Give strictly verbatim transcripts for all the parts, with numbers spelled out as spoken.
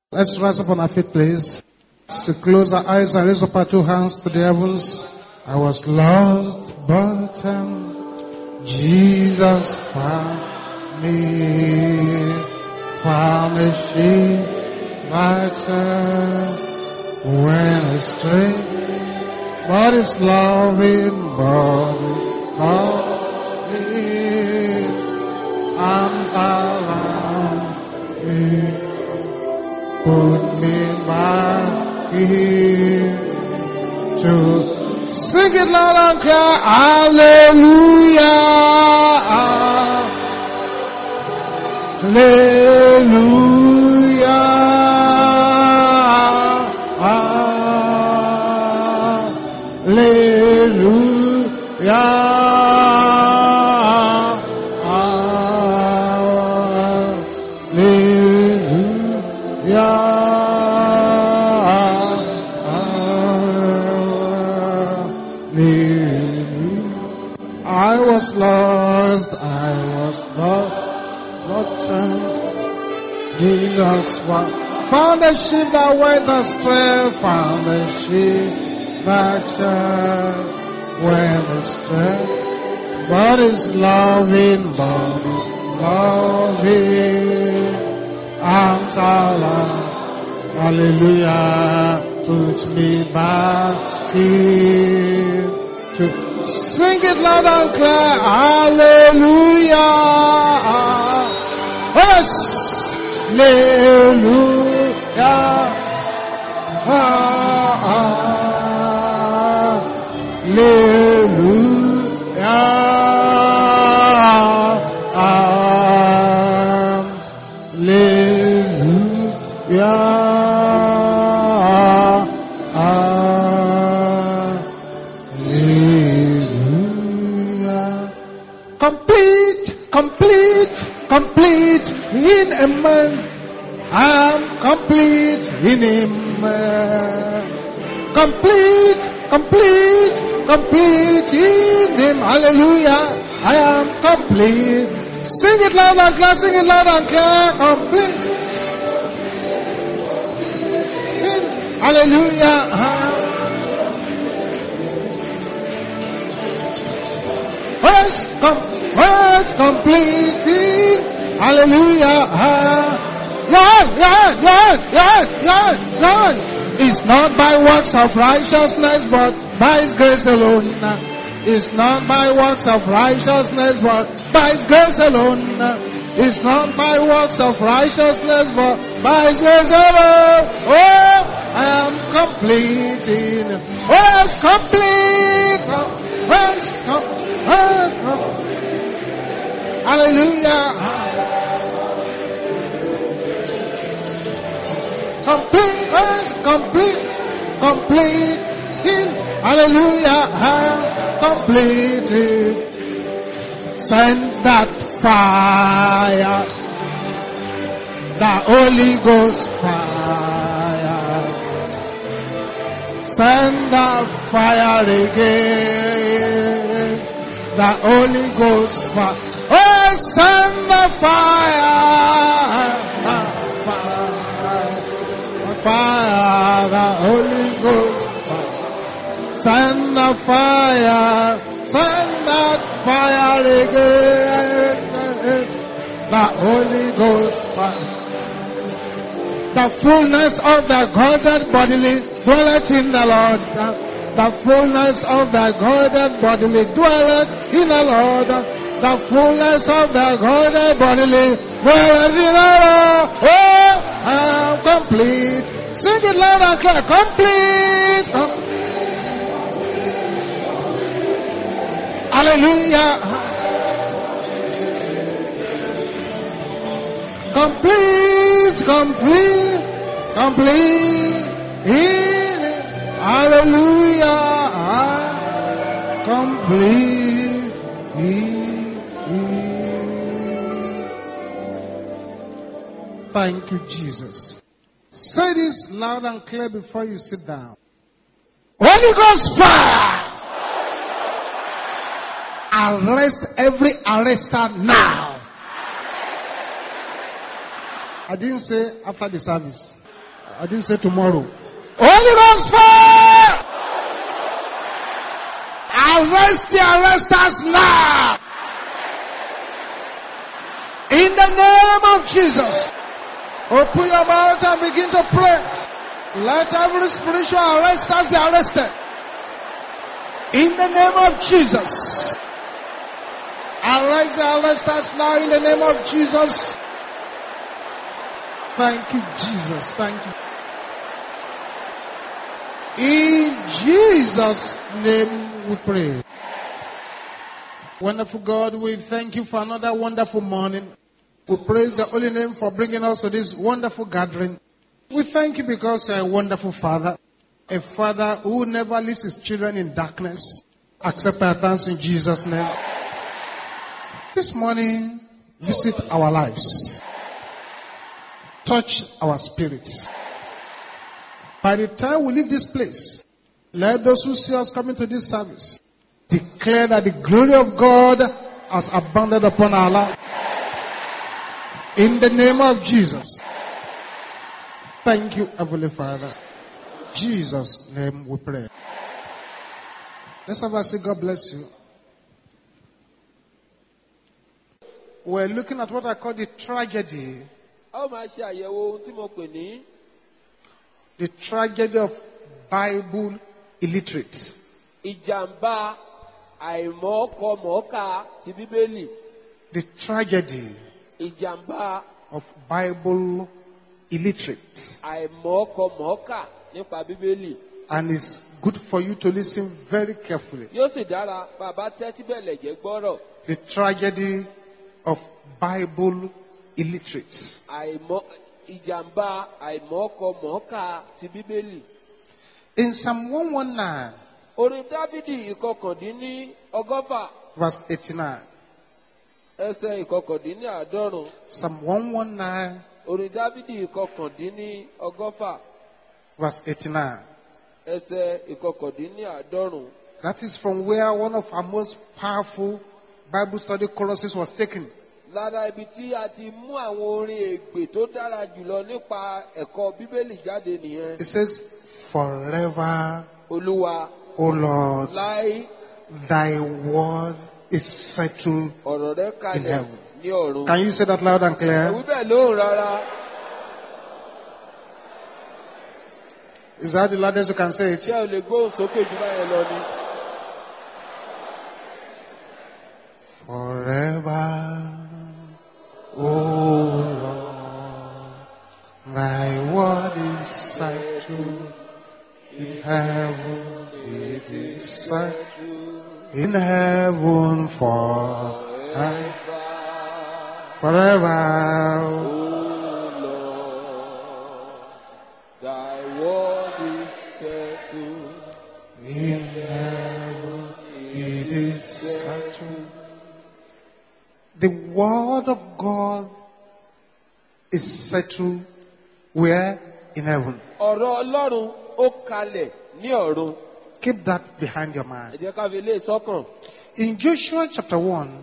Let's rise up on our feet, please. To close our eyes and raise up our two hands to the heavens. I was lost, but um, Jesus found me. Found a sheep that uh, went astray. But His loving, but His loving arms around me. Put me back here to sing it loud and clear. Hallelujah. Hallelujah. I was lost, I was lost, but Jesus found a sheep that went astray, found a sheep that went astray. But His loving, but His loving arms around. Hallelujah, put me back here to sing it loud and clear. Hallelujah. Yes. Hallelujah. Complete, complete, complete in a man. I'm complete in Him. Complete, complete, complete in Him. Hallelujah. I am complete. Sing it loud and clear, sing it loud and clear. Complete. Hallelujah. First, com- first completing. Hallelujah. Yeah, yeah, yeah, yeah, yeah, yeah. It's not by works of righteousness, but by His grace alone. It's not by works of righteousness, but by His grace alone. It's not by works of righteousness, but by His grace alone. Oh, I am completing. Oh, it's complete. First, complete. Hallelujah. Complete, yes, complete, complete. Hallelujah. Completed. Send that fire, the Holy Ghost fire. Send that fire again. The Holy Ghost fire. Oh, send the fire. Fire. Fire. The Holy Ghost fire. Send the fire. Send that fire again. The Holy Ghost fire. The fullness of the Godhead bodily dwelleth in the Lord. The fullness of the Godhead bodily dwelleth in the Lord. The fullness of the Godhead bodily dwelleth in the Lord. Oh, I am complete. Sing it loud and clear. Complete. Hallelujah. Complete, complete, complete. Hallelujah. Complete. Thank you, Jesus. Say this loud and clear before you sit down. Holy Ghost fire. Arrest every arrester now. I didn't say after the service. I didn't say tomorrow. Holy Ghost fire! Arrest the arresters now. In the name of Jesus. Open your mouth and begin to pray. Let every spiritual arresters be arrested. In the name of Jesus. Arrest the arresters now in the name of Jesus. Thank you, Jesus. Thank you. In Jesus' name we pray. Wonderful God, we thank you for another wonderful morning. We praise your holy name for bringing us to this wonderful gathering. We thank you because you're a wonderful Father. A Father who never leaves his children in darkness. Accept our thanks in Jesus' name. This morning, visit our lives. Touch our spirits. By the time we leave this place, let those who see us coming to this service declare that the glory of God has abounded upon our life. In the name of Jesus. Thank you, Heavenly Father. In Jesus' name we pray. Let's have a say, God bless you. We're looking at what I call the tragedy. The tragedy of Bible illiterates. The tragedy of Bible illiterates. And it's good for you to listen very carefully. The tragedy of Bible illiterates. In Psalm one nineteen, verse eighty-nine. Psalm one nineteen, verse eighty-nine. That is from where one of our most powerful Bible study choruses was taken. It says, forever, O Lord, thy word is settled in heaven. Can you say that loud and clear? Is that the loudest you can say it? Forever, O Lord, thy word is settled in heaven. It is settled in heaven forever. Forever, O Lord, thy word is settled in heaven. It is settled. The word of God is settled where? In heaven. Keep that behind your mind. In Joshua chapter one,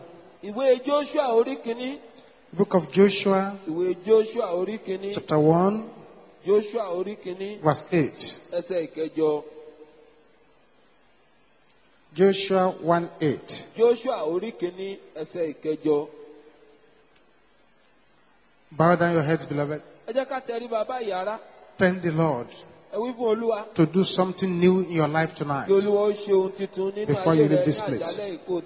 book of Joshua, chapter one, verse eight. Joshua one eight. Bow down your heads, beloved. Thank the Lord to do something new in your life tonight before you leave this place.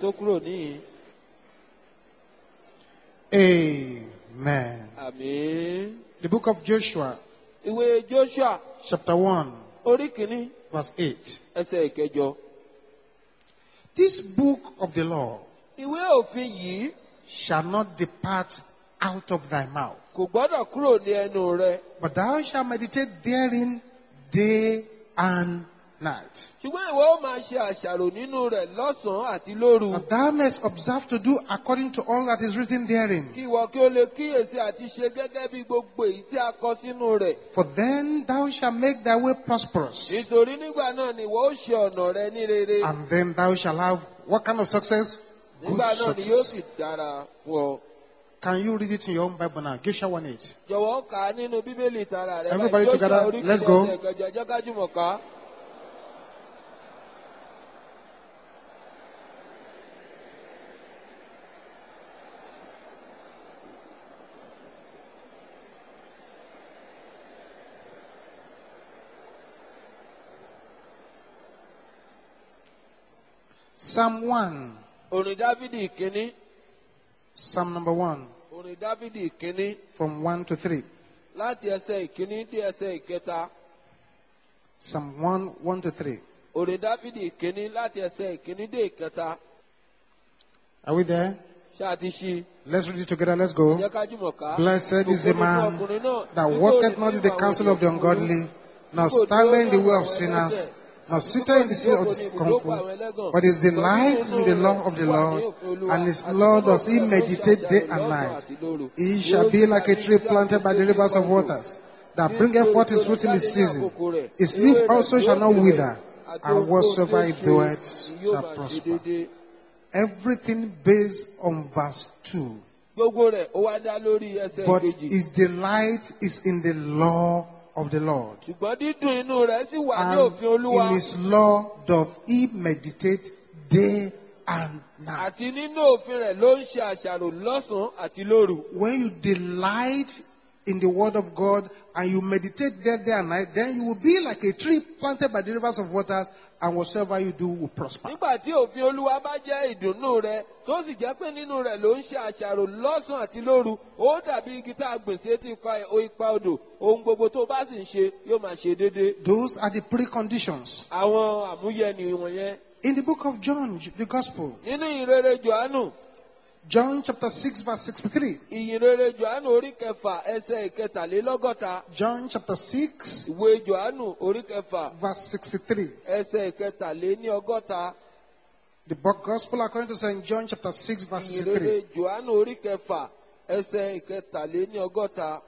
Amen. Amen. The book of Joshua, chapter one, verse eight. This book of the law shall not depart out of thy mouth, but thou shalt meditate therein day and night, that thou mayest observe to do according to all that is written therein. For then thou shalt make thy way prosperous, and then thou shalt have what kind of success? Good success. Can you read it in your own Bible now? Joshua one eight. Jọ̀wọ́ kà á nínú Bíbélì tara rẹ̀. Everybody Joshua together, orí let's kejì go. ẹsẹ̀ kẹjọ, jẹ́ ká jùmọ̀ kà á. Psalm one. Orin Dáfídì ìkíní. Psalm number one. Orin Dáfídì ìkíní. From one to three. Láti ẹsẹ̀ ìkíní dé ẹsẹ̀ ìkẹta. Psalm one, one to three. Orin Dáfídì ìkíní láti ẹsẹ̀ ìkíní dé ìkẹta. Are we there? Ṣé a ti ṣí? Let's read it together. Let's go. Jẹ́ ká jùmọ̀ kà á. Blessed is the Ògo ni fún man ọkùnrin náà, that nígbà walketh òní not in nínú the àwọn counsel of the ènìyàn ungodly, nor Nígbà standeth in the way òní of àwọn sinners, ẹlẹ́ṣẹ̀, nor sitteth in the seat of the scornful. But his delight is in the law of the Lord, and his law does he meditate day and night. He shall be like a tree planted by the rivers of waters, that bringeth forth his fruit in his season. His leaf also shall not wither, and whatsoever he doeth shall prosper. Everything based on verse two. Gbogbo rẹ̀ ó wá dá lórí ẹsẹ̀ But kejì. his delight is in the law of the Lord. Ṣùgbọ́n dídùn inú rẹ̀ sì wà ní And òfin Olúwa. in his law doth he meditate day and night. Àti nínú òfin rẹ̀ ló ń ṣe àṣàrò lọ́sàn-án àti lóru. When you delight in the word of God and you meditate there day and night, then you will be like a tree planted by the rivers of waters, and whatsoever you do will prosper. Nígbà tí òfin Olúwa bá jẹ́ ìdùnnú rẹ̀, tó sì jẹ́ pé nínú rẹ̀ ló ń ṣe àṣàrò lọ́sàn-án àti lóru, ó dàbí igi tá a gbìn sí etí ipa ipa odò. Ohun gbogbo tó bá sì ń ṣe yóò máa ṣe déédéé. Those are the preconditions. Àwọn àmúyẹni wọ̀nyẹn. In the book of John, the Gospel, Nínú ìrere Jòhánù, John chapter six verse sixty-three. ìyìnrere Jòhánù orí kẹfà ẹsẹ̀ ìkẹtàlélọ́gọ́ta. John chapter six Ìwé Jòhánù orí kẹfà verse sixty-three. ẹsẹ̀ ìkẹtàléníọgọ́ta. The book Gospel according to Saint John chapter six verse sixty-three. Ìyìnrere Jòhánù orí kẹfà ẹsẹ̀ ìkẹtàléníọgọ́ta.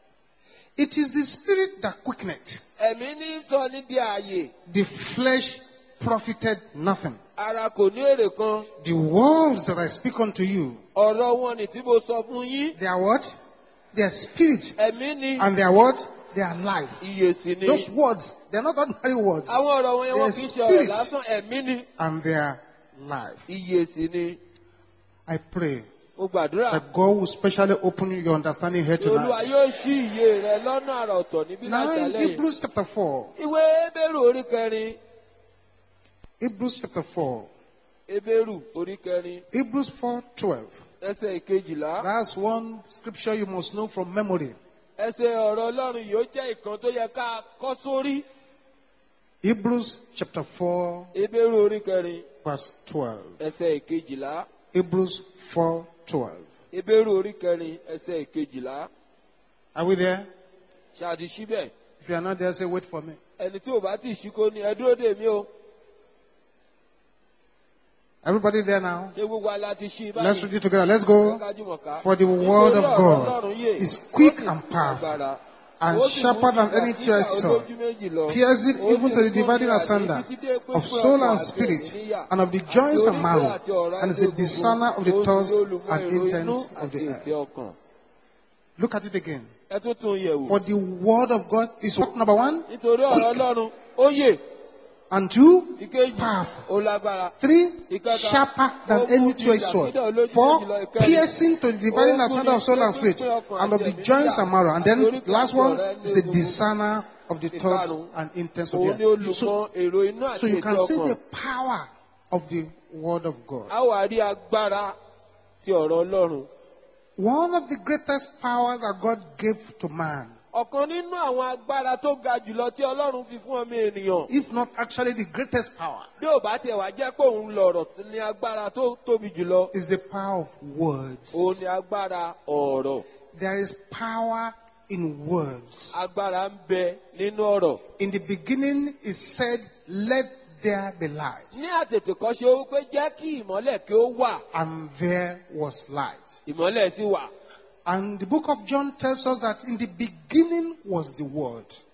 It is the spirit that quickeneth. Ẹ̀mí ní sọ ní di ààyè. The flesh profited nothing. Ara kò ní èrè kan. The words that I speak unto you, Ọ̀rọ̀ wọn ni tí mo sọ fún yín. they are what? They are spirit. Ẹ̀mí ni And they are what? They are life. ìyè sì ni. Those words, they are not ordinary words. Àwọn ọ̀rọ̀ wọn yẹn They wọ́n are kì í ṣe ọ̀rọ̀ spirit. lásán. Ẹ̀mí ni And they are life. ìyè sì ni. I pray Mo gbàdúrà. that God will specially open your understanding here Olúwa tonight. yóò ṣí ìyè rẹ lọ́nà àrà ọ̀tọ̀ níbí Now in láṣálẹ̀ yìí. Hebrews chapter four. Ìwé Hébérù orí kẹrin. Hebrews chapter four. Hébérù orí kẹrin. Hebrews four twelve. Ẹsẹ̀ ìkejìlá. That's one scripture you must know from memory. Ẹsẹ̀ ọ̀rọ̀ Ọlọ́run yóò jẹ́ ìkan tó yẹ ká kọ́ sórí. Hebrews chapter four Hébérù orí kẹrin. verse twelve. Ẹsẹ̀ ìkejìlá. Hebrews four twelve. Hébérù orí kẹrin. Ẹsẹ̀ ìkejìlá. Are we there? Ṣáàtì síbẹ̀. If you are not there, say wait for me. Ẹni tí ò bá ti ṣí kó ní ẹ dúró dè mí o. Everybody there now? Ṣé gbogbo ala ti ṣí Let's báyìí? read it together. Let's go. Kájùmọ̀ká. For the word of Nítorí ọ̀rọ̀ God Ọlọ́run yè, is quick ó sì and ní powerful, agbára. and Ó sì sharper mú than ìgbà any kíkà two-edged sword, olójú méjì lọ. piercing Ó even sì to the kó dividing ìgbà asunder títí dé pípín of soul ọkàn and àti spirit, ẹ̀mí níyà. and of the joints and Àti marrow, oríkèé àti ọ̀rá and is a inú discerner of gbogbo. the Ó sì thoughts olùmọ̀ and èrò inú intents of àti the ètè earth. ọkàn. Look at it again. Ẹ tún tún yẹ̀ wò. For the word of God is what? Number one? Nítorí ọ̀rọ̀ Ọlọ́run ó yè. And two? Ìkejì Powerful. ó lágbára. Three? Ìkẹta, Sharper ó than mú any ju two-edged sword. ìdàkídà olójú Four? méjì lọ. Ìkẹrin, Piercing to the dividing ó asunder of soul and spirit, pín ọkàn and of àti the ẹ̀mí joints níyà. and marrow. And Àti then oríkèé last àti one ọ̀rá inú is a gbogbo. discerner of the thoughts Ìkarùn-ún, and intents of òun ni the earth. So, olùmọ̀ èrò inú àti so you ètè can see ọkàn. the power of the word of God. A wà rí agbára ti ọ̀rọ̀ Ọlọ́run. One of the greatest powers that God gave to man, Ọ̀kan nínú àwọn agbára tó ga jùlọ tí Ọlọ́run fi fún ọmọ ènìyàn. if not actually the greatest power, Bí ò bá tiẹ̀ wá jẹ́ pé òun lọ̀rọ̀ ní agbára tó tóbi jùlọ. is the power of words. Òun ni agbára ọ̀rọ̀. There is power in words. Agbára ń bẹ nínú ọ̀rọ̀. In the beginning, it said, "Let there be light." Ní àtètèkọ́ṣe ó wípé jẹ́ kí ìmọ́lẹ̀ kí ó wà. And there was light. Ìmọ́lẹ̀ sì wà. And the book of John tells us that in the beginning was the word.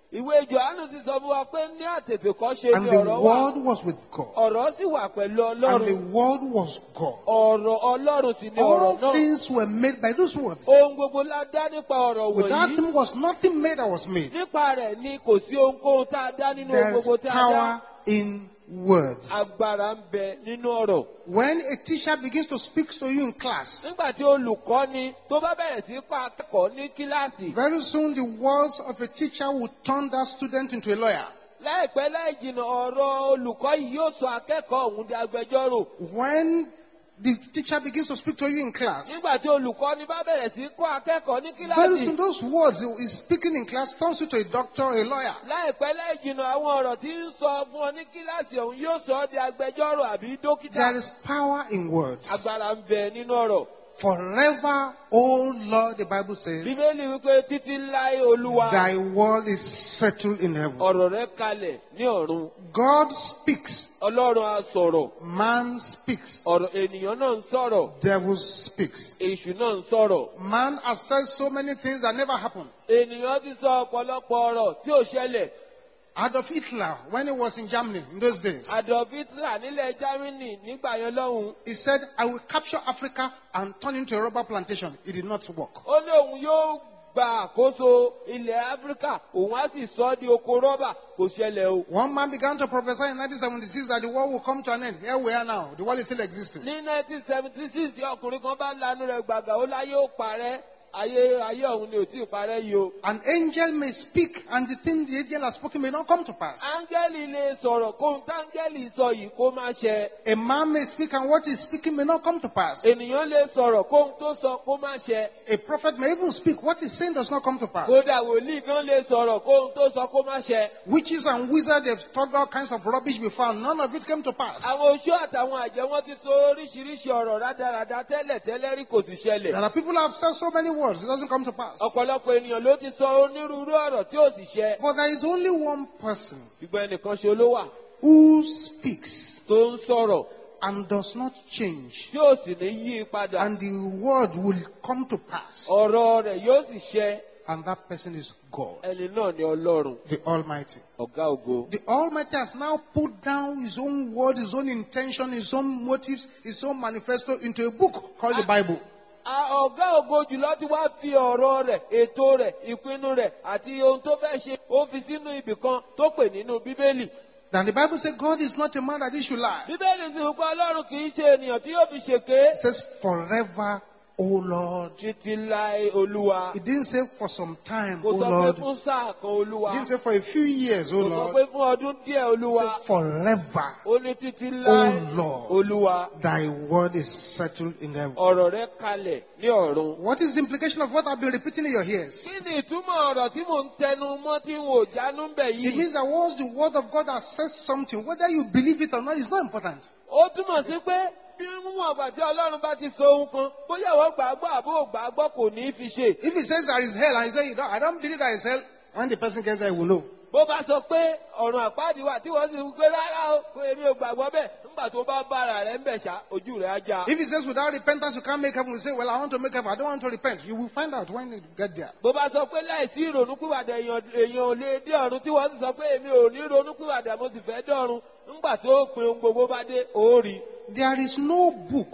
ìwé Jòhánù sì sọ fún wa pé ní àtètèkọ́ṣe And ni the ọ̀rọ̀ wà. word was with God. Ọ̀rọ̀ sì wà pẹ̀lú And the Ọlọ́run. word was God. Ọ̀rọ̀ Ọlọ́run sì ni All ọ̀rọ̀ náà. things were made by those words. Ohun gbogbo la dá nípa ọ̀rọ̀ Without wọ̀nyí. them was nothing made that was made. Nípa rẹ̀ ni kò sí ohunkóhun tá a dá nínú ohun There is gbogbo tá a dá. power in words. Agbára ń bẹ nínú ọ̀rọ̀. When a teacher begins to speak to you in class, Nígbà tí olùkọ́ni tó bá bẹ̀rẹ̀ sí kọ́ akẹ́kọ̀ọ́ ní kíláàsì. very soon the words of a teacher will turn that student into a lawyer. Láìpẹ́ láì jìnnà ọ̀rọ̀ olùkọ́ yìí yóò sọ akẹ́kọ̀ọ́ ọ̀hún di agbẹjọ́rò. When the teacher begins to speak to you in class, Nígbà tí olùkọ́ni bá bẹ̀rẹ̀ sí kọ́ akẹ́kọ̀ọ́ ní very kíláàsì. soon those words he is speaking in class turns you to a doctor or a lawyer. Láìpẹ́ láì jìnnà àwọn ọ̀rọ̀ tí ń sọ fún ọ ní kíláàsì ọ̀hún yóò sọ ọ́ di agbẹjọ́rò àbí dókítà. There is power in words. Agbára ń bẹ nínú ọ̀rọ̀. Forever, O Lord, the Bible says, Bíbélì wípé títí láé Olúwa. thy word is settled in heaven. Ọ̀rọ̀ rẹ̀ kalẹ̀ ní ọ̀run. God speaks, Ọlọ́run á sọ̀rọ̀. man speaks, Ọ̀rọ̀ ènìyàn náà ń sọ̀rọ̀. devil speaks. Èṣù náà ń sọ̀rọ̀. Man has said so many things that never happened. Ènìyàn ti sọ ọ̀pọ̀lọpọ̀ ọ̀rọ̀ tí ò ṣẹlẹ̀. Adolf Hitler, when he was in Germany in those days, Adolf Hitler nílẹ̀ Germany nígbà yẹn lọ́hùn. he said, I will capture Africa and turn it into a rubber plantation. It did not work. Ó ní òun yóò gba àkóso ilẹ̀ Áfíríkà, òun á sì sọ ọ́ di oko rọ́bà, kò ṣẹlẹ̀ o. One man began to prophesy in nineteen seventy-six that the world will come to an end. Here we are now. The world is still existing. Ní nineteen seventy-six ọkùnrin kan bá lanu rẹ̀ gbàgà ó láyé ó parẹ́. Ayé ayé ọ̀hún ni ò tí ì parẹ́ yìí o. An angel may speak and the thing the angel has spoken may not come to pass. Áńgẹ́lì lè sọ̀rọ̀ kóhun táńgẹ́lì sọ yìí kó má ṣẹ. A man may speak and what he's speaking may not come to pass. Ènìyàn lè sọ̀rọ̀ kóhun tó sọ kó má ṣẹ. A prophet may even speak. What he's saying does not come to pass. Kódà wòlíì gan lè sọ̀rọ̀ kóhun tó sọ kó má ṣẹ. Witches and wizards, they've talked all kinds of rubbish before and none of it came to pass. Àwọn oṣó àtàwọn àjẹ́ wọn ti sọ oríṣiríṣi ọ̀rọ̀ rádaràda tẹ́lẹ̀ tẹ́lẹ̀ rí kò sì ṣẹlẹ̀. There are people who have said so many words, it doesn't come to pass. Ọ̀pọ̀lọpọ̀ ènìyàn ló ti sọ onírúurú ọ̀rọ̀ tí ò sì ṣẹ. But there is only one person Ṣùgbọ́n ẹnìkan ṣe ló wà who speaks tó ń sọ̀rọ̀ and does not change. tí ò sì ní yí padà. And the word will come to pass. Ọ̀rọ̀ rẹ̀ yóò sì ṣẹ. And that person is God, Ẹni náà ni Ọlọ́run, the Almighty. ọ̀gá ògo. The Almighty has now put down his own word, his own intention, his own motives, his own manifesto into a book called the Bible. A- Ọ̀gá ògo jùlọ ti wá fi ọ̀rọ̀ rẹ̀, ètò rẹ̀, ìpinnu rẹ̀ àti ohun tó fẹ́ ṣe, ó fi sínú ibì kan tó pè nínú Bíbélì. Then the Bible says God is not a man that he should lie. Bíbélì sì wípé Ọlọ́run kì í ṣe ènìyàn tí yóò fi ṣèké. It says forever, O Lord. Títí láé Olúwa. It didn't say for some time, Kò O sọ pé Lord. fún sáà kan Olúwa. It didn't say for a few years, O Kò sọ Lord. pé fún ọdún díẹ̀ It Olúwa. said forever, Ó ní títí láé O Lord. Olúwa. Thy word is settled in heaven. Ọ̀rọ̀ rẹ̀ kalẹ̀ ní ọ̀run. What is the implication of what I've been repeating in your ears? Kí ni ìtumọ̀ ọ̀rọ̀ tí mò ń tẹnu mọ́ tí n ò jánu ń bẹ̀ It yìí? means that once the word of God has said something, whether you believe it or not, is not important. Ó túmọ̀ sí pé bí wọ́n àgbà tí Ọlọ́run bá ti sọ ohun kan, bóyá ìwọ gbàgbọ́ àbó ò gbàgbọ́ kò ní í fi ṣe. If he says there is hell and you say, you don't, I don't believe there is hell, when the person gets there, he will know. Bó bá sọ pé ọ̀run àpáàdì wà tí wọ́n sì ń pé rárá o, pé èmi ò gbàgbọ́ bẹ́ẹ̀, nígbà tó bá bára rẹ̀ ń bẹ̀ ṣá, ojú rẹ̀ á já. If he says without repentance you can't make heaven, you say, well, I want to make heaven, I don't want to repent. You will find out when you get there. Bó bá sọ pé láìsí ìrònúpìwàdà èèyàn èèyàn ò lè dé ọ̀run tí wọ́n sì sọ pé èmi ò ní ronúpìwàdà mo sì fẹ́ dọ̀run, nígbà tó pin ohun gbogbo bá dé, ó rí. There is no book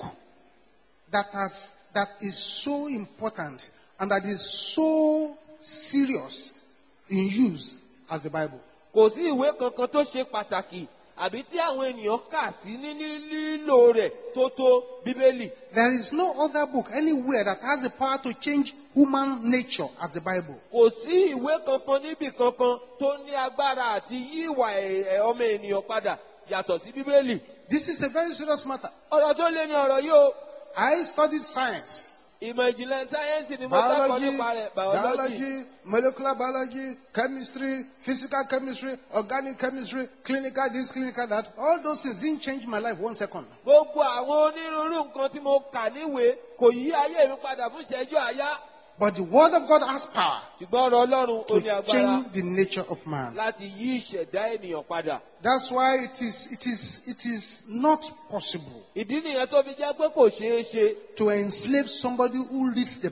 that has that is so important and that is so serious in use as the Bible. Kò sí ìwé kankan tó ṣe pàtàkì àbí tí àwọn ènìyàn kà sí ní ní lílò rẹ̀ tó tó Bíbélì. There is no other book anywhere that has the power to change human nature as the Bible. Kò sí ìwé kankan níbì kankan tó ní agbára àti yí ìwà ẹ̀- ẹ̀ ọmọ ènìyàn padà yàtọ̀ sí Bíbélì. This is a very serious matter. Ọ̀rọ̀ tó lé ní ọ̀rọ̀ yìí o. I studied science, Ìmọ̀ ìjìnlẹ̀ sáyẹ́ǹsì ni mo kẹ́kọ̀ọ́ biology, nípa rẹ̀. Biology. biology, molecular biology, chemistry, physical chemistry, organic chemistry, clinical this, clinical that. All those things didn't change my life one second. Gbogbo àwọn onírúurú nǹkan tí mo kà níwèé kò yí ayé mi padà fún ìṣẹ́jú àyá. But the word of God has power Ṣùgbọ́n ọ̀rọ̀ Ọlọ́run ó ní to agbára change the nature of man. láti yí ìṣẹ̀dá ènìyàn padà. That's why it is, it is, it is not possible Ìdí nìyẹn tó fi jẹ́ pé kò ṣeé ṣe to enslave somebody who reads the Bible.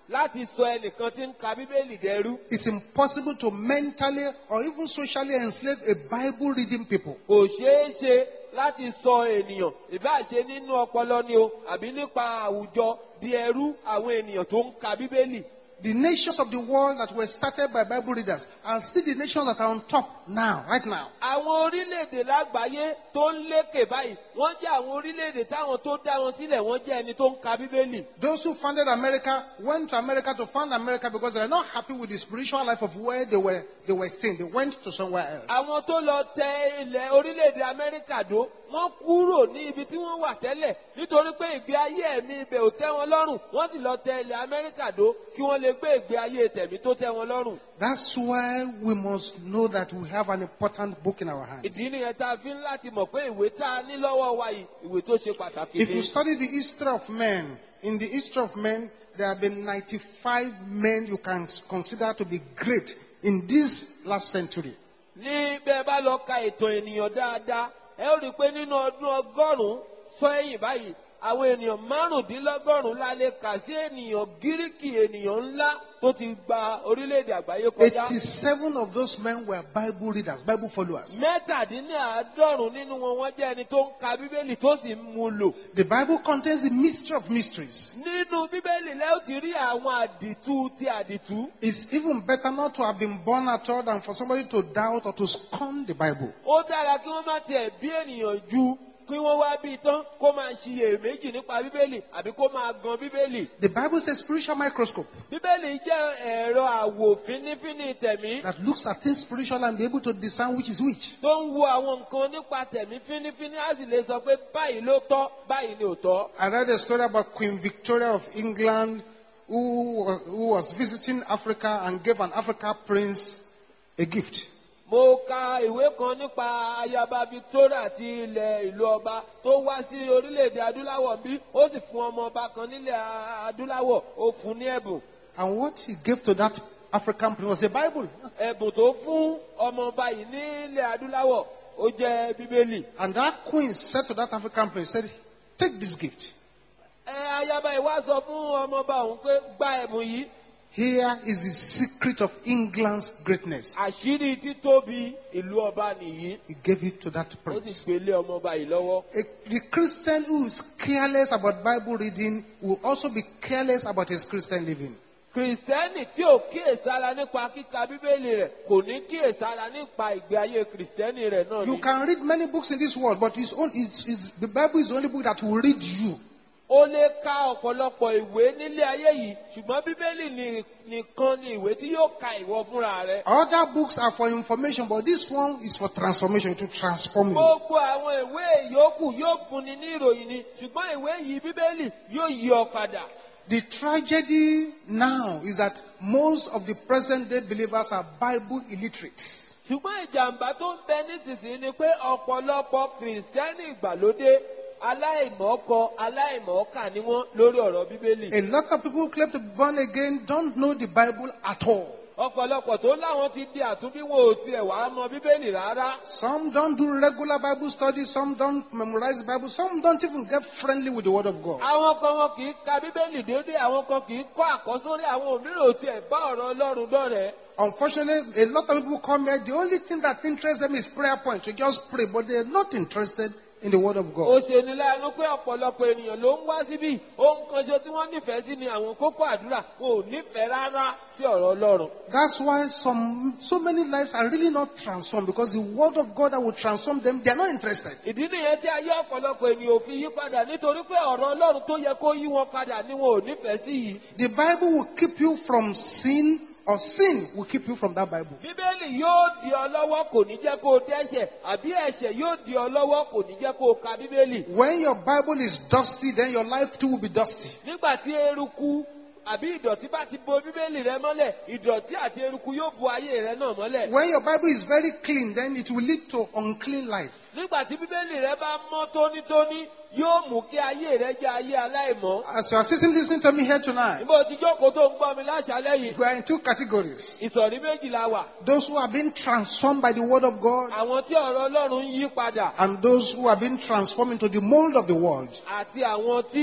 láti sọ ẹnìkan tí ń ka bíbélì dẹrú. It's impossible to mentally or even socially enslave a Bible reading people. Kò ṣeé ṣe láti sọ ènìyàn ìbá ṣe nínú ọpọlọ ni o àbí nípa àwùjọ di ẹrú àwọn ènìyàn tó ń ka bíbélì. The nations of the world that were started by Bible readers are still the nations that are on top now, right now. Àwọn orílẹ̀-èdè lágbàáyé tó ń lékè báyìí, wọ́n jẹ́ àwọn orílẹ̀-èdè táwọn tó dá wọn sílẹ̀, wọ́n jẹ́ ẹni tó ń ka bíbélì. Those who founded America went to America to found America because they were not happy with the spiritual life of where they were they were staying. They went to somewhere else. Àwọn tó lọ tẹ ilẹ̀ orílẹ̀-èdè Amẹ́ríkà dó, wọ́n kúrò ní ibi tí wọ́n wà tẹ́lẹ̀ nítorí pé ìgbé ayé ẹ̀mí ibẹ̀ ò tẹ́ wọn lọ́rùn. Wọ́n sì lọ tẹ ilẹ̀ Amẹ́ríkà dó kí wọ́n lè gbé ìgbé ayé tẹ̀mí tó tẹ́ wọn lọ́rùn. That's why we must know that we have an important book in our hands. Ìdí nìyẹn tá a fi ń láti mọ̀ pé ìwé tá a ní lọ́wọ́ wa yìí, ìwé tó ṣe pàtàkì If ni. you study the history of men, in the history of men, there have been ninety-five men you can consider to be great in this last century. Ní bẹ́ẹ̀ bá lọ ka ètò ènìyàn dáadáa, ẹ ó rí i pé nínú ọdún ọgọ́rùn-ún sẹ́yìn báyìí, àwọn ènìyàn márùndínlọ́gọ́rùn-ún la lè kà sí ènìyàn Gíríkì, ènìyàn ńlá tó ti gba orílẹ̀-èdè àgbáyé kọjá. eighty-seven of those men were Bible readers, Bible followers. Mẹ́tàdínláàádọ́rùn-ún nínú wọn wọ́n jẹ́ ẹni tó ń ka Bíbélì tó sì ń mú lò. The Bible contains the mystery of mysteries. Nínú Bíbélì lẹ́ ó ti rí àwọn àdìtú ti àdìtú. It's even better not to have been born at all than for somebody to doubt or to scorn the Bible. Ó dára kí wọ́n má tiẹ̀ bí ènìyàn ju kí wọ́n wá bí tán kó máa ṣiyèméjì nípa Bíbélì àbí kó máa gan Bíbélì. The Bible is a spiritual microscope Bíbélì jẹ́ ẹ̀rọ àwò fínífíní tẹ̀mí that looks at things spiritual and be able to discern which is which. tó ń wo àwọn nǹkan nípa tẹ̀mí fínífíní á sì lè sọ pé báyìí ló tọ́ báyìí ni ò tọ́. I read a story about Queen Victoria of England who, who was visiting Africa and gave an African prince a gift. Mo ka ìwé kan nípa ayaba Victoria ti ilẹ̀ ìlú ọba tó wá sí orílẹ̀-èdè adúláwọ̀ bí ó sì fún ọmọ ọba kan nílẹ̀ adúláwọ̀ ó fún ní ẹ̀bùn. And what he gave to that African prince was a Bible. Ẹ̀bùn tó fún ọmọ ọba yìí nílẹ̀ adúláwọ̀ ó jẹ́ Bíbélì. And that queen said to that African prince, said, take this gift. Ẹ ayaba yìí wá sọ fún ọmọ ọba òun pé gba ẹ̀bùn yìí. Here is the secret of England's greatness. Àṣírí títóbi ìlú ọba nìyí. He gave it to that Ó sì prince. gbélé ọmọ ọba yìí lọ́wọ́. A- the Christian who is careless about Bible reading will also be careless about his Christian living. Kìrìsìtẹ́nì tí ò kíyèsára nípa kíka Bíbélì rẹ̀ kò ní kíyèsára nípa ìgbé ayé Kìrìsìtẹ́nì rẹ̀ náà You ni. can read many books in this world, but it's own, it's, it's, the Bible is the only book that will read you. Ó lè ka ọ̀pọ̀lọpọ̀ ìwé nílé ayé yìí ṣùgbọ́n Bíbélì ni- nìkan ni ìwé tí yóò ka ìwọ fúnra rẹ̀. Other books are for information, but this one is for transformation, to transform you. Gbogbo àwọn ìwé ìyókù yóò fúnni ní ìròyìn ni ṣùgbọ́n ìwé yìí Bíbélì yóò yí ọ padà. The tragedy now is that most of the present day believers are Bible illiterate. Ṣùgbọ́n ìjàmbá tó ń bẹ nísinsìnyí ni pé ọ̀pọ̀lọpọ̀ Kìrìsìtẹ́nì ìgbàlódé aláìmọ̀ọ́kọ aláìmọ̀ọ́kà ni wọ́n lórí ọ̀rọ̀ Bíbélì. A lot of people who claim to be born again don't know the Bible at all. Ọ̀pọ̀lọpọ̀ tó láwọn ti di àtúnbí wọn ò tiẹ̀ wá mọ Bíbélì rárá. Some don't do regular Bible study, some don't memorize the Bible, some don't even get friendly with the Word of God. Àwọn kan wọn kì í ka Bíbélì déédéé, àwọn kan kì í kọ́ àkọ́sórí, àwọn òmíràn ò tiẹ̀ bá ọ̀rọ̀ Ọlọ́run dọ̀rẹ́. Unfortunately, a lot of people come here, the only thing that interests them is prayer points. You just pray, but they're not interested in the Word of Ó God. ṣe ní láàánú pé ọ̀pọ̀lọpọ̀ ènìyàn ló ń wá síbí. Ohun kan ṣe tí wọ́n nífẹ̀ẹ́ sí ni àwọn kókó àdúrà. Wọn ò nífẹ̀ẹ́ rárá sí ọ̀rọ̀ Ọlọ́run. That's why some so many lives are really not transformed, because the Word of God that will transform them, they're not interested. Ìdí nìyẹn tí ayé ọ̀pọ̀lọpọ̀ ènìyàn ò fi yí padà nítorí pé ọ̀rọ̀ Ọlọ́run tó yẹ kó yí wọn padà ni wọn ò nífẹ̀ẹ́ sí yìí. The Bible will keep you from sin, or sin will keep you from that Bible. Bíbélì yóò di ọ lọ́wọ́ kò ní jẹ́ kó o dẹ́ṣẹ̀ àbí ẹ̀ṣẹ̀ yóò di ọ lọ́wọ́ kò ní jẹ́ kó o ka Bíbélì. When your Bible is dusty, then your life too will be dusty. Nígbà tí eruku àbí ìdọ̀tí bá ti bo Bíbélì rẹ mọ́lẹ̀, ìdọ̀tí àti eruku yóò bo ayé rẹ náà mọ́lẹ̀. When your Bible is very clean, then it will lead to unclean life. Nígbà tí Bíbélì rẹ bá mọ́ tónítóní, yóò mú kí ayé rẹ jẹ́ ayé aláìmọ́. As you are sitting listening to me here tonight, Níbo tí jókòó tó ń gbọ́ mi láṣálẹ́ yìí, we are in two categories. ìsọ̀rí méjìlá wà. Those who are being transformed by the Word of God, Àwọn tí ọ̀rọ̀ Ọlọ́run ń yí padà and those who are being transformed into the mold of the world. àti àwọn tí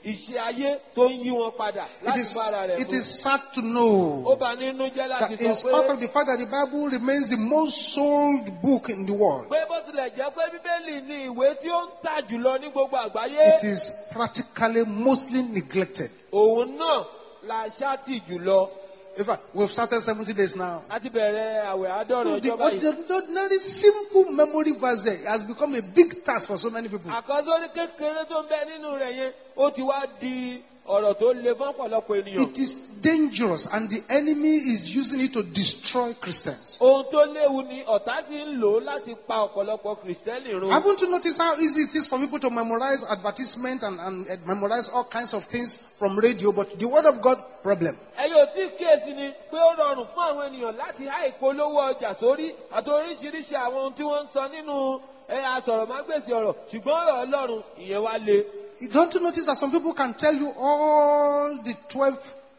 ìṣe ayé tó ń yí wọn padà It láti is, bára rẹ̀ it mu. is sad to Ó know bá nínú jẹ́ láti that in sọ spite pé of the fact that the Bible remains the most sold book in the world, pé bó tilẹ̀ jẹ́ pé bíbélì ni ìwé tí ó ń tà jùlọ ní gbogbo àgbáyé, it is practically mostly neglected. òun náà la ṣáàtì jùlọ. In fact, we've started seventy days now. a ti bẹ̀rẹ̀ àwẹ̀ àádọ́rin The ọjọ́ báyìí. ordinary, ordinary simple memory verse has become a big task for so many people. àkọsórí kékeré tó ń bẹ nínú rẹ̀ yẹn ó ti wá di ọ̀rọ̀ tó le fún ọ̀pọ̀lọpọ̀ ènìyàn. It is dangerous and the enemy is using it to destroy Christians. ohun tó léwu ni ọ̀tá ti ń lò ó láti pa ọ̀pọ̀lọpọ̀ kìrìsìtẹ́nì run. Haven't you noticed how easy it is for people to memorize advertisement and, and, and memorize all kinds of things from radio, but the word of God, problem. ẹ̀yin ò tí ì kíyèsí ni pé ó rọrùn fún àwọn ènìyàn láti há ìpolówó ọjà sórí àti oríṣiríṣi àwọn ohun tí wọ́n ń sọ nínú ẹ̀ asọ̀rọ̀mágbèsì ọ̀rọ̀ ṣùgbọ́n ọ̀rọ̀ Ọlọ́run ìyẹn wá le. Don't you notice that some people can tell you all the twelve,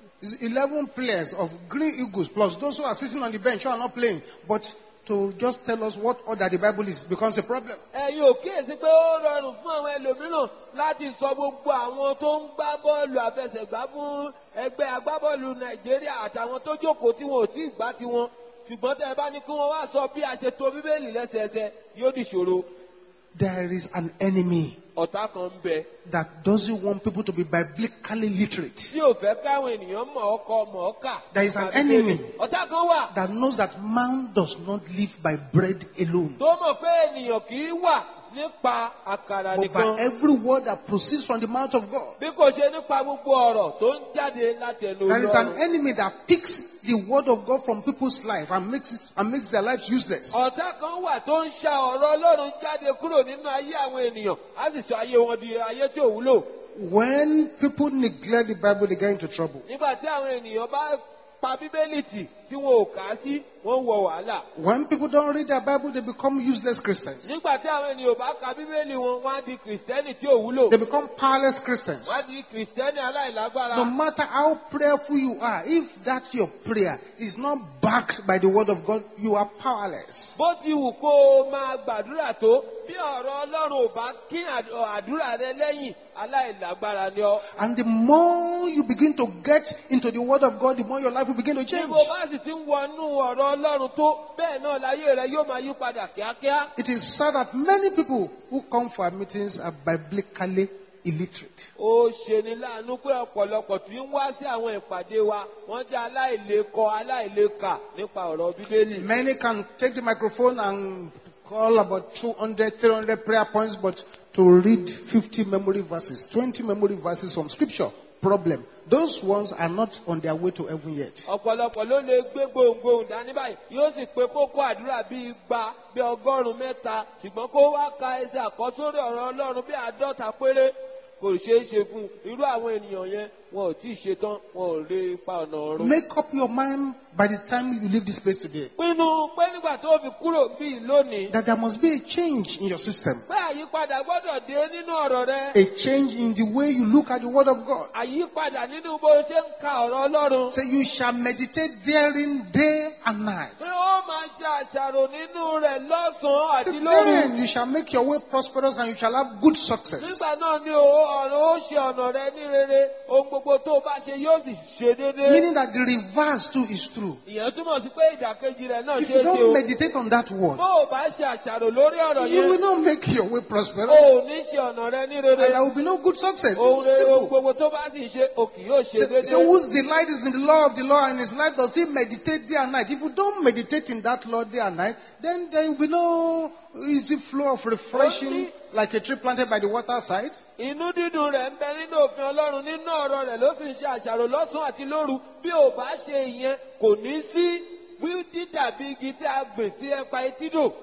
eleven players of Green Eagles plus those who are sitting on the bench who are not playing, but to just tell us what order the Bible is becomes a problem. ẹ̀yin ò kíyèsí pé ó rọrùn fún àwọn ẹlòmíràn láti sọ gbogbo àwọn tó ń gbá bọ́ọ̀lù àfẹsẹ̀gbá fún ẹgbẹ́ agbábọ́ọ̀lù Nàìjíríà àtàwọn tó jókòó tí wọn ò tí ì gbá tiwọn ṣùgbọ́n tẹ́ ẹ bá ní kí wọ́n wá sọ bí a ṣe tò bíbélì lẹ́sẹẹsẹ yóò dìṣòro. There is an enemy ọ̀tá kan ń bẹ that doesn't want people to be biblically literate. tí ò fẹ́ káwọn ènìyàn mọ̀ ọ́ kọ mọ̀ ọ́ kà. There is an enemy ọ̀tá kan wà that knows that man does not live by bread alone, tó mọ̀ pé ènìyàn kì í wà nípa àkàrà but by nìkan every word that proceeds from the mouth of God. bí kò ṣe nípa gbogbo ọ̀rọ̀ tó ń jáde láti ẹnu There is an Ọlọ́run. enemy that picks the word of God from people's life and makes it, and makes their lives useless. ọ̀tá kan wà tó ń ṣa ọ̀rọ̀ Ọlọ́run jáde kúrò nínú ayé àwọn ènìyàn á sì sọ ayé wọn di ayé tí ò wúlò. When people neglect the Bible, they get into trouble. nígbà tí àwọn ènìyàn bá pa bíbélì tì tí wọn ò kà á sí wọ́n wọ wàhálà. When people don't read their Bible, they become useless Christians. nígbà tí àwọn ènìyàn bá ka bíbélì wọn wọ́n á di kìrìsìtẹ́nì tí ò wúlò. They become powerless Christians. wọ́n á di kìrìsìtẹ́nì aláìlágbára. No matter how prayerful you are, if that your prayer is not backed by the word of God, you are powerless. bó ti wù kó o máa gbàdúrà tó bí ọ̀rọ̀ Ọlọ́run ò bá kí àdúrà rẹ lẹ́yìn aláìlágbára ni ọ́. And the more you begin to get into the word of God, the more your life will begin to bí change. mo bá sì ti ń wọnú ọ̀rọ̀ Ọlọ́run tó bẹ́ẹ̀ náà láyé rẹ yóò máa yí padà kíákíá. It is sad that many people who come for our meetings are biblically illiterate. ó ṣeni láàánú pé ọ̀pọ̀lọpọ̀ tí ń wá sí àwọn ìpàdé wa wọ́n jẹ́ aláìlékọ aláìlékà nípa ọ̀rọ̀ bíbélì. Many can take the microphone and call about two hundred, three hundred prayer points, but to read fifty memory verses, twenty memory verses from scripture, problem. Those ones are not on their way to heaven yet. ọ̀pọ̀lọpọ̀ ló lè gbé gbohùngbohùn dání báyìí yóò sì pé kókó àdúrà bíi igba bíi ọgọ́rùn-ún mẹ́ta ṣùgbọ́n kó wá ka ẹsẹ̀ àkọ́sórí ọ̀rọ̀ Ọlọ́run bíi àádọ́ta péré kò ṣeé ṣe fún un. irú àwọn ènìyàn yẹn wọn ò tí ì ṣetán wọn ò rí ipa ọ̀nà ọ̀run. Make up your mind by the time you leave this place today pinnu pé nígbà tó fi kúrò bíi lónìí that there must be a change in your system, pé àyípadà gbọ́dọ̀ dé nínú ọ̀rọ̀ rẹ. a change in the way you look at the word of God. àyípadà nínú bó ṣe ń ka ọ̀rọ̀ Ọlọ́run. Say you shall meditate therein day and night. pé ó máa ṣe àṣàrò nínú rẹ̀ lọ́sàn-án Say, àti lóru. then you shall make your way prosperous and you shall have good success. nígbà náà ni o- ọ̀rọ̀ ó ṣe ọ̀nà rẹ ní rere ohun gbogbo tó o bá ṣe yóò sì ṣe déédéé. Meaning that the reverse too is true. ìyẹn túmọ̀ sí pé ìdàkejì rẹ̀ náà If ṣe you é ṣe o. don't meditate on that word, bó o bá ṣe àṣàrò lórí ọ̀rọ̀ you will yẹn not make your way o prosperous. ò ní ṣe ọ̀nà rẹ ní And rere. there will be no good success. ohun It's rere ohun simple. gbogbo tó bá sì ṣe o kì yóò ṣe So, déédéé. so whose delight is in the law of the law and his life does he meditate day and night? If you don't meditate in that law day and night, then there will be no easy flow of refreshing like a tree planted by the waterside. inú dídùn rẹ̀ ń bẹ nínú òfin Ọlọ́run nínú ọ̀rọ̀ rẹ̀ ló fi ń ṣe àṣàrò lọ́sàn-án àti lóru bí ò bá ṣe ìyẹn kò ní sí wí dídàbí igi tí a gbìn sí ẹ̀pà etídò.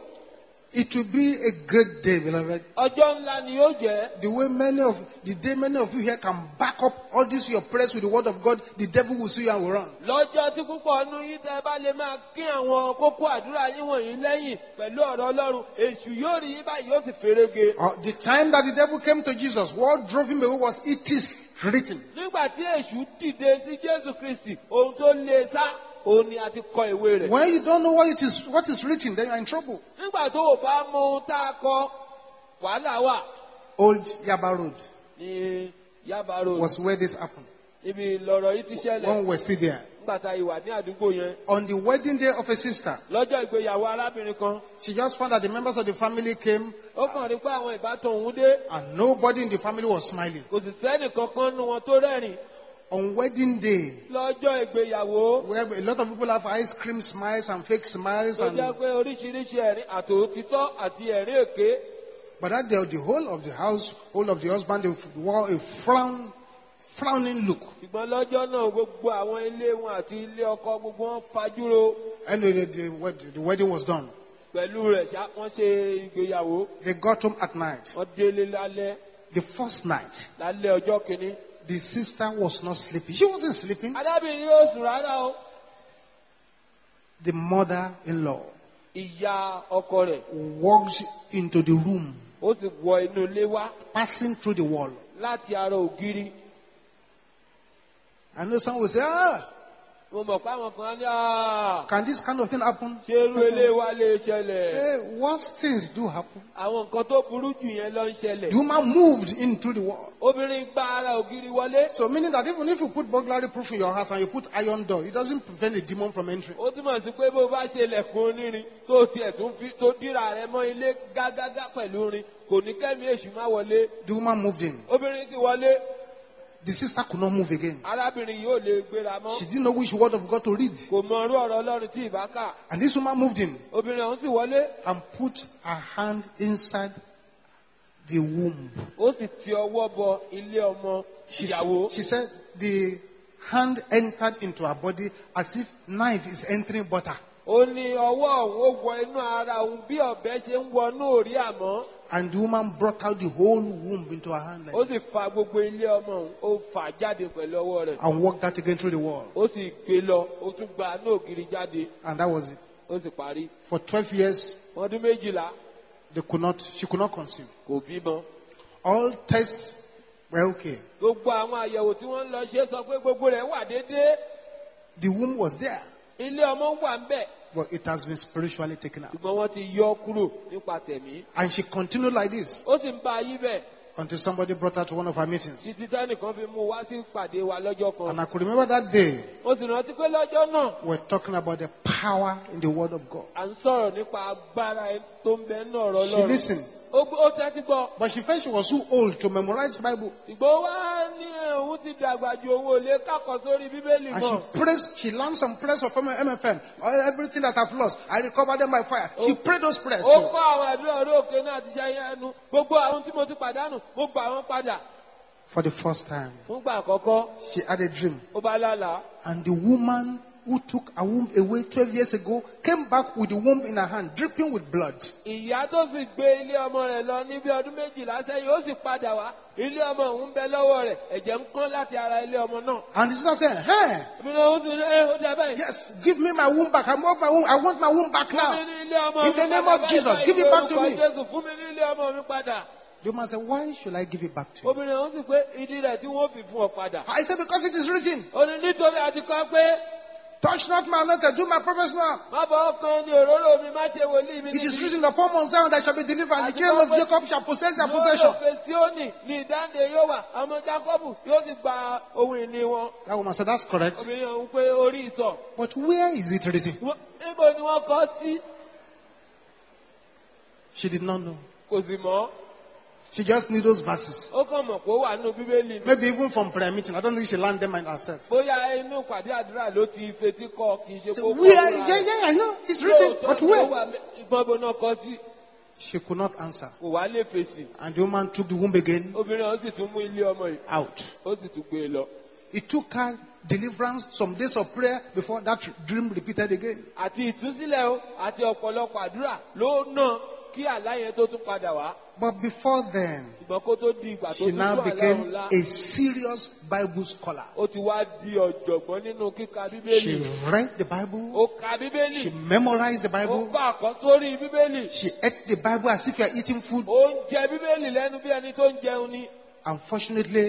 It will be a great day, beloved. ọjọ́ ńlá ni yóò jẹ́. The way many of the day many of you here can back up all this your prayers with the word of God, the devil will see you and will run. lọ́jọ́ tí púpọ̀ nínú yín tẹ́ bá lè máa kín àwọn kókó àdúrà yín wọ̀nyí lẹ́yìn pẹ̀lú ọ̀rọ̀ Ọlọ́run èṣù yóò rí yín báyìí yóò sì ferege. Uh, the time that the devil came to Jesus, what drove him away was it is written. nígbà tí èṣù dìde sí Jésù Kristi ohun tó lé e sá òun ni a ti kọ ìwé rẹ̀. When you don't know what it is, what is written, then you are in trouble. nígbà tó o bá mọ ohun tá a kọ wàhálà wà Old Yaba Road. ní Yaba Road. was where this happened. Ibi lọ̀rọ̀ yìí ti ṣẹlẹ̀. When we were still there. Nígbà tá a wà ní àdúgbò yẹn. On the wedding day of a sister, Lọ́jọ́ ìgbéyàwó arábìnrin kan. she just found that the members of the family came Ó kàn rí pé àwọn ìbátan òun dé. and nobody in the family was smiling. Kò sì sẹ́nì kankan nu wọn tó rẹ́rìn. On wedding day, Lọ́jọ́ ìgbéyàwó. where a lot of people have ice cream smiles and fake smiles, Tó and jẹ́ pé oríṣiríṣi ẹ̀rín àtòtítọ́ àti ẹ̀rín èké. but that day, the whole of the house, whole of the husband, they wore a frown, frowning look. Ṣùgbọ́n lọ́jọ́ náà gbogbo àwọn ilé wọn àti ilé ọkọ gbogbo wọn fajúro. Anyway, the, the, the wedding was done. Pẹ̀lú rẹ̀ ṣá wọ́n ṣe ìgbéyàwó. They got home at night. Wọ́n délé lálẹ́. The first night, Lálẹ́ ọjọ́ kìíní. the sister was not sleeping. She wasn't sleeping. Arábìnrin yóò sùn rárá o. The mother-in-law Ìyá ọkọ rẹ̀. walked into the room, Ó sì wọ inú ilé wá passing through the wall. láti ara ògiri. I know someone will say, ah, Mo mọ̀ pé àwọn kan á ní "Ah, can this kind of thing happen? ṣé irú ilé wa lè ṣẹlẹ̀?" Hey, worse things do happen. Àwọn nǹkan tó burú jù yẹn ló ń ṣẹlẹ̀. The woman moved in through the wall. Obìnrin gba ara ògiri wọlé. So meaning that even if you put burglary proof in your house and you put iron door, it doesn't prevent the demon from entering. Ó túmọ̀ sí pé bó bá ṣe lẹ̀kùn onírin tó tiẹ̀ tún fi tó dírà rẹ̀ mọ́ ilé gágágá pẹ̀lú orin kò ní kẹ́mi èṣù má wọlé. The woman moved in. Obìnrin ti wọlé. The sister could not move again. Arábìnrin yóò lè gbéra mọ́. She didn't know which word of God to read. Kò mọ irú ọ̀rọ̀ Ọlọ́run tí ìbá kà. And this woman moved in Obìnrin ọ̀hún sì wọlé. and put her hand inside the womb. Ó sì ti ọwọ́ bọ ilé ọmọ She, ìyàwó. she said the hand entered into her body as if knife is entering butter. Ó ní ọwọ́ ọ̀hún ó wọ inú ara òun bí ọ̀bẹ ṣe ń wọnú òrí àmọ́. And the woman brought out the whole womb into her hand like Ó this, sì fa gbogbo ilé ọmọ òun ó fà jáde pẹ̀lú ọwọ́ rẹ̀. and walked out again through the wall. Ó sì gbé lọ ó tún gba inú ògiri jáde. And that was it. Ó sì parí. For twelve years, Ọdún méjìlá they could not, she could not conceive. kò bímọ. All tests were okay. Gbogbo àwọn àyẹ̀wò tí wọ́n ń lọ ṣe sọ pé gbogbo rẹ̀ wà déédéé. The womb was there, Ilé ọmọ wà ń bẹ̀. but it has been spiritually taken out. Ṣùgbọ́n wọ́n ti yọ kúrò nípa tẹ̀mí. And she continued like this Ó sì ń bá ayé bẹ̀. until somebody brought her to one of our meetings. Títí tẹ́nìkan fi mú wá sí ìpàdé wa lọ́jọ́ kan. And I could remember that day, Mo sì rántí pé lọ́jọ́ náà we're talking about the power in the Word of God. à ń sọ̀rọ̀ nípa agbára ẹ tó ń bẹ náà ọ̀rọ̀ She Ọlọ́run. listened, Ó gbọ́- ó tẹ́tí gbọ́. but she felt she was too old to memorize the Bible. Ìgbò wá ní òun ti dàgbà ju òun ò lè kákọ̀ sórí Bíbélì And she mọ́. prays, she learned some prayers of M F M. Everything that I've lost, I recover them by fire. She prayed those prayers Ó too. kọ́ àwọn àdúrà orí òkè náà ti ṣayé ẹnu. Gbogbo àwọn tí mo ti pàdánù, mo gbà wọ́n padà. For the first time, Fúngbà àkọ́kọ́, she had a dream. ó bá lálàá. And the woman who took her womb away twelve years ago came back with the womb in her hand, dripping with blood. Ìyá tó sì gbé ilé ọmọ rẹ̀ lọ ní bí ọdún méjìlá sẹ́yìn, ó sì padà wá. Ilé ọmọ òun ń bẹ lọ́wọ́ rẹ̀, ẹ̀jẹ̀ ń kán láti ara ilé ọmọ náà. And the sister said, hey, Ìbílẹ̀ òun ti ní ẹ ó dá báyìí. yes, give me my womb back. I want my womb, I want my womb back Fún mi now. ní ilé ọmọ In mi the name padà of báyìí, Jesus, báyìí, give it back to lórúkọ me. Jésù, fún mi ní ilé ọmọ mi padà. The woman said, why should I give it back to you? Obìnrin òun sì pé ìdí rẹ̀ tí wọ́n fi fún ọ padà. I said, because it is written, Ó ní nítorí àti kọ́ pé touch not my anointed, do my prophets now. má bọ́ kan ní òróró mi, má ṣe wòlíì mi It is níbi. written, upon Mount Zion there shall be deliverance, and the children of Jacob shall possess their possession. Lórí òkè Síónì ni ìdáǹdè yóò wà, ọmọ Jákọ́bù yóò sì gba ohun ìní wọn. That woman said, that's correct. Obìnrin ọ̀hún pé orí ìsọ̀. But where is it written? Wọ́n- Níbo ni wọ́n kọ́ sí? She did not know. Kò sì mọ̀. She just knew those verses. Ó kàn mọ̀ pé ó wà nínú Bíbélì ni. Maybe even from prayer meeting. I don't think she learned them herself. Bóyá inú ìpàdé àdúrà ló ti fetí kọ́, kì í ṣe So kó kọ́ where? fúnra Yeah, rẹ̀. yeah, I know. It's written. Lóòótọ́ But ni ó where? wà mẹ́- ìgbọ́n bo náà kọ́ sí. She could not answer. Kò wá lè fèsì. And the woman took the womb again Obìnrin ọ̀hún sì tún mú ilé ọmọ yìí. out. Ó sì tún gbé e lọ. It took her deliverance, some days of prayer before that dream repeated again. Àti ìtúsílẹ̀ o, àti ọ̀pọ̀lọpọ̀ àdúrà ló ná kí àlá yẹn tó tún padà wá. But before then, Ìgbọ́n kó tó di ìgbà tó she tún now tún àlá became òun lá. a serious Bible scholar. Ó ti wá di ọ̀jọ̀gbọ́n nínú kíka She Bíbélì. read the Bible. Ó ka She Bíbélì. memorized the Ó Bible. kọ́ àkọ́sórí Bíbélì. She ate the Bible as if you are eating food. Ó ń jẹ Bíbélì lẹ́nu bí ẹni tó ń jẹun ni. Unfortunately,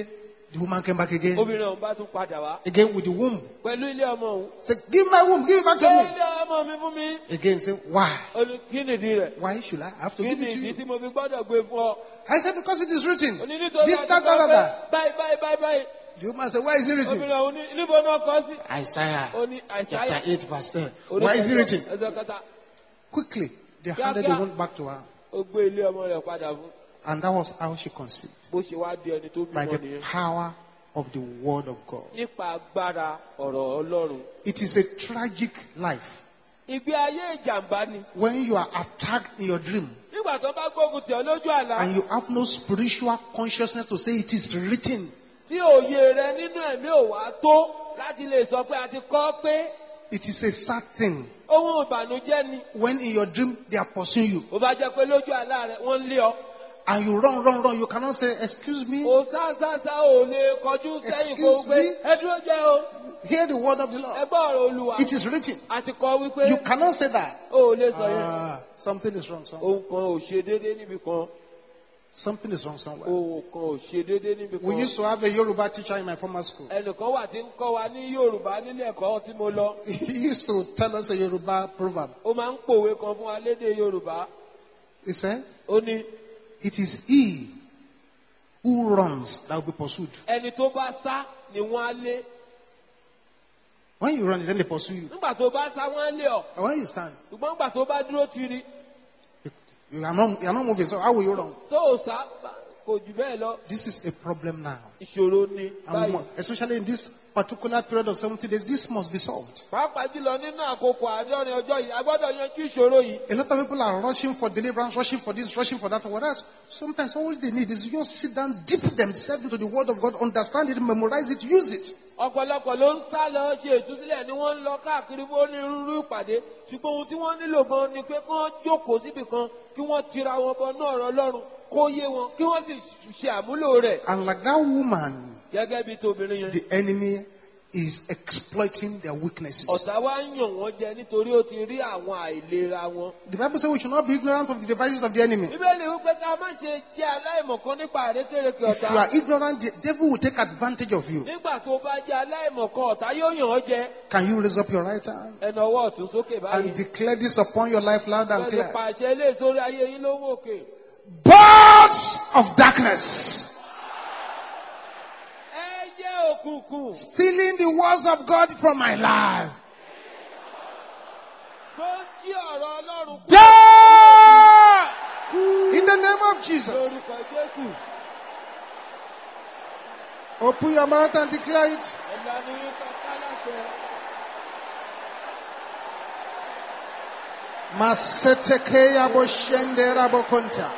The woman came back again. obìnrin ọ̀hún bá tún padà wá Again with the womb. pẹ̀lú ilé ọmọ òun. Say, give my womb, give it back to ṣé me. ilé ọmọ mi fún mi. Again, say, why? ó ní kí nìdí rẹ̀. Why should I have to kí give it to nìdí you? tí mo fi gbọ́dọ̀ gbé fún ọ. I said, because it is written. ó ní nítorí This, àti that, kọ́ that, pé that. báyìí báyìí báyìí báyìí. The woman said, why is it written? obìnrin ọ̀hún ní níbo náà kọ́ sí. Isaiah ó ní àìsáyà. chapter eight verse ten. Orí Why is it kẹjọ, written? ẹsẹ̀ kẹta. Quickly, they Kíákíá. handed the womb back to her. ó gbé ilé ọmọ rẹ̀ padà fún. And that was how she conceived. bó ṣe wá di ẹni tó By bímọ the nìyẹn. power of the word of God. nípa agbára ọ̀rọ̀ ọlọ́run. It is a tragic life ìgbé ayé ìjàmbá ni. when you are attacked in your dream nígbà tó bá gbógun tì ọ́ lójú àlá. and you have no spiritual consciousness to say it is written. tí òye rẹ nínú ẹ̀mí ò wá tó láti lè sọ pé a ti kọ́ pé It is a sad thing ohun ìbànújẹ́ ni. when in your dream they are pursuing you ó bá jẹ́ pé lójú àlá rẹ wọ́n ń lé ọ. and you run, run, run. You cannot say, excuse me, kò sáṣáṣá ò lè kọjú sẹ́yìn kó Excuse pé me? ẹ dúró jẹ́ o. hear the word of the ẹ Lord. gbọ́ ọ̀rọ̀ olúwa. It is written. a ti kọ́ wípé You cannot say that. o ò lè sọ yẹn. Ah, something is wrong somewhere. ohun kan ò ṣe déédéé níbi kan. Something is wrong somewhere. ohun kan ò ṣe déédéé níbi We kan. used to have a Yoruba teacher in my former school. ẹnìkan wà tí ń kọ́ wa ní yorùbá nílé ẹ̀kọ́ tí mo lọ. He used to tell us a Yoruba proverb. ó máa ń pòwe kan fún wa lédè yorùbá. He said, ó ní it is he who runs that will be pursued. ẹni tó bá sá ni wọ́n á lé. When you run, then they pursue you. nígbà tó bá sá wọ́n á lé ọ. And when you stand, ṣùgbọ́n nígbà tó bá dúró tiri you are not, you are not moving. So how will you run? tó o sá kò jù bẹ́ẹ̀ lọ. This is a problem now. ìṣòro ni And báyìí. mo- especially in this particular period of seventy days, this must be solved. pàápàá jùlọ nínú àkókò àádọ́rin ọjọ́ yìí a gbọ́dọ̀ yanjú ìṣòro yìí. A lot of people are rushing for deliverance, rushing for this, rushing for that. Whereas sometimes all they need is just sit down, dip themselves into the word of God, understand it, memorize it, use it. ọ̀pọ̀lọpọ̀ ló ń sá lọ ṣe ìtúsílẹ̀ ni wọ́n ń lọ káàkiri fún onírúurú ìpàdé ṣùgbọ́n ohun tí wọ́n nílò gan ni pé kí wọ́n jókòó síbì kan kí wọ́n tira wọn bọnú ọ̀rọ̀ ọlọ́run kó yé wọn kí wọ́n sì ṣe àmúlò rẹ̀. And like that woman, gẹ́gẹ́ bí tobìnrin yẹn. the enemy is exploiting their weaknesses. ọ̀tá wa ń yàn wọ́n jẹ nítorí ó ti rí àwọn àìlera wọn. The Bible says we should not be ignorant of the devices of the enemy. bíbélì wípé ká má ṣe jẹ́ aláìmọ̀kan nípa àrékérekè If you ọ̀tá. are ignorant, the devil will take advantage of you. nígbà tó bá jẹ́ aláìmọ̀kan ọ̀tá yóò yàn ọ́ jẹ. Can you raise up your right hand ẹnà ọwọ́ ọ̀tún sókè báyìí. and declare this upon your life loud and bẹ́ẹ̀ sì clear? pàṣẹ ilé sórí ayé yín lówó òkè. Birds of darkness, ẹyẹ òkùnkùn stealing the words of God from my life. tó ń jí ọ̀rọ̀ ọlọ́run kú. Die! In the name of Jesus. lórúkọ jésù. Open your mouth and declare it. ẹ̀là ni yín kan ká láṣẹ. Masetekeya boshendera bokonta.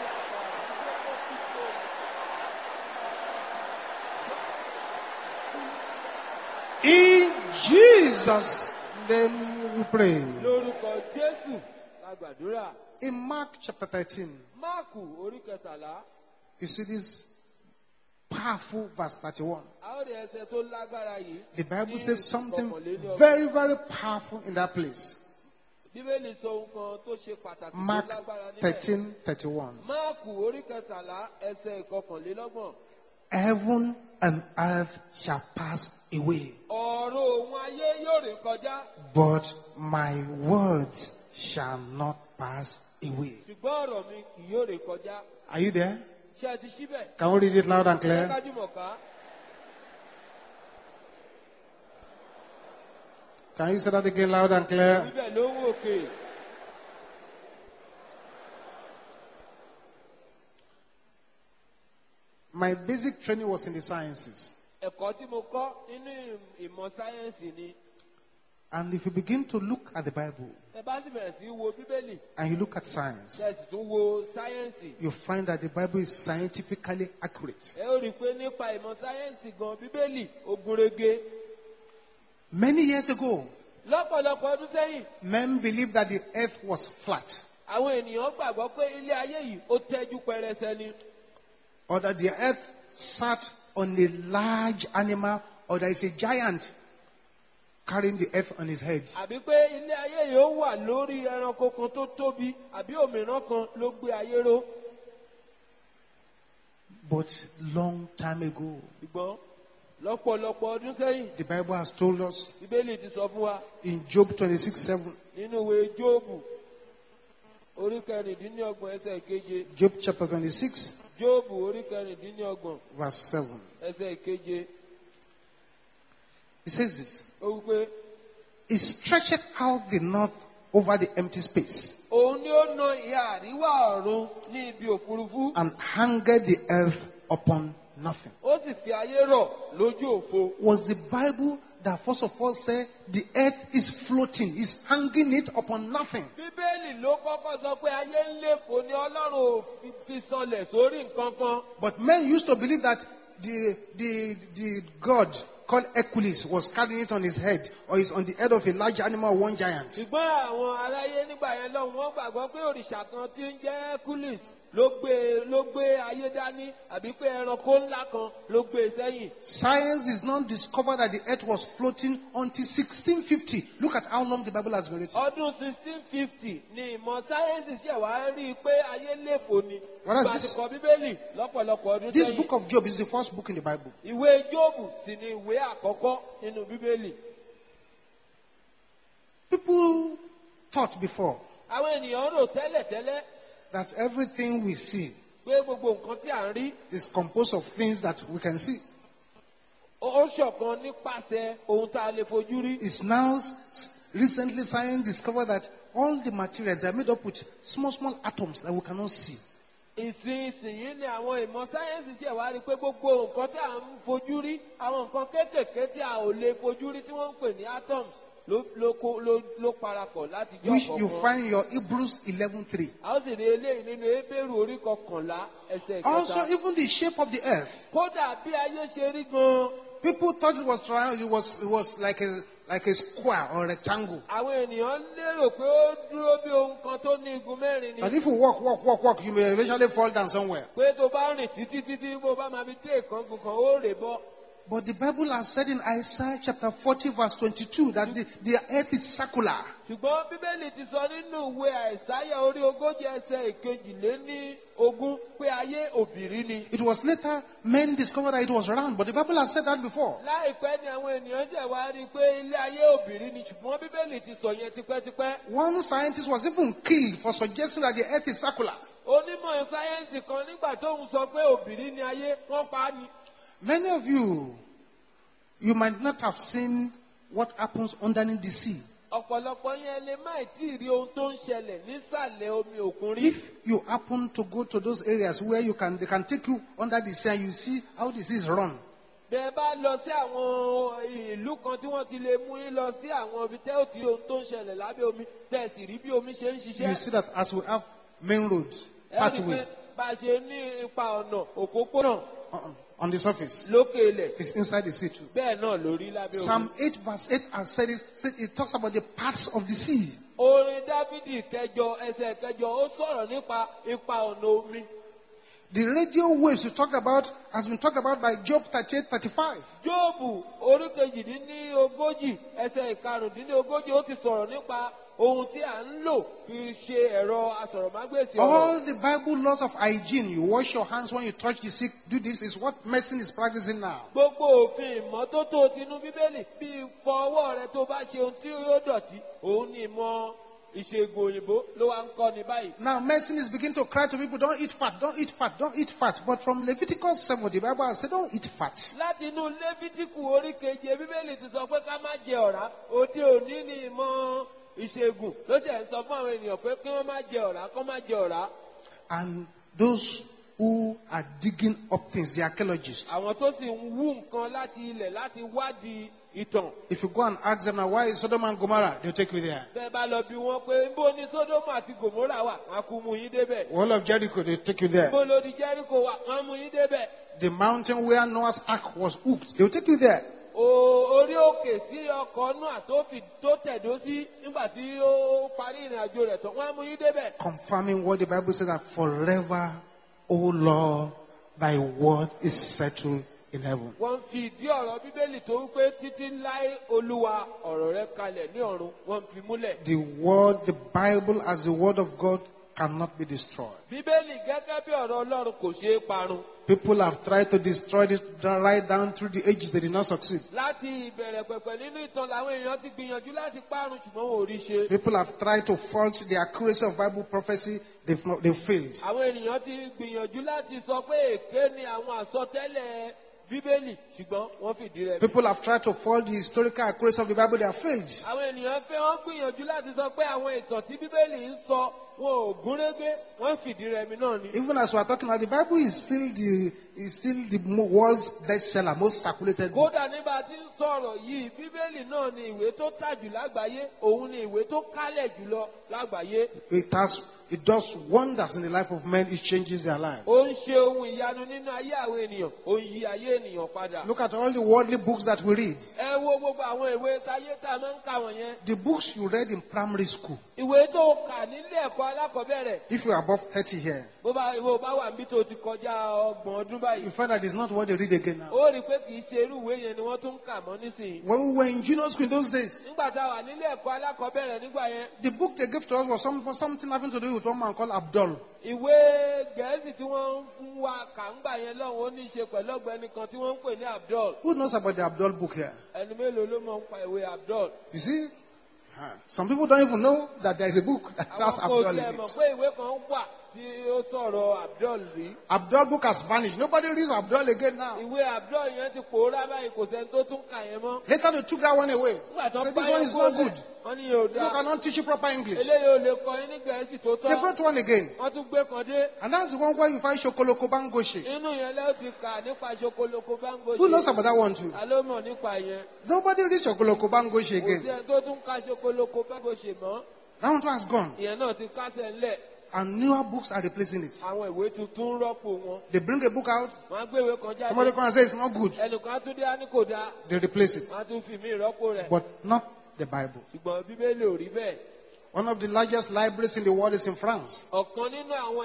In Jesus' name we pray. lórúkọ jésù la gbàdúrà. In Mark chapter thirteen, máàkù orí kẹtàlá. you see this powerful verse thirty-one. a ó rí ẹsẹ̀ tó lágbára yìí. The Bible ní says something ìkọkànlélọ́gbọ̀n. very, very powerful in that place. bíbélì sọ ohun kan tó ṣe pàtàkì tó Mark lágbára níbẹ̀. thirteen thirty-one. máàkù orí kẹtàlá ẹsẹ̀ ìkọkànlélọ́gbọ̀n. Heaven and earth shall pass away, ọ̀rọ̀ òun ayé yóò ré kọjá. but my words shall not pass away. ṣùgbọ́n ọ̀rọ̀ mi kì yóò ré kọjá. Are you there? ṣé ẹ ti síbẹ̀? Can we read it loud and ẹ clear? kájú mọ̀ ká. Can you say that again loud and clear? bíbẹ̀ ló ń wò òkè. My basic training was in the sciences. ẹ̀kọ́ tí mo kọ́ nínú ìmọ̀ sáyẹ́ǹsì ni. And if you begin to look at the Bible ẹ bá sì bẹ̀rẹ̀ sí í wo bíbélì. and you look at science, ẹ sì tún wo sáyẹ́ǹsì. you find that the Bible is scientifically accurate. ẹ ó rí i pé nípa ìmọ̀ sáyẹ́ǹsì gan bíbélì ó gúnrégé. Many years ago, lọ́pọ̀lọpọ̀ ọdún sẹ́yìn men believed that the earth was flat, àwọn ènìyàn gbàgbọ́ pé ilé ayé yìí ó tẹ́jú pẹrẹsẹ ni. or that the earth sat on a large animal, or there is a giant carrying the earth on his head. àbí pé ilé ayé yìí ó wà lórí ẹranko kan tó tóbi àbí òmíràn kan ló gbé ayé ró. But long time ago, ṣùgbọ́n lọ́pọ̀lọpọ̀ ọdún sẹ́yìn. The Bible has told us Bíbélì ti sọ fún wa in Job twenty-six seven. nínú ìwé Jóòbù orí kẹrìndínlọ́gbọ̀n ẹsẹ̀ keje. Job chapter twenty-six, Jóòbù orí kẹrìndínlọ́gbọ̀n verse seven. ẹsẹ̀ keje. He says this. Ó wí pé He stretched out the north over the empty space òun ni ó na ìhà àríwá ọ̀run ní ibi òfurufú. and hanged the earth upon nothing. Ó sì fi ayé rọ̀ lójú òfo. Was the Bible that first of all said the earth is floating, is hanging it upon nothing? Bíbélì ló kọ́kọ́ sọ pé ayé ń léfò ni Ọlọ́run ò fi- fi sọlẹ̀ sórí nǹkan kan. But men used to believe that the, the, the God called Hercules was carrying it on his head or is on the head of a large animal or one giant. Ṣùgbọ́n àwọn aráyé nígbà yẹn lọ́hùn wọ́n gbàgbọ́ pé òrìṣà kan tí ń jẹ́ Hercules ló gbé ló gbé ayé dání àbí pé ẹranko ńlá kan ló gbé e sẹ́yìn. Science is not discovered that the earth was floating until sixteen fifty. Look at how long the Bible has been written. Ọdún sixteen fifty ni ìmọ̀ sáyẹ́nsì ṣẹ̀ wá rí i pé ayé léfò ni. What is Ìgbà this? tí kọ Bíbélì lọ́pọ̀lọpọ̀ ọdún This sẹ́yìn. book of Job is the first book in the Bible. Ìwé Jóòbù sì ni ìwé àkọ́kọ́ nínú Bíbélì. People thought before Àwọn ènìyàn rò tẹ́lẹ̀tẹ́lẹ̀ that everything we see pé gbogbo nǹkan tí à ń rí is composed of things that we can see. ó ṣọ̀kan nípasẹ̀ ohun tá a lè fojú rí. It's now s- recently science discovered that all the materials are made up with small, small atoms that we cannot see. Ìsinsìnyí ni àwọn ìmọ̀ sáyẹ́nsì ṣẹ̀ wá rí i pé gbogbo nǹkan tí à ń fojú rí àwọn nǹkan kéékèèké tí a ò lè fojú rí tí wọ́n ń pè ní atoms ló ló kó ló ló parapọ̀ láti jẹ́ Which you ọ̀kọ̀ọ̀kan. find in your Hebrews eleven three. A ó sì rí eléyìí nínú Hébérù orí kọkànlá ẹsẹ̀ Also, ìkẹta. even the shape of the earth. Kódà bí ayé ṣe rí gan-an, People thought it was tri- it was it was like a like a square or rectangle. àwọn ènìyàn lérò pé ó dúró bí ohun kan tó ní igun mẹ́rin ni. But if you walk, walk, walk, walk, you may eventually fall down somewhere. Pé tó bá rìn títí títí bó bá máa fi dé ìkángun kan ó rè bọ́. But the Bible has said in Isaiah chapter forty verse twenty-two that the, the earth is circular. Ṣùgbọ́n Bíbélì ti sọ nínú ìwé Àìsáyà orí ogójì ẹsẹ̀ ìkejìléní ogún pé ayé òbìrí ni. It was later men discovered that it was round, but the Bible has said that before. Láìpẹ́ ni àwọn ènìyàn ṣẹ̀ wá rí i pé ilé ayé òbìrí ni ṣùgbọ́n Bíbélì ti sọ yẹn tipẹ́tipẹ́. One scientist was even killed for suggesting that the earth is circular. Onímọ̀ sáyẹ́ǹsì kan nígbà tóun sọ pé òbìrí ni ayé wọ́n pa á ni. Many of you, you might not have seen what happens underneath the sea. Ọ̀pọ̀lọpọ̀ yẹn lè má tí ì rí ohun tó ń ṣẹlẹ̀ nísàlẹ̀ omi òkun rí. If you happen to go to those areas where you can, they can take you under the sea and you see how the sea is run. Bẹ́ẹ̀ bá lọ sí àwọn ìlú kan tí wọ́n ti lè mú yín lọ sí àwọn ibi tẹ́ ò tí ohun tó ń ṣẹlẹ̀ lábẹ́ omi tẹ́ ẹ̀ sì rí bí omi ṣe ń You ṣiṣẹ́. see that as we have main road, Ẹ rí i pé pathway, bá a ṣe ní ipa ọ̀nà òpópónà uh, on the surface, lókè ilẹ̀ it's inside the sea too. bẹ́ẹ̀ náà ló rí lábẹ́ omi. Psalm eight verse eight has said it, said it talks about the parts of the sea. Orin Dáfídì kẹjọ ẹsẹ̀ kẹjọ ó sọ̀rọ̀ nípa ipa ọ̀nà omi. The radio waves you talked about has been talked about by Job thirty-eight thirty-five. Jóòbù orí kejìdínlógójì ẹsẹ̀ ìkarùndínlógójì ó ti sọ̀rọ̀ nípa ohun tí à ń lò fi ṣe ẹ̀rọ asọ̀rọ̀mágbèsì ọ̀rọ̀. All the Bible laws of hygiene, you wash your hands when you touch the sick, do this, is what medicine is practicing now. Gbogbo òfin ìmọ́tótó tinú Bíbélì bíi fọ ọwọ́ rẹ tó bá ṣe ohun tí yóò dọ̀tí òun ni ìmọ̀ ìṣègùn òyìnbó ló wá ń kọ́ ní báyìí. Now medicine is beginning to cry to people, don't eat fat, don't eat fat, don't eat fat. But from Leviticus seven, the Bible has said, don't eat fat. Láti inú Léfítíkù orí keje Bíbélì ti sọ pé ká má jẹ ọ̀rá. Òde òní ni ìmọ̀ ìṣègùn ló ṣe ń sọ fún àwọn ènìyàn pé kí wọ́n má jẹ ọ̀rá kí wọ́n má jẹ ọ̀rá. And those who are digging up things, the archaeologists, Àwọn tó sì ń wú nǹkan láti ilẹ̀ láti wádìí ìtàn. if you go and ask them now, why is Sodom and Gomorrah? They'll take you there. Bẹ́ẹ̀ bá lọ bí wọ́n pé níbo ni Sódómù àti Gòmórà wà, wọ́n á kú mú yín débẹ̀. Wall of Jericho, they'll take you there. Níbo ló di Jẹ́ríkò wà, wọ́n á mú yín débẹ̀. The mountain where Noah's ark was hooked, they'll take you there. O- Orí òkè tí ọkọ̀ Nóà tó fi tó tẹ̀dó sí nígbà tí ó parí ìrìn àjò rẹ̀ tán, wọ́n á mú yín débẹ̀. Confirming what the Bible says that forever, O Lord, thy word is settled in heaven. Wọ́n fi ìdí ọ̀rọ̀ Bíbélì tó wípé títí láé Olúwa ọ̀rọ̀ rẹ̀ kalẹ̀ ní ọ̀run, wọ́n fi múlẹ̀. The word, the Bible as the word of God cannot be destroyed. Bíbélì gẹ́gẹ́ bí ọ̀rọ̀ Ọlọ́run kò ṣeé parun. People have tried to destroy it right down through the ages. They did not succeed. Láti ìbẹ̀rẹ̀ pẹ̀pẹ̀ nínú ìtàn làwọn èèyàn ti gbìyànjú láti parun ṣùgbọ́n wọn ò rí ṣe. People have tried to fault the accuracy of Bible prophecy. They've, not, they've failed. Àwọn ènìyàn ti gbìyànjú láti sọ pé èké ni àwọn àsọtẹ́lẹ̀ Bíbélì ṣùgbọ́n wọ́n fìdí rẹ̀. People have tried to fault the historical accuracy of the Bible. They have failed. Àwọn ènìyàn fẹ́ wọ́n gbìyànjú láti sọ pé àwọn ìtàn tí Bíbélì ń sọ wọn ò gúnrégé wọ́n fìdí rẹmi náà ni. Even as we are talking now, the Bible is still the is still the mo- world's bestseller, most circulated book. Kódà nígbà tí ń sọ̀rọ̀ yìí Bíbélì náà ni ìwé tó tà jù lágbàáyé òun ni ìwé tó kálẹ̀ jùlọ lágbàáyé. It has it does wonders in the life of men. It changes their lives. Ó ń ṣe ohun ìyanu nínú ayé àwọn ènìyàn ó ń yí ayé ènìyàn padà. Look at all the worldly books that we read. Ẹ wo gbogbo àwọn ìwé táyé tá a máa ń kà wọ̀nyẹn. The books you read in primary school. Ìwé tó kà nílé ẹ̀kọ́ alákọ̀ọ́bẹ̀rẹ̀. If you are above thirty here, Bó bá ìwé bá wà níbi tó ti kọjá ọgbọ̀n ọdún báyìí. you find that it's not what they read again now. Ó rí i pé kì í ṣe irú ìwé yẹn ni wọ́n tún ń kà mọ́ nísìnyí. When we were in junior school in those days, Nígbà tá a wà nílé ẹ̀kọ́ alákọ̀ọ́bẹ̀rẹ̀ nígbà yẹn. the book they gave to us was some, something having to do with one man called Abdul. Ìwé Gẹ̀ẹ́sì tí wọ́n ń fún wa kà ń gbà yẹn lọ́hùn ó ní í ṣe pẹ̀lú ọ̀gbẹ́ni kan tí wọ́n ń pè ní Abdul. Who knows about the Abdul book here? Ẹni mélòó ló mọ̀ ń pa ìwé Abdul? You see? Huh. Some people don't even know that there is a book that has Àwọn kò Abdul tiẹ̀ in mọ̀ it. pé ìwé kan wà tí ó sọ̀rọ̀ Abdul rí. Abdul book has vanished. Nobody reads Abdul again now. Ìwé Abdul yẹn ti pòórá báyìí kò sẹ́ni tó tún kà yẹn mọ́. Later they took that one away. Nígbà tó Said bá this one yẹn is kó not lẹ̀, good. wọ́n ní yóò This one dá. cannot teach you proper English. Eléyìí ò lè kọ́ yín ní Gẹ̀ẹ́sì tó They tọ́. brought one again. Wọ́n tún gbé kan dé. And that's the one where you find Shokoloko Bangoshi. Inú yẹn lẹ́yìn ti kà nípa ṣokoloko báńgò Who knows ṣe. about that one too? Ta ló mọ̀ nípa yẹn? Nobody reads Shokoloko Bangoshi Kò sí again. ẹni tó tún ka ṣokoloko báńgò ṣe mọ́. That one too has gone. Ìyẹn náà ti kásẹ̀ ńlẹ̀. And newer books are replacing it. Àwọn ìwé tuntun ń rọ́pò wọn. They bring a book out. Wọ́n á gbé ìwé kan Somebody jáde. come and say it's not good. Ẹnìkan á tún dé á ní kò dáa. They replace it. Wọ́n á tún fi mí ìrọ́pò rẹ̀. But not the Bible. Ṣùgbọ́n Bíbélì ò rí bẹ́ẹ̀. One of the largest libraries in the world is in France. Ọ̀kan nínú àwọn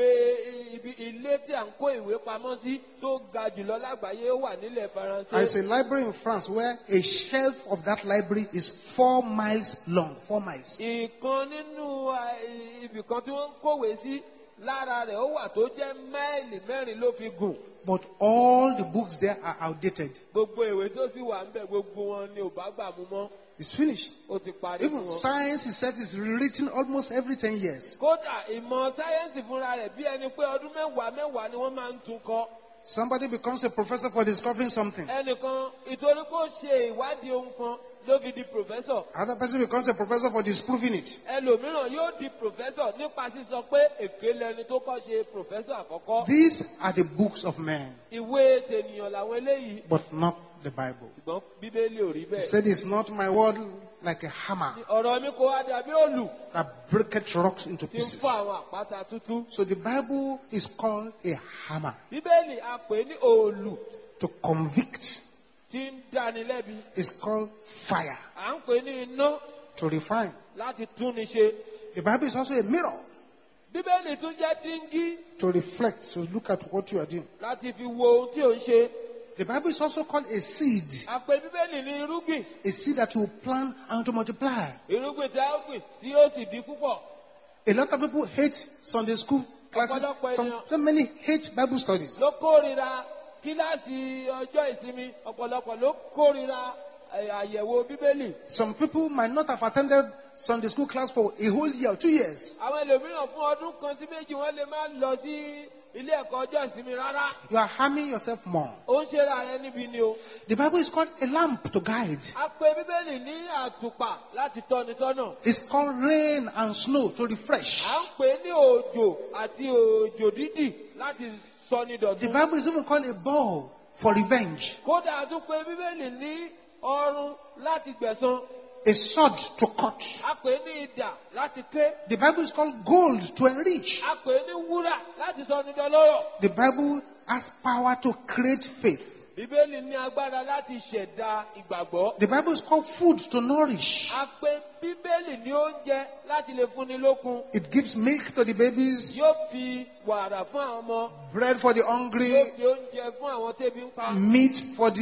ìwé ibi ilé tí à ń kó ìwé pamọ́ sí tó ga jùlọ lágbàáyé ó wà nílẹ̀ Faransé. There is a library in France where a shelf of that library is four miles long. Four miles. Ìkan nínú ibì kan tí wọ́n ń kówé sí lára rẹ̀ ó wà tó jẹ́ máìlì mẹ́rin ló fi gùn. But all the books there are outdated. Gbogbo ìwé tó sì wà ń bẹ̀ gbogbo wọn ni ò bá gbà mú mọ́. It's finished. Ó ti parí fún Even wọn. science itself is rewritten almost every ten years. Kódà ìmọ̀ sáyẹ́ǹsì fúnra rẹ̀ bí ẹni pé ọdún mẹ́wàá mẹ́wàá ni wọ́n máa ń tún kọ́. Somebody becomes a professor for discovering something. Ẹnìkan ìtorí kó ṣe ìwádìí ohun kan ló fi di professor. Another person becomes a professor for disproving it. Ẹlòmíràn yóò di professor nípa sísọ pé èké lẹni tó kọ́ ṣe professor àkọ́kọ́. These are the books of men, Ìwé tènìyàn làwọn eléyìí. but not the Bible. Ṣùgbọ́n Bíbélì ò rí He bẹ́ẹ̀. said, it's not my word like a hammer Ọ̀rọ̀ mi kò wá dàbí òòlù that breaketh rocks into tí ń pieces. fọ́ àwọn àpáta tútú. So the Bible is called a hammer Bíbélì a pè ní òòlù to convict. tí ń dáni lẹ́bi. It's called fire À ń pè ní iná to refine. láti túni ṣe. The Bible is also a mirror Bíbélì tún jẹ́ díngí to reflect. So look at what you are doing. láti fi wo ohun tí ò ń ṣe. The Bible is also called a seed. A pè Bíbélì ní irúgbìn. A seed that you plant and to multiply. Irúgbìn tí a ó gbìn tí yóò sì di púpọ̀. A lot of people hate Sunday school classes. Some, so many hate Bible studies. Ló kórìíra kíláàsì ọjọ́ ìsinmi. Ọ̀pọ̀lọpọ̀ ló kórìíra eh, àyẹ̀wò Bíbélì. Some people might not have attended Sunday school class for a whole year or two years. Àwọn ẹlòmíràn fún ọdún kan sí méjì wọ́n lè má lọ sí ilé ẹ̀kọ́ ọjọ́ ìsinmi rárá. You are harming yourself more. Ó ń ṣera rẹ níbi ni o. The Bible is called a lamp to guide. A pè Bíbélì ní àtùpà láti tọ́ni sọ́nà. It's called rain and snow to refresh. À ń pè ní òjò àti òjò dídì láti sọni The dọ̀tun. Bible is even called a bow for revenge. Kódà a tún pè Bíbélì ní ọrùn láti gbẹ̀san. A sword to cut. A pè ní idà láti ké. The Bible is called gold to enrich. A pè ní wúrà láti sọni dọlọ́rọ̀. The Bible has power to create faith. Bíbélì ní agbára láti ṣẹ̀dá ìgbàgbọ́. The Bible is called food to nourish. A pè Bíbélì ní oúnjẹ láti lè fúnni lókun. It gives milk to the babies, Yóò fi wàrà fún àwọn ọmọ. bread for the Yóò hungry, fi oúnjẹ fún àwọn tẹ́bi ń pa. meat for the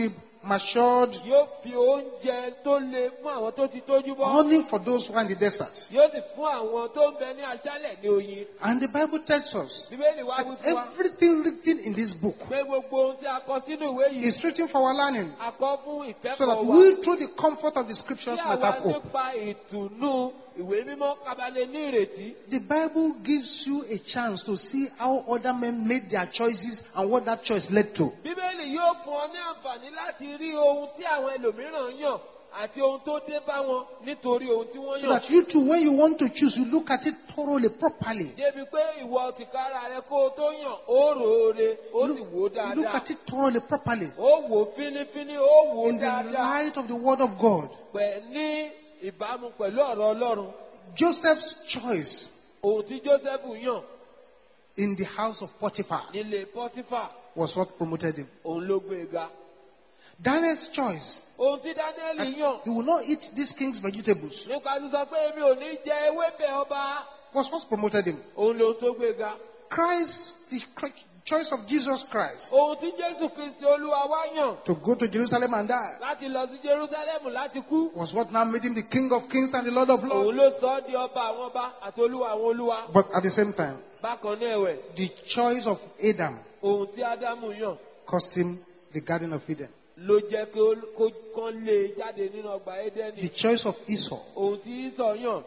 matured Yóò fi oúnjẹ tó le fún àwọn tó ti tójú bọ́. honey for those who are in the desert. Yóò sì fún àwọn tó ń bẹ ní aṣálẹ̀ ní oyin. And the Bible tells us Bíbélì wá wí that fún wa everything written in this book pé gbogbo ohun tí a kọ sínú ìwé yìí is written for our learning, a kọ fún so that ìkẹ́kọ̀ọ́ wa. we, through the comfort of the Kí scriptures, might àwa have hope. nípa ìtùnú ìwé mímọ́ kábàlẹ̀ ní ìrètí. The Bible gives you a chance to see how other men made their choices and what that choice led to. Bíbélì yóò fún ọ ní àǹfààní láti rí ohun tí àwọn ẹlòmíràn yàn àti ohun tó dé bá wọn nítorí ohun tí wọ́n So yàn. that you too, when you want to choose, you look at it thoroughly, properly. Débi pé ìwọ tìkára rẹ kó o tó yàn ó ròore ó sì wò ó Look dáadáa. at it thoroughly, properly. Ó wò ó fínífíní ó wò ó In the dáadáa. light of the word of God. Pẹ̀ ní ìbámu pẹ̀lú ọ̀rọ̀ Ọlọ́run. Joseph's choice Ohun tí Jósẹ́fù yàn in the house of Potiphar nílé Pọ́tífà was what promoted him. òun ló gbé e ga. Daniel's choice, Ohun tí Dáníẹ́lì yàn he will not eat this king's vegetables, nípa sísọ pé èmi ò ní jẹ ewébẹ̀ ọba was what promoted him. òun lòun tó gbé e ga. Christ, the cr- choice of Jesus Christ Ohun tí Jésù Kristi Olúwa wá yàn to go to Jerusalem and die láti lọ sí Jerúsálẹ́mù láti kú. was what now made him the King of kings and the Lord of Òun lords. ló sọ ọ́ di ọba àwọn ọba àti olúwa àwọn olúwa. But at the same time, Bákan náà ẹ̀wẹ̀, the choice of Adam ohun tí Ádámù yàn cost him the Garden of Eden. ló jẹ́ kí ó kó kán lé e jáde nínú ọgbà Édẹ́nì. The choice of Esau Ohun tí Ísọ̀ yàn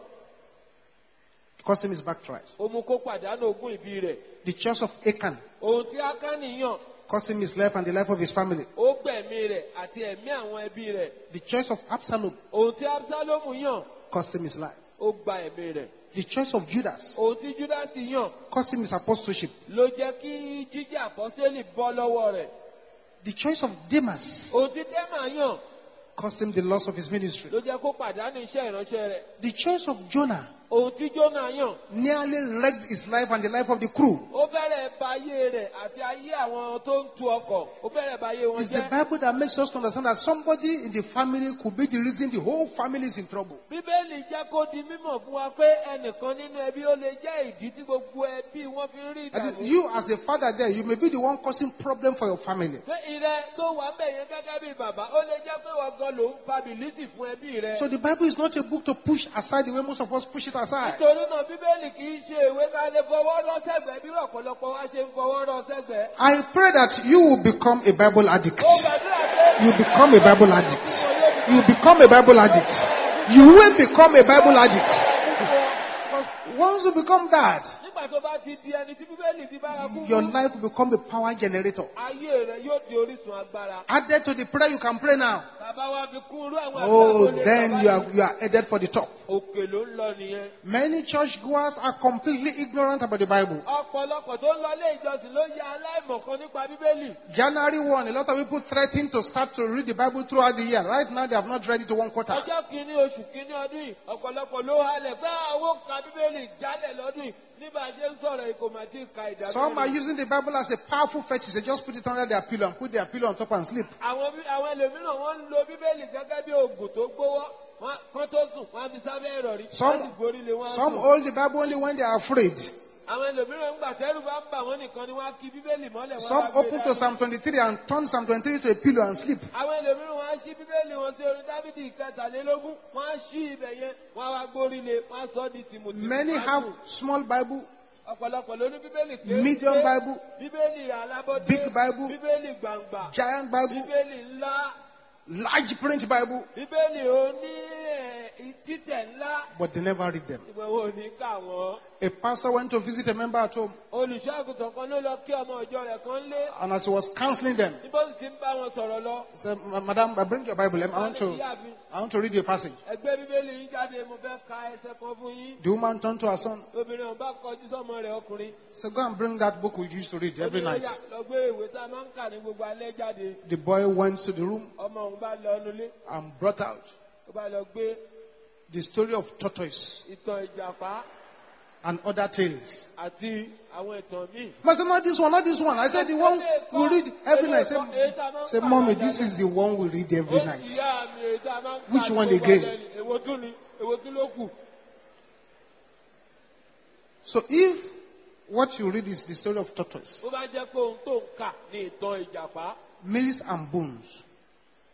cost him his birthright. ó mú kó pàdánù ogún ìbí rẹ̀. The choice of Achan Ohun tí Ákánì yàn cost him his life and the life of his family. ó gbẹ̀mí rẹ̀ àti ẹ̀mí àwọn ẹbí rẹ̀. The choice of Absalom Ohun tí Absalomu yàn cost him his life. ó gba ẹ̀mí rẹ̀. The choice of Judas Ohun tí Júdásì yàn cost him his apostleship. ló jẹ́ kí jíjẹ́ àpọ́stélì bọ́ lọ́wọ́ rẹ̀. The choice of Demas Ohun tí Démà yàn cost him the loss of his ministry. ló jẹ́ kó pàdánù iṣẹ́ ìránṣẹ́ rẹ̀. The choice of Jonah Ohun tí Jónà yàn nearly wrecked his life and the life of the crew. ó fẹ́rẹ̀ ba ayé rẹ̀ àti ayé àwọn tó ń tu ọkọ̀ ó fẹ́rẹ̀ ba ayé wọn It's the jẹ́. Bible that makes us to understand that somebody in the family could be the reason the whole family is in trouble. Bíbélì jẹ́ kó di mímọ̀ fún wa pé ẹnìkan nínú ẹbí ó lè jẹ́ ìdí tí gbogbo ẹbí wọn fi ń rí That is, ìdààmú. you as a father there, you may be the one causing problem for your family. Pé ìrẹ tó wà ń bẹ̀ yẹn gẹ́gẹ́ bí bàbá ó lè jẹ́ pé wọ́n gan ló ń fa bìlísì fún ẹbí rẹ̀. So the Bible is not a book to push aside the way most of us push it aside. Nítorí náà Bíbélì kì í ṣe ìwé ká lè fọwọ́ rọ́ sẹ́gbẹ̀ẹ́ bí ọ̀pọ̀lọpọ̀ wa ṣe ń fọwọ́ rọ́ sẹ́gbẹ̀ẹ́. I pray that you will become a Bible addict. Ó gbàdúrà pé You become a Bible addict. You become a Bible addict. You will become a Bible addict. Once you become that, nígbà tó bá ti di ẹni tí Bíbélì di bárakú your fún, life will become a power generator. ayé rẹ̀ yóò di orísun agbára. Added to the prayer you can pray now. Bàbá wa fi kún irú àwọn àdúrà Oh, tó lè then gbà you are, báyìí. you are headed for the top. Òkè ló ń lọ nìyẹn. Many churchgoers are completely ignorant about the Bible. Ọ̀pọ̀lọpọ̀ tó ń lọ ilé ìjọsìn ló ya aláìmọ̀kan nípa Bíbélì. January first, a lot of people threatened to start to read the Bible throughout the year. Right now, they have not read it to one quarter. Ọjọ́ kìíní oṣù kìíní ọdún yìí ọ̀pọ̀lọpọ̀ ló halẹ̀ pé àwọn ka Bíbélì jálẹ̀ lọ́dún yìí nígbà ṣe ń sọ̀rọ̀ ikò mà tí ì ka ìdá Some are mẹ́rin. using the Bible as a powerful fetish. They just put it under their pillow and put their pillow on top and sleep. Àwọn bí- àwọn ẹlòmíràn wọ́n ń lo Bíbélì gẹ́gẹ́ bí oògùn tó gbówọ́. Wọ́n kán tó sùn wọ́n á fi sábẹ́ ìrọ̀rí. Wọ́n sì Some, gborí lé wọ́n á some sùn. hold the Bible only when they are afraid. Àwọn ẹlòmíràn ń gbà tẹ́rù bá ń bà wọ́n nìkan ni wọ́n á kí Bíbélì mọ́lẹ̀ wọ́n á Some gbé open to dání. Psalm twenty-three and turn Psalm twenty-three to a pillow and sleep. Àwọn ẹlòmíràn wọ́n á ṣí Bíbélì wọn sí orí Dáfídì ìkẹtàlélógún wọ́n á ṣí ibẹ̀ yẹn wọ́n á wá gbórí lé wọ́n á sọ ọ́ di tìmùtìmù. Many wọ́n á have sùn. small Bible, Ọ̀pọ̀lọpọ̀ ló ní Bíbélì kékeré. medium Bible, Bíbélì alábọ́dé. Big Bible, Bíbélì gbàngbà. giant Bible, Bíbélì ńlá. large print Bible, Bíbélì oní ẹ̀, títẹ̀ ńlá. but they never read them. Ìgbà wo ní kà wọ́n? A pastor went to visit a member at home, Olùṣọ́ àgùntàn kan ló lọ kí ọmọ ìjọ rẹ̀ kan lé. and as he was counseling them, Níbo sì ti ń bá wọn sọ̀rọ̀ lọ. he said, "Ma- Madam, I bring your Bible. I want to, I want to read you a passage." Ẹgbẹ́ Bíbélì yín jáde mo fẹ́ ka ẹsẹ̀ kan fún yín. The woman turned to her son, Obìnrin ọ̀hún bá kọjú sọ́mọ rẹ̀ ọkùnrin. said, "Go and bring that book we used to read every Ó ní, "Ó night." yá, lọ gbé ìwé tá a máa ń kà ní gbogbo alẹ́ jáde. The boy went to the room Ọmọ òun bá lọ nulẹ̀. and brought out Ó bá lọ gbé the story of tortoise ìtàn ìjàpá and other tales. àti àwọn ìtàn míì. I said, "Not this one, not this one." I said, "The one we read every night." Say, say, "Mommy, this is the one we read every Ó night." ìyá mi èyí tá a máa ń kà Which ní one gbogbo again? alẹ́ ni. Èwo tún ni? Èwo tún ló kù? So if what you read is the story of tortoise, Ó bá jẹ́ pé ohun tó ń kà ní ìtàn ìjàpá. meals and bones,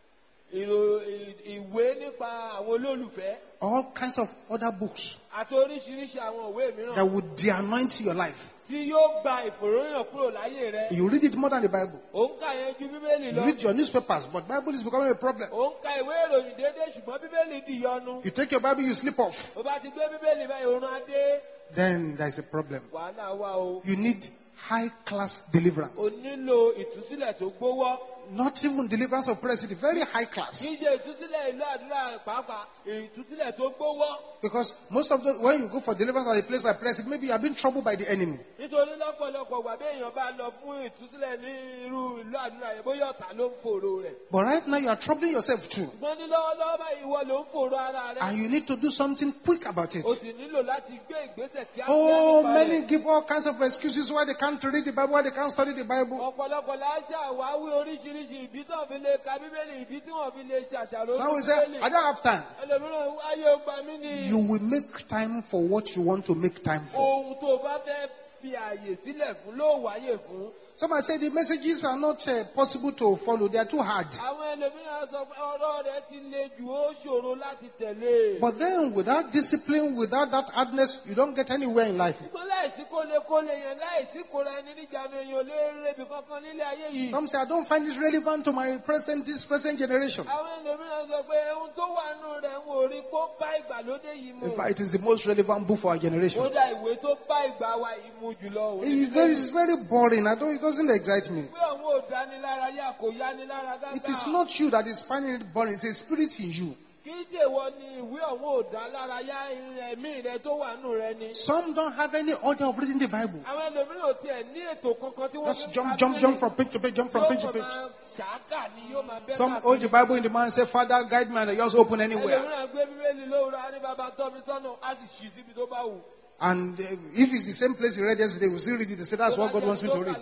ìrò- ì- ìwé nípa àwọn olólùfẹ́ all kinds of other books àti oríṣiríṣi àwọn ìwé mìíràn that would de-anoint your life. tí yóò gba ìfòròyìn kúrò láyé rẹ. You read it more than the Bible. Ò ń ka yẹn ju Bíbélì You lọ. read your newspapers, but Bible is becoming a problem. Ò ń ka ìwé ìròyìn déédéé ṣùgbọ́n Bíbélì di yọnu. You take your Bible, you slip off. Ó bá ti gbé Bíbélì báyìí òun adé. Then there's a problem. Wàhálà wà o. You need high-class deliverance. O nílò ìtúsílẹ̀ tó gbówọ́. Not even deliverance of prayer city, very high class. Kì í ṣe ìtúsílẹ̀ ìlú àdúrà pàápàá, ìtúsílẹ̀ tó gbówọ́. Because most of the, when you go for deliverance at a place like prayer city, maybe you have been troubled by the enemy. Nítorí lọ́pọ̀lọpọ̀ wà bí èèyàn bá lọ fún ìtúsílẹ̀ ní irú ìlú àdúrà yẹn bóyá ọ̀tá ló ń fòrò rẹ̀. But right now you are troubling yourself too. Ṣùgbọ́n ní lọ́wọ́lọ́wọ́ báyìí ìwọ ló ń fòrò ara rẹ̀. And you need to do something quick about it. O sì nílò láti gbé ìgbésẹ̀ kíákíá Oh, nípa many rẹ̀. give all kinds of excuses why they can't read the Bible, why they can't study the Bible. Ọ̀pọ̀lọpọ̀ la ṣàwáwí oríṣiríṣi ìdí tó fi lè ka Bíbélì, ìdí tí wọ́n fi lè ṣàṣàrò Some will ní say, Bíbélì. I don't have time. Ẹlòmíràn ayé ọgbà mí ni You will make time for what you want to make time for. ohun tó o bá fẹ́ fi àyè sílẹ̀ fún ló wáyè fún. Somebody say the messages are not uh, possible to follow. They are too hard. Àwọn ẹlòmíràn sọ pé ọ̀rọ̀ rẹ̀ ti le jù ó ṣòro láti tẹ̀lé. But then without discipline, without that hardness, you don't get anywhere in life. Ṣùgbọ́n láìsí kólékólé yẹn láìsí kóra ẹni níjànú èèyàn lè rébi kankan nílé ayé yìí. Some say, I don't find this relevant to my present, this present generation. Àwọn ẹlòmíràn sọ pé ohun tó wà nù rẹ̀ ń wò rí kó bá ìgbàlódé yìí mu. In fact, it is the most relevant book for our generation. Kódà ìwé tó bá ìgbà wa yìí mu jùlọ. It is very, it's very boring. I don't, it doesn't excite me. Pé àwọn ò dánilárayá kò yánilára gágá. It is not you that is finding it boring. It's a spirit in you. Kì í ṣe ìwọ ni ìwé ọ̀hún ò dá lárayá ẹ̀mí rẹ tó wà nù rẹ ni. Some don't have any order of reading the Bible. Àwọn ẹlòmíràn ò tiẹ̀ ní ètò kankan tí wọ́n Just fi ń jump, ka jump, Bíbélì. jump from page to page, jump from page to Yóò page. máa ṣàákà ni yóò máa bẹ́ Some káàkiri. hold the Bible in the mind and say, Father, guide me, and they just open anywhere. Ẹlòmíràn gbé Bíbélì lówùrọ̀ á ní bàbá tọ́ mi sọ́nà á sì ṣì síbi tó bá wù. And uh, if it's the same place you read yesterday, we'll still read it. They say, that's what God wants me to read.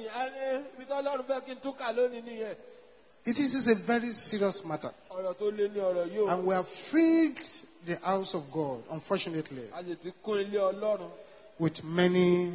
Ibi tó Ọlọ́run fẹ́ kí n túkà lónìí nìyẹn. It is a very serious matter. Ọ̀rọ̀ tó lé ní ọ̀rọ̀ yìí o. And we have filled the house of God, unfortunately, A sì ti kún ilé Ọlọ́run with many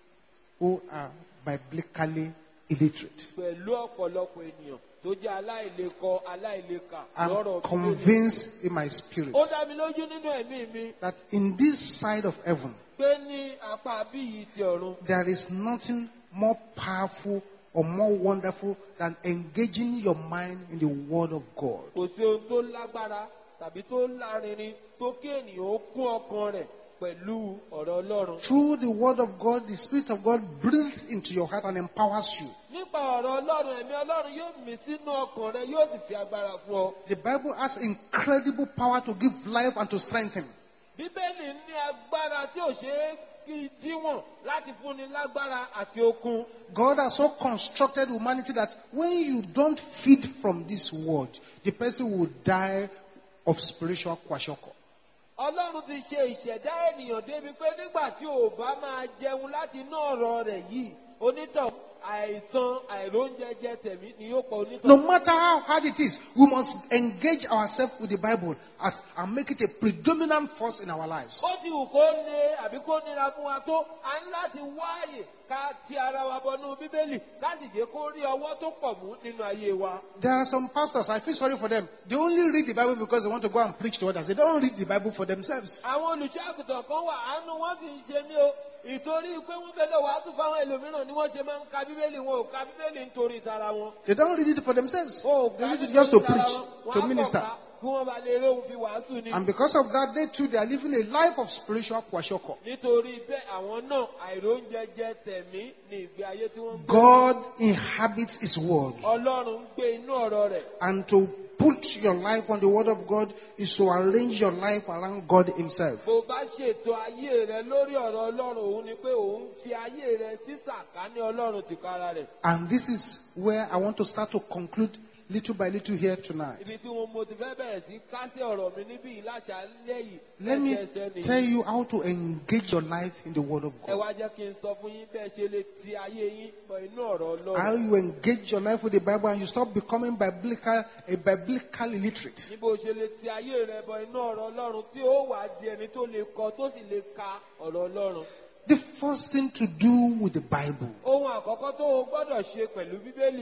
who are biblically illiterate. pẹ̀lú ọ̀pọ̀lọpọ̀ ènìyàn tó jẹ́ aláìlekọ aláìleka I'm lọ́rọ̀ Bíbélì. convinced in my spirit Ó dá mi lójú nínú ẹ̀mí mi that in this side of heaven, pé ní apá bí yìí ti ọ̀run there is nothing more powerful or more wonderful than engaging your mind in the Word of God. kò sí ohun tó lágbára tàbí tó lárinrin tó kí ènìyàn ó kún ọkàn rẹ̀ pẹ̀lú ọ̀rọ̀ Ọlọ́run. Through the Word of God, the Spirit of God breathes into your heart and empowers you. Nípa ọ̀rọ̀ Ọlọ́run, ẹ̀mí Ọlọ́run yóò mì sínú ọkàn rẹ yóò sì fi agbára fún ọ. The Bible has incredible power to give life and to strengthen. Bíbélì ní agbára tí ò ṣe é kí díwọ̀n láti fúnni lágbára àti okun. God has so constructed humanity that when you don't feed from this word, the person will die of spiritual kwashiorkor. Ọlọ́run ti ṣe ìṣẹ̀dá ènìyàn débi pé nígbà tí ò bá máa jẹun láti inú ọ̀rọ̀ rẹ̀ yìí, onítàn àìsàn àìróúnjẹjẹ tẹ̀mí ni yóò pa onítàn. No matter how hard it is, we must engage ourselves with the Bible as and make it a predominant force in our lives. Ó ti wù kó le àbí kó nira fún wa tó, a ní láti wáyè ká ti ara wa bọnú Bíbélì ká sì jẹ́ kó rí ọwọ́ tó pọ̀ mú nínú ayé wa. There are some pastors, I feel sorry for them. They only read the Bible because they want to go and preach to others. They don't read the Bible for themselves. Àwọn olùṣọ́àgùtàn kan wà àánú wọn sì ń ṣe mí o. Ìtorí pé wọ́n fẹ́ lọ wàásù fáwọn ẹlòmíràn ni wọ́n ṣe máa ń ka Bíbélì, wọn ò ka Bíbélì nítorí ìtara wọn. They don't read it for themselves. Wọn ò They ka read it nítorí just to ìtara preach, wọn. to Wọ́n á minister. kọ̀ ká kí wọ́n bá lè rí ohun fi wàásù ni. And because of that, they too, they are living a life of spiritual kwashiorkor. Nítorí bẹ́ẹ̀ àwọn náà àìróúnjẹjẹ tẹ̀mí ni ìgbé ayé tí wọ́n ń gbé. God inhabits His word. Ọlọ́run ń gbé inú ọ̀rọ̀ rẹ̀. And to put your life on the word of God is to arrange your life around God Himself. Bó bá ṣètò ayé rẹ lórí ọ̀rọ̀ Ọlọ́run, òun ni pé òun fi ayé rẹ sí sàkání Ọlọ́run tìkára rẹ̀. And this is where I want to start to conclude little by little here tonight. Ibi tí wọn mo ti fẹ́ bẹ̀rẹ̀ sí kásẹ̀ ọ̀rọ̀ mi níbí ìláṣàlẹ̀ yìí. Let me lẹ́sẹẹsẹ nìyí. tell you how to engage your life in the word of Ẹ God. wá jẹ́ kí n sọ fún yín bẹ́ẹ̀ ṣe lè ti ayé yín bọ inú ọ̀rọ̀ Ọlọ́run. How you engage your life with the Bible and you stop becoming biblical, a biblical illiterate. Níbo ṣe lè ti ayé rẹ bọ inú ọ̀rọ̀ Ọlọ́run tí ó wà di ẹni tó lè kọ tó sì lè ka ọ̀rọ̀ Ọlọ́run. The first thing to do with the Bible Ohun àkọ́kọ́ tó o gbọ́dọ̀ ṣe pẹ̀lú Bíbélì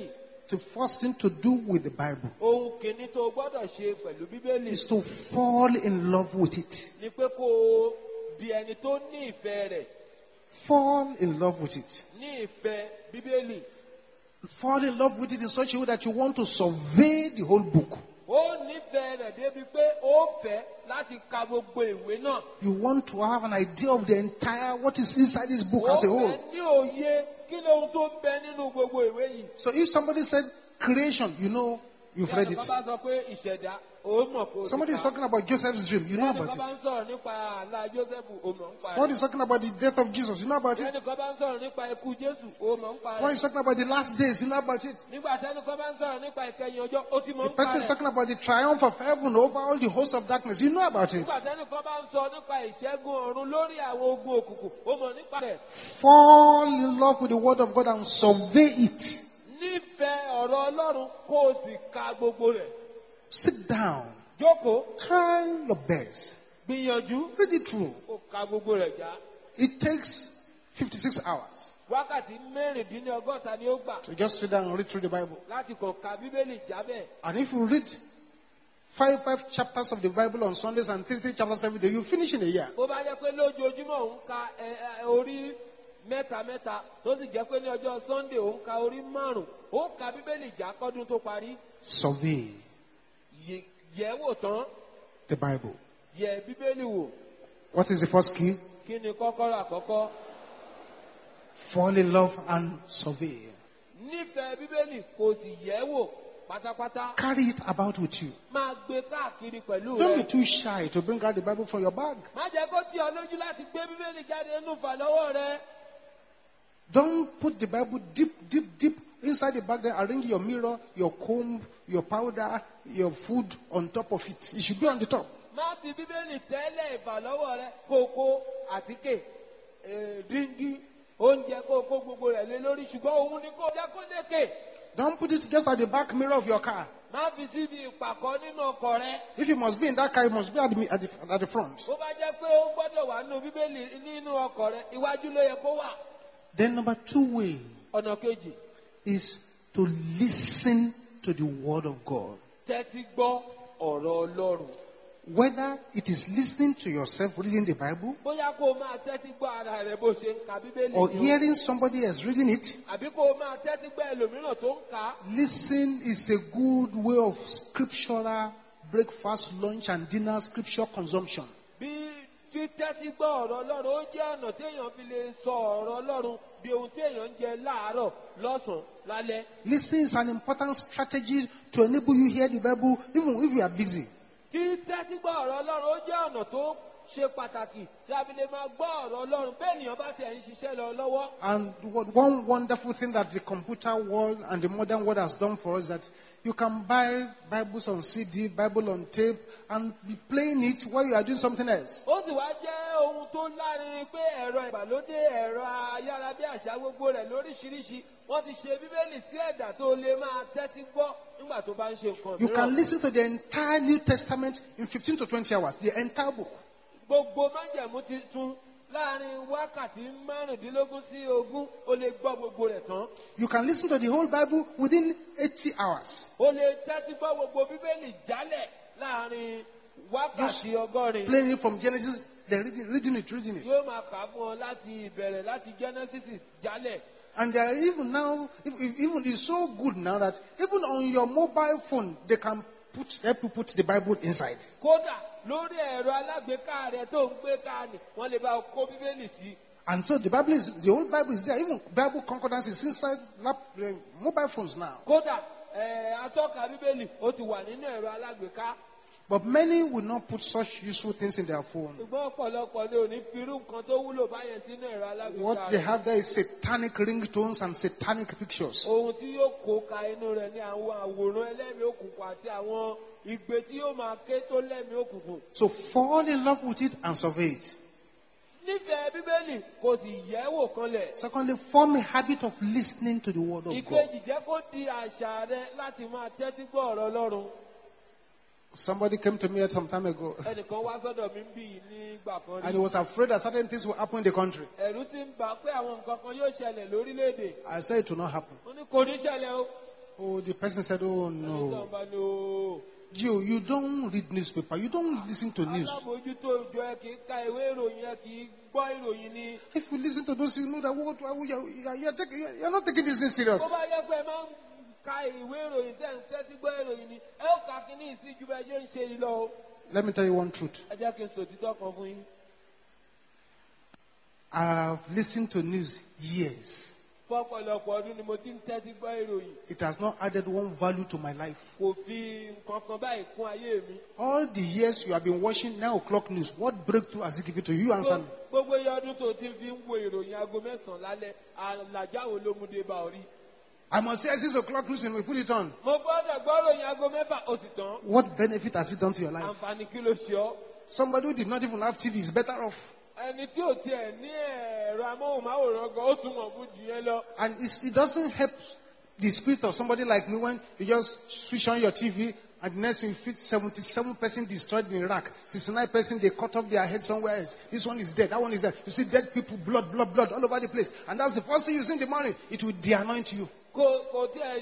the first thing to do with the Bible ohun kìíní tó o gbọ́dọ̀ ṣe pẹ̀lú bíbélì is to fall in love with it. ni pé kó o di ẹni tó ní ìfẹ́ rẹ̀, Fall in love with it. ní ìfẹ́ bíbélì. Fall in love with it in such a way that you want to survey the whole book. Ó nífẹ̀ẹ́ rẹ̀ débi pé ó fẹ́ láti ka gbogbo ìwé náà. You want to have an idea of the entire, what is inside this book Ó as a whole. fẹ́ ní òye kí ni ohun tó ń bẹ nínú gbogbo ìwé yìí. So if somebody said creation, you know you've read it. Ẹnìkan bá sọ pé ìṣẹ̀dá, ó mọ̀ kó o ti Somebody is kà. talking about Joseph's dream, you know Ẹnìkan about bá ń it. sọ̀rọ̀ nípa àlá Jósẹ́fù, ó mọ̀ ń pa Somebody rẹ̀. is talking about the death of Jesus, you know about it. Ẹnìkan bá ń sọ̀rọ̀ nípa ikú Jésù, ó mọ̀ ń pa Somebody rẹ̀. is talking about the last days, you know about it. Nígbà tẹ́nìkan bá ń sọ̀rọ̀ nípa ìkẹyìn ọjọ́, ó ti mọ̀ The ń pa person is rẹ̀. talking about the triumph of heaven over all the hosts of darkness, you know about it. Nígbà tẹ́nìkan bá ń sọ nípa ìṣẹ́gun ọ̀run lórí àwọn ogun òkùnkùn, ó mọ̀ nípa rẹ̀. Fall in love with the word of God and survey it. Nífẹ̀ẹ́ ọ̀rọ̀ Ọlọ́run kó o sì ka gbogbo rẹ̀. Sit down, Jókòó, try your best, gbìyànjú, read it through. kó ka gbogbo rẹ̀ já. It takes fifty-six hours Wákàtí mẹ́rìndínlọ́gọ́ta ni ó gbà to just sit down and read through the Bible. láti kàn ka Bíbélì jábẹ̀. And if you read five, five chapters of the Bible on Sundays and three, three chapters every day, you finish in a year. Bó bá jẹ́ pé lójoojúmọ́ òun ka ẹ, ẹ, orí mẹ́ta mẹ́ta tó sì jẹ́ pé ní ọjọ́ Sunday òun ka orí márùn-ún, ó ka Bíbélì já kọ́dún tó parí. Survey Yẹ̀ yẹ̀ wò tán, the Bible. yẹ̀ Bíbélì wò. What is the first key? Kí ni kọ́kọ́rọ́ àkọ́kọ́? Fall in love and survey. Nífẹ̀ẹ́ Bíbélì kò sì yẹ̀ wò pátápátá. Carry it about with you. Máa gbé káàkiri pẹ̀lú Don't be rẹ̀. too shy to bring out the Bible from your bag. Má jẹ́ kó tì ọ́ lójú láti gbé Bíbélì jáde nínú ìfà lọ́wọ́ rẹ. Don't put the Bible deep, deep, deep inside the bag. Then arrange your mirror, your comb, your powder, your food on top of it. It should be on the top. Má fi Bíbélì tẹ́lẹ̀ ìfà lọ́wọ́ rẹ. Kókó, àtíkè, eh, díngí, oúnjẹ kókó gbogbo rẹ̀ lé lórí. Ṣùgbọ́n òun ni kó jẹ́ kó lékè. Don't put it just at the back mirror of your car. Má fi síbi ìpàkọ́ nínú ọkọ̀ rẹ. If you must be in that car, you must be at the, at the, at the front. Bó bá jẹ́ pé ó gbọ́dọ̀ wà nínú Bíbélì nínú ọkọ̀ rẹ, iwájú ló yẹ kó wà. Then number two way Ọ̀nà kejì, is to listen to the word of God. tẹ́tí gbọ́ ọ̀rọ̀ Ọlọ́run. Whether it is listening to yourself reading the Bible Bóyá kó o máa tẹ́tí gbọ́ ara rẹ bó ṣe ń ka Bíbélì or ni o. hearing somebody else reading it, Àbí kó o máa tẹ́tí gbọ́ ẹlòmíràn tó ń kà á. listen is a good way of scriptural breakfast, lunch, and dinner scripture consumption. Bí títẹ́tí gbọ́ ọ̀rọ̀ Ọlọ́run, ó jẹ́ ọ̀nà téèyàn fi lè sọ ọ̀rọ̀ Ọlọ́run bí ohun téèyàn ń jẹ láàárọ̀, lọ́sàn-án, lálẹ́. Listening is an important strategy to enable you hear the Bible even if you are busy. Títẹ́tí gbọ́ ọ̀rọ̀ Ọlọ́run, ó jẹ́ ọ̀nà tó ṣe pàtàkì tí a fi lè máa gbọ́ ọ̀rọ̀ Ọlọ́run bẹ́ẹ̀ ènìyàn bá tẹ̀ ń ṣiṣẹ́ lọ lọ́wọ́. And what, one wonderful thing that the computer world and the modern world has done for us is that you can buy Bibles on C D, Bible on tape, and be playing it while you are doing something else. Ó sì wá jẹ́ ohun tó lárinrin pé ẹ̀rọ ìgbàlódé, ẹ̀rọ ayárabíàṣá gbogbo rẹ̀ lóríṣiríṣi, wọ́n ti ṣe Bíbélì sí ẹ̀dà tó lè máa tẹ́tí gbọ́ nígbà tó bá ń ṣe nǹkan You can mìíràn. listen to the entire New Testament in fifteen to twenty hours, the entire book. Gbogbo májẹ̀mú titun láàrin wákàtí márùndínlógún sí ogún, ó lè gbọ́ gbogbo rẹ̀ tán. You can listen to the whole Bible within eighty hours. Ó lè tẹ́tí gbọ́ gbogbo Bíbélì jálẹ̀ láàrin wákàtí ọgọ́rin. Playing it from Genesis, then reading, reading it, reading it. Yóò máa kà á fún ọ láti ìbẹ̀rẹ̀ láti Genesis jálẹ̀. And they are even now, if, if, even it's so good now that even on your mobile phone, they can put, help you put the Bible inside. Kódà lórí ẹ̀rọ alágbèéká rẹ̀ tó ń gbé ká ni wọ́n lè bá ọ kó Bíbélì sí. And so the Bible is, the old Bible is there. Even Bible concordance is inside lap, uh, mobile phones now. Kódà ẹ̀, atọ́ka Bíbélì ó ti wà nínú ẹ̀rọ alágbèéká. But many will not put such useful things in their phone. Ṣùgbọ́n ọ̀pọ̀lọpọ̀ ni ò ní fi irú nǹkan tó wúlò báyẹn sínú ẹ̀rọ alágbèéká What they rẹ̀. have there is satanic ringtones and satanic pictures. Ohun tí yóò kó ka inú rẹ̀ ní àwọn àwòrán ẹlẹ́mìí òkùnkùn àti àwọn ìgbé tí yóò máa ké tó lẹ́mìí òkùnkùn. So fall in love with it and survey it. Nífẹ̀ẹ́ Bíbélì kò sì yẹ̀ wò kanlẹ̀. Secondly, form a habit of listening to the word of God. Ìkejì jẹ́ kó di àṣà rẹ láti máa tẹ́tí gbọ́ ọ̀rọ̀ Ọlọ́run. Somebody came to me some time ago Ẹnìkan wá sọ́dọ̀ mi ń bì í nígbà kan and rí. he was afraid that certain things will happen in the country. Ẹ̀rù ti ń bà pé àwọn nǹkan kan yóò ṣẹlẹ̀ lórílẹ̀-èdè. I said it will not happen. Ó ní kò ní ṣẹlẹ̀ o. Oh, the person said, oh Onítàn no. bá ní o. Joe, you don't read newspaper. You don't listen to news. Alábòójútó ìjọ ẹ kì í ka ìwé ìròyìn ẹ kì í gbọ́ ìròyìn ni. If you listen to those, you know that what, what you're, you're, taking, you're not taking this thing serious. Bó bá yẹ pé ẹ máa ń ka ìwé ìròyìn tẹ́ ń tẹ́tí gbọ́ ìròyìn ni ẹ ó kà kíní ìsíjú bẹ́ẹ̀ ṣe ń ṣe yìí lọ o. Let me tell you one truth. Ẹ jẹ́ kí n sòtítọ́ kan fún yín. I've listened to news years. Fọ́pọ̀lọpọ̀ ọdún ni mo ti ń tẹ́tí gbọ́ ìròyìn. It has not added one value to my life. Kò fi nǹkan kan báyìí kún ayé mi. All the years you have been watching nine o'clock news, what breakthrough has it given to you? You answer me. Gbogbo iye ọdún tó ti fi ń wo ìròyìn aago mẹ́sàn-án lálẹ́, àlàjá wo ló mú dé bá orí? I must say six o'clock news and we put it on. Mo gbọ́dọ̀ gbọ́ ìròyìn aago mẹ́fà ó sì tán. What benefit has it done to your life? Àǹfààní kí ló ṣe ọ́? Somebody who did not even have T V is better off. Ẹni tí ò tiẹ̀ ní ẹ̀rọ amóhùnmáwòrán gan, ó súnmọ́ fún jù yẹn lọ. And it's, it doesn't help the spirit of somebody like me when you just switch on your T V and the next thing you feel seventy-seven percent destroyed in Iraq. sixty-nine percent they cut off their head somewhere else. This one is dead. That one is dead. You see dead people, blood, blood, blood all over the place. And that's the first thing you see in the morning. It will de-anoint you. Kò kò tiẹ̀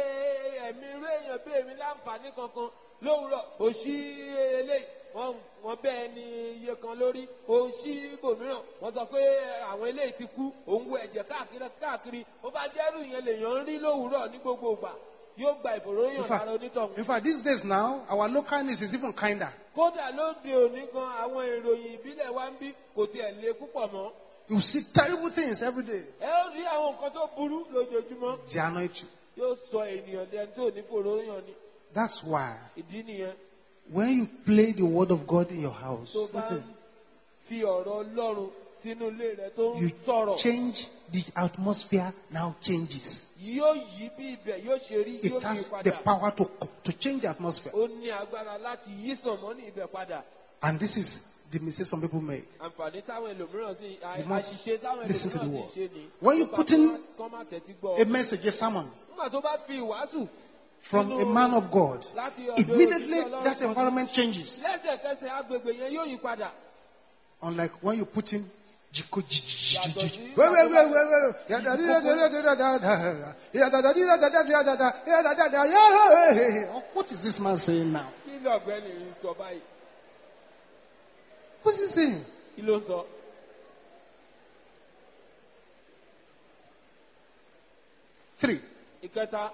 ṣe ẹ̀mí irú èèyàn bí èmi láǹfààní kankan lówùrọ̀. Òṣì eléyìí wọ́n wọ́n bẹ́ẹ̀ ni iye kan lórí. Òṣì ibòmíràn wọ́n sọ pé àwọn eléyìí ti kú. Òun wo ẹ̀jẹ̀ káàkiri káàkiri. Ó bá jẹ́rù yẹn lèèyàn ń rí lówùrọ̀ ní gbogbo ìgbà. Yóò gba ìfòròyìn In lára fact, onítọ̀hún. in fact, these days now, our local news is even kinder. Kódà lóde òní gan àwọn ìròyìn ìbílẹ̀ wa ń bí kò tiẹ̀ lé púpọ̀ mọ́. You see terrible things every day. Ẹ ó rí àwọn nǹkan tó burú lójoojúmọ́. De-anoint you. Yóò sọ ènìyàn dẹni tó ní fòròyìn ni. That's why Ìdí nìyẹn. when you play the word of God in your house, Tó bá ń fi ọ̀rọ̀ Ọlọ́run sínú ilé rẹ̀ tó ń you sọ̀rọ̀. change the atmosphere now changes. Yóò yí bí ibẹ̀ yóò ṣe rí yóò It yí has the padà. power to, to change the atmosphere. Ó ní agbára láti yí sànmọ́ ní ibẹ̀ padà. And this is the mistake some people make. Àǹfààní táwọn ẹlòmíràn sì You must àṣìṣe táwọn listen to the ẹlòmíràn word. sì ṣe ni. When you Nípa put kí in wọ́n- kán má tẹ́tí gbọ́. A message, a sermon Nígbà tó bá fi ìwàásù from a man of God, láti ọ̀dọ̀ immediately òjíṣẹ́ Ọlọ́run that kan sí- environment changes. lẹ́sẹ̀kẹsẹ̀ agbègbè yẹn yóò yí padà. Unlike when you put in jiko ji- ji- ji- ji- Yàtọ̀ sí- wait, wait, wait, wait, wait. Ya da di da da da da da da. Ya da da di da da da da da da. Ya da da da. Ya, hey, hey, hey. What is this man saying now? Kí ló ọ̀gbẹ́ni yìí ń sọ báyìí? What is he saying? Kí ló ń sọ? Three, Ìkẹta,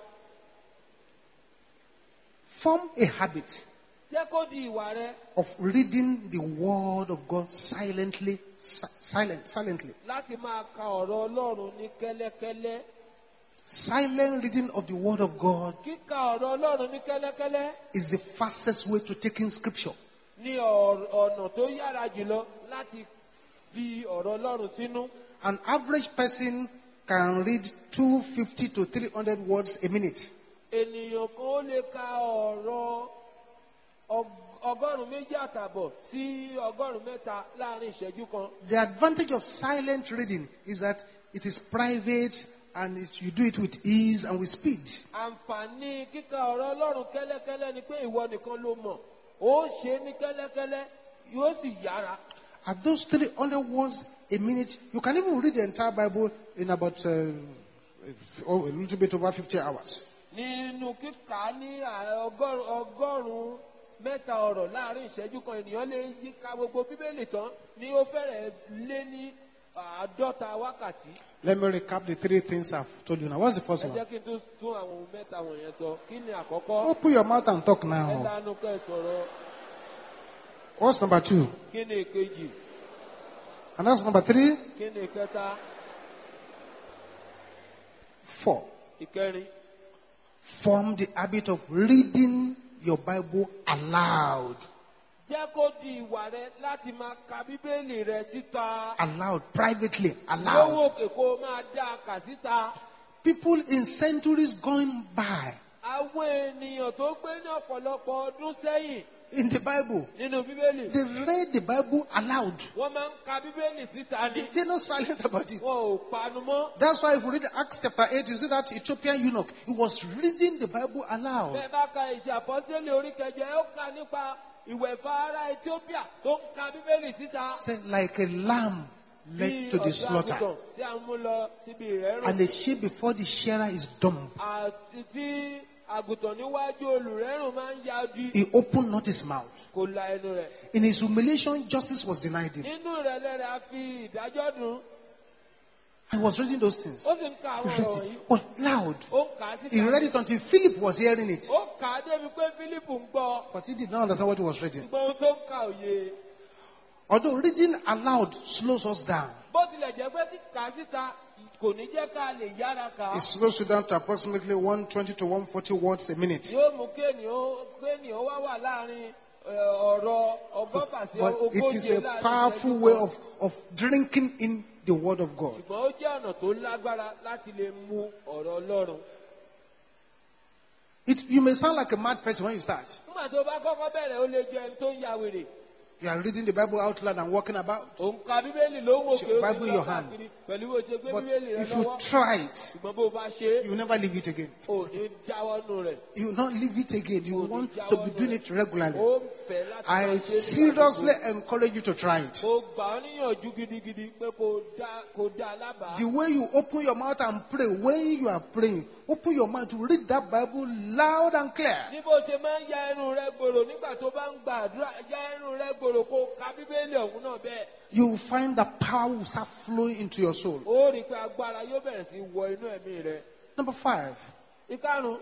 form a habit jẹ́ kó di ìwà rẹ of reading the word of God silently, si- silent, silently. láti máa ka ọ̀rọ̀ Ọlọ́run ní kẹ́lẹ́kẹ́lẹ́. Silent reading of the word of God Kíka ọ̀rọ̀ Ọlọ́run ní kẹ́lẹ́kẹ́lẹ́ is the fastest way to taking scripture. ní ọ̀r- ọ̀nà tó yára jùlọ láti fi ọ̀rọ̀ Ọlọ́run sínú. An average person can read two hundred fifty to three hundred words a minute. Ènìyàn kan ó lè ka ọ̀rọ̀ ọg- ọgọ́rùn-ún méjì àtàbọ̀ sí ọgọ́rùn-ún mẹ́ta láàrin ìṣẹ́jú kan. The advantage of silent reading is that it is private and it, you do it with ease and with speed. Àǹfààní kíka ọ̀rọ̀ Ọlọ́run kẹ́lẹ́kẹ́lẹ́ ni pé ìwọ nìkan ló mọ̀. Ó ṣe é ní kẹ́lẹ́kẹ́lẹ́ yóò sì yára. At those three hundred words a minute, you can even read the entire Bible in about uh, oh, a little bit over fifty hours. Nínú kíkà ní à- ọgọ́rùn- ọgọ́rùn-ún mẹ́ta ọ̀rọ̀ láàrin ìṣẹ́jú kan ènìyàn lè yí ka gbogbo Bíbélì tán ní ó fẹ́rẹ̀ lé ní àádọ́ta wákàtí. Let me recap the three things I've told you now. What's the first Ẹ one? jẹ́ kí n tún tún àwọn ohun mẹ́ta wọ̀nyẹn sọ. Kí ni àkọ́kọ́? Open your mouth and talk Ẹ now. lanu kẹ́ ẹ sọ̀rọ̀. What's number two? Kí ni èkejì? And that's number three. Kí ni ìkẹta? Four. Ìkẹrin. Form the habit of reading your Bible aloud. Jẹ́ kó di ìwà rẹ láti máa ka Bíbélì rẹ síta. Aloud, privately, Lówó aloud. òkè kó o máa dá a kà síta. People in centuries going by Àwọn ènìyàn tó gbé ní ọ̀pọ̀lọpọ̀ ọdún sẹ́yìn in the Bible, nínú Bíbélì, they read the Bible aloud. wọ́n máa ń ka Bíbélì síta They, ni. they're not silent about it. Wọn ò panu mọ́. That's why if you read Acts chapter eight, you see that Ethiopian eunuch, he was reading the Bible aloud. Bẹ́ẹ̀ bá ka ìṣe àpọ́sítélì orí kẹjọ, ẹ ó kà nípa ìwẹ̀fà ará Ethiopia tó ń ka Bíbélì síta. Say, like a lamb led to the slaughter. tí a mú lọ síbi ìrẹ́rùn. And the sheep before the shearer is dumb. àti tí àgùntàn níwájú olùrẹ́rùn máa ń yájú. He opened not his mouth. kò la ẹnu rẹ̀. In his humiliation, justice was denied him. nínú rẹ̀ lẹ́rẹ̀ a fi ìdájọ́ dùn. I was reading those things. ó sì ń ka He àwọn read ọ̀rọ̀ it, yìí. but loud. ó ń kà á síta. He read it until Philip was hearing it. ó kà á débi pé Fílípù ń gbọ́. But he did not understand what he was reading. gbọ́ ohun tó ń ka òye. Although reading aloud slows us down, bó tilẹ̀ jẹ́ pé kíkà á síta kò ní jẹ́ ká lè yára kà á. it slows you down to approximately one twenty to one forty words a minute. yóò mú kéènìyàn kéènìyàn wá wà láàrin ẹ, ọ̀rọ̀ ọgọ́fà sí But it is ogóje a láàrin powerful ìṣẹ́jú way kan. of, of drinking in the word of God. ṣùgbọ́n ó jẹ́ ọ̀nà tó lágbára láti lè mú ọ̀rọ̀ Ọlọ́run. It, you may sound like a mad person when you start. nígbà tó bá kọ́kọ́ bẹ̀rẹ̀ ó lè jẹ́ ẹni tó ń ya wèrè. You are reading the Bible out loud and walking about. òun ka bíbélì ló ń wò pé ó Bible in ti your gbọ́ hand. káàkiri pẹ̀lú bó ṣe gbé But bíbélì rẹ if you lọ́wọ́. try it, ṣùgbọ́n bó bá ṣe é you will never leave it again. ò ní jáwọ́ nù rẹ̀. You will not leave it again. You want to be doing it regularly. ó ń fẹ́ láti máa I ṣe é nígbà seriously gbogbo. encourage you to try it. mo gbà ọ́ níyànjú gidigidi pé kó dá kó dá lábàá. The way you open your mouth and pray, when you are praying, open your mouth to read that Bible loud and clear. ní bó ṣe máa ń ya ẹnu rẹ gbòòrò nígbà tó bá ń gbàdúrà ya ẹnu rẹ gbòòrò kó ka bíbélì ọ̀hún náà bẹ́ẹ̀. You will find that power will start flowing into your soul. ó rí i pé agbára yóò bẹ̀rẹ̀ sí wọ inú ẹ̀mí rẹ. Number five, ìkarùn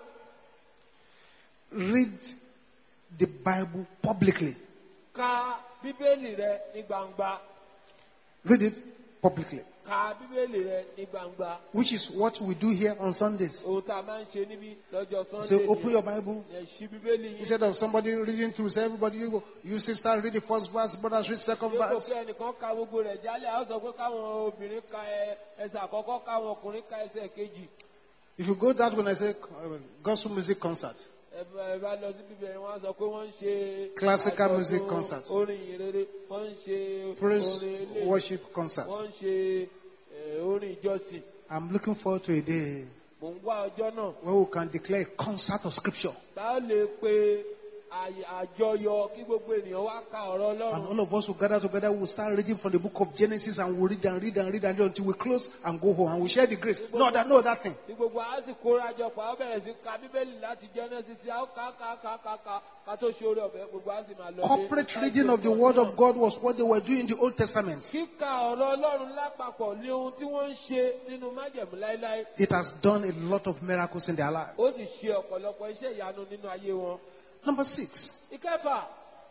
read the Bible publicly. ka bíbélì rẹ ní gbangba. Read it publicly, ka bíbélì rẹ ní gbangba. which is what we do here on Sundays. ohun tá a máa ń ṣe níbí lọ́jọ́ Sunday Say, open your Bible. ẹ ṣí bíbélì yín. Instead of somebody reading through, say, everybody, you go, you sister, read the first verse, brothers, read second yóò kó verse. pé ẹnìkan ka gbogbo rẹ̀ jálẹ̀ a ó sọ pé káwọn obìnrin ka ẹ- ẹsẹ̀ àkọ́kọ́ káwọn ọkùnrin ka ẹsẹ̀ kejì. If you go that when I say uh, gospel music concert, ẹ bá ẹ bá lọ sí bíbẹ̀ wọ́n á sọ pé wọ́n ń ṣe Classical àjọ̀dún music concert. orin ìrere wọ́n ń ṣe praise, orin ilé worship concert. wọ́n ń ṣe eh, orin ìjọsìn. I'm looking forward to a day mò ń wá ọjọ́ náà where we can declare a concert of scripture. tá a lè pe ày- àjọyọ̀ kí gbogbo ènìyàn wá ka ọ̀rọ̀ And Ọlọ́run. all of us will gather together, we'll start reading from the book of Genesis and we'll read and read and read and read until we close and go home and we share the grace. No, that, no, that thing. ní gbogbo a sì kóra jọ pa á bẹ̀rẹ̀ sí ka bíbélì láti Genesis a ó ká ká ká ká ká ká tó ṣe orí ọ̀fẹ́ gbogbo a sì máa lọ dé. Corporate reading of the word of God was what they were doing in the Old Testament. kíka ọ̀rọ̀ Ọlọ́run lápapọ̀ ní ohun tí wọ́n ń ṣe nínú májẹ̀mú láéláé. It has done a lot of miracles in their lives. ó sì ṣe ọ̀pọ̀lọpọ̀ iṣẹ́ ìyanu nínú ayé wọn. Number six, ìkẹfà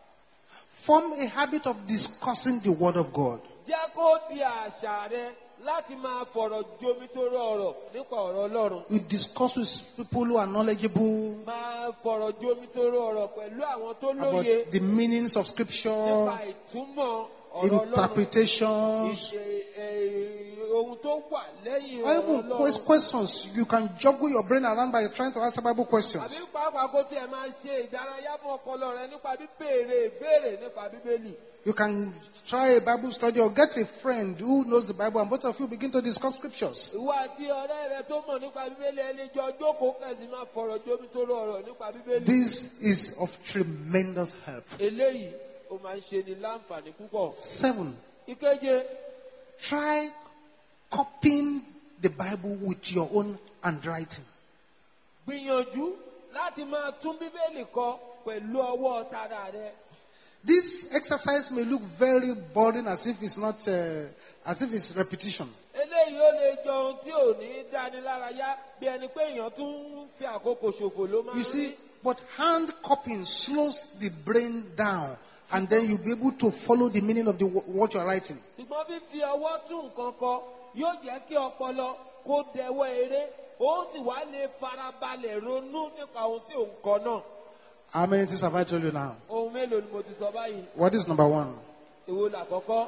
form a habit of discussing the word of God. jẹ́ kó di àṣà rẹ láti máa fọ̀rọ̀ jomitoro ọ̀rọ̀ nípa ọ̀rọ̀ Ọlọ́run. You discuss with people who are knowledgeable máa fọ̀rọ̀ jomitoro ọ̀rọ̀ pẹ̀lú àwọn tó about lóye the meanings of scripture, nípa ìtumọ̀ ọ̀rọ̀ Ọlọ́run. interpretations, Ìṣe, eh, ohun tó wà lẹ́yìn or ọ̀rọ̀ even ques- Ọlọ́run. questions. You can juggle your brain around by trying to answer Bible àbí questions. pàápàá kó tiẹ̀ máa ṣe ìdárayá fún ọpọlọ rẹ nípa bíbéèrè ìbéèrè nípa Bíbélì. You can try a Bible study or get a friend who knows the Bible and both of you begin to discuss scriptures. ìwọ àti ọ̀rẹ́ rẹ tó mọ̀ nípa Bíbélì ẹ lè jọ jókòó kẹ̀sì máa fọ̀rọ̀ jomitoro ọ̀rọ̀ nípa Bíbélì. This is of tremendous help. eléyìí ó máa ń ṣe ni láǹfààní púpọ̀. Seven, ìkeje try copying the Bible with your own handwriting. gbìyànjú láti máa tún Bíbélì kọ pẹ̀lú ọwọ́ tara rẹ. This exercise may look very boring as if it's not, uh, as if it's repetition. eléyìí ó lè jọ ohun tí ò ní dáni lárayá bí ẹni pé èèyàn tún ń fi àkókò ṣòfò ló máa You ń rí. see, but hand copying slows the brain down and then you'll be able to follow the meaning of the wo- what you're writing. ṣùgbọ́n fífi ọwọ́ tún nǹkan kọ yóò jẹ́ kí ọpọlọ kó dẹwọ́ eré ó sì wá lè farabalẹ̀ ronú nípa ohun tí ò ń kọ náà. How many things have I told you now? ohun mélòó ni mo ti sọ báyìí. What is number one? èwo làkọ́kọ́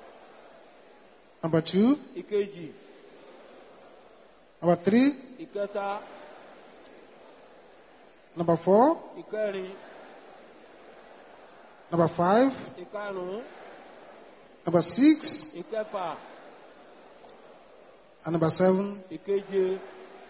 Number two? ìkejì Number three? ìkẹta Number four? ìkẹrin Number five? ìkarùn-ún Number six? ìkẹfà And number seven? ìkeje.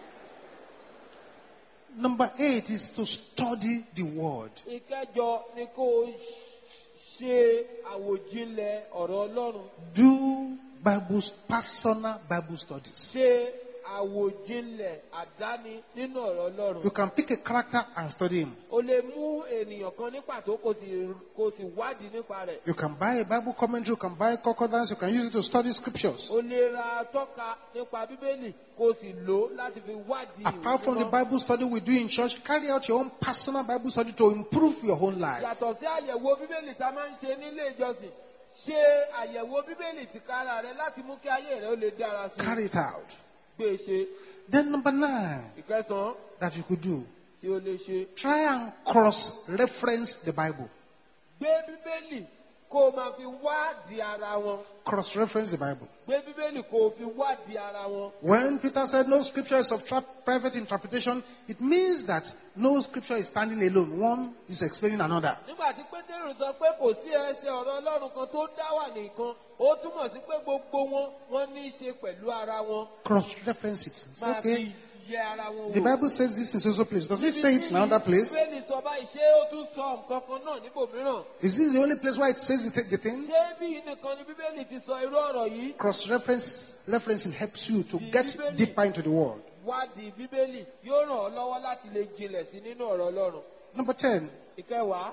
Number eight is to study the word. ìkẹjọ ni kó o ṣe àwòjinlẹ̀ ọ̀rọ̀ Ọlọ́run. Do Bible, personal Bible studies. ṣe àwòjinlẹ̀ àdáni nínú ọ̀rọ̀ Ọlọ́run. You can pick a character and study him. O lè mú ènìyàn kan ní pàtó kó sì kó sì wádìí nípa rẹ̀. You can buy a Bible commentary, you can buy concordance, you can use it to study scriptures. O lè ra tọ́ka nípa Bíbélì kó sì lò ó láti fi wádìí ìwé Apart from the mímọ́. Bible study we do in church, carry out your own personal Bible study to improve your own life. Yàtọ̀ sí àyẹ̀wò Bíbélì tá a máa ń ṣe nílé ìjọsìn, ṣe àyẹ̀wò Bíbélì tìkára rẹ láti mú kí ayé rẹ ó lè dára sí i. Carry it out. Gbé e ṣe. Then number nine Ìkẹsàn-án that you could do, tí o lè ṣe. try and cross-reference the Bible. Gbé Bíbélì kó o máa fi wádìí ara wọn. Cross-reference the Bible. Gbé Bíbélì kó o fi wádìí ara wọn. When Peter said no scripture is of tra- private interpretation, it means that no scripture is standing alone. One is explaining another. Nígbà tí Pétérù sọ pé kò sí ẹsẹ̀ ọ̀rọ̀ Ọlọ́run kan tó dá wà nìkan, ó túmọ̀ sí pé gbogbo wọn wọ́n ní í ṣe pẹ̀lú ara wọn. Cross-reference it. It's Máa okay. fi yẹ ara wọn The wò. Bible says this in so place. Does it say it in another place? Bíbélì sọ báyìí, ṣé ó tún sọ nǹkan kan náà níbòmíràn? Is this the only place where it says the, th- the thing? Ṣé bí nìkan ni Bíbélì ti sọ irú ọ̀rọ̀ yìí? Cross-reference referencing helps you to get deeper into the word. Wádìí Bíbélì yóò ràn ọ́ lọ́wọ́ láti lè jinlẹ̀ sí nínú ọ̀rọ̀ Ọlọ́run. Number ten, Ìkẹwàá,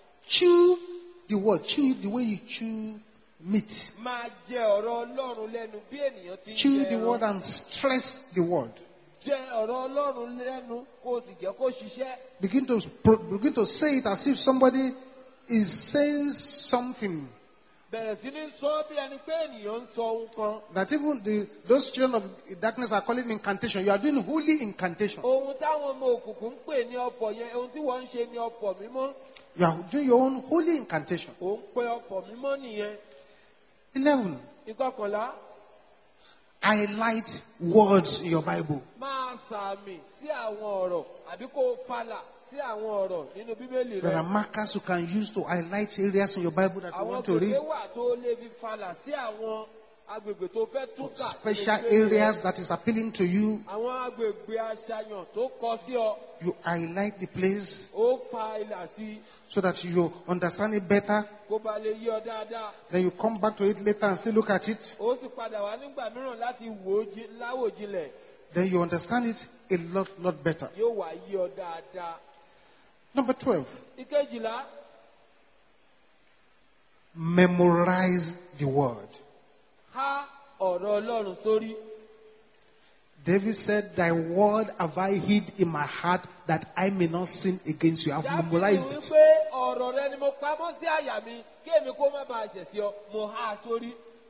chew the word. Chew it the way you chew meat. máa jẹ ọ̀rọ̀ Ọlọ́run lẹ́nu bí ènìyàn ti ń Chew jẹ the ẹran. word and stress the word. Jẹ ọ̀rọ̀ Ọlọ́run lẹ́nu kó o sì jẹ́ kó ṣiṣẹ́. Begin to pro- begin to say it as if somebody is saying something Bẹ̀rẹ̀ sí ní sọ bí ẹni pé ènìyàn ń sọ ohun kan. that even the those children of darkness are calling incantation. You are doing holy incantation. Ohun táwọn ọmọ òkùnkùn ń pè ní ọfọ̀ yẹn, ohun tí wọ́n ń ṣe ní ọfọ̀ mímọ́. You are doing your own holy incantation. Ò ń pe ọfọ̀ mímọ́ nìyẹn. Eleven, Ìkọkànlá, highlight words in your Bible. máa sàmì sí àwọn ọ̀rọ̀ àbí kó o falà sí àwọn ọ̀rọ̀ nínú Bíbélì There rẹ. are markers you can use to highlight areas in your Bible that you Àwọn want to read. gbèdé wà tó lè fi falà sí àwọn agbègbè tó fẹ́ tún kà. Special nínú Bíbélì rẹ. areas that is appealing to you. Àwọn agbègbè àṣàyàn tó kọ sí ọ, You highlight the place ó fa ilà sí i so that you understand it better. kó ba lè yí ọ dáadáa. Then you come back to it later and still look at it. Ó sì padà wá nígbà mìíràn láti wò ó jí- láwòjinlẹ̀. Then you understand it a lot, lot better. Yóò wá yí ọ dáadáa. Number twelve, Ìkejìlá, memorize the word. há ọ̀rọ̀ Ọlọ́run sórí. David said, thy word have I hid in my heart that I may not sin against you. I've Dábìlì memorized it. wípé ọ̀rọ̀ rẹ ni mo pamọ́ sí àyà mi kí èmi kó má bàa ṣẹ̀ sí ọ, mo há a sórí.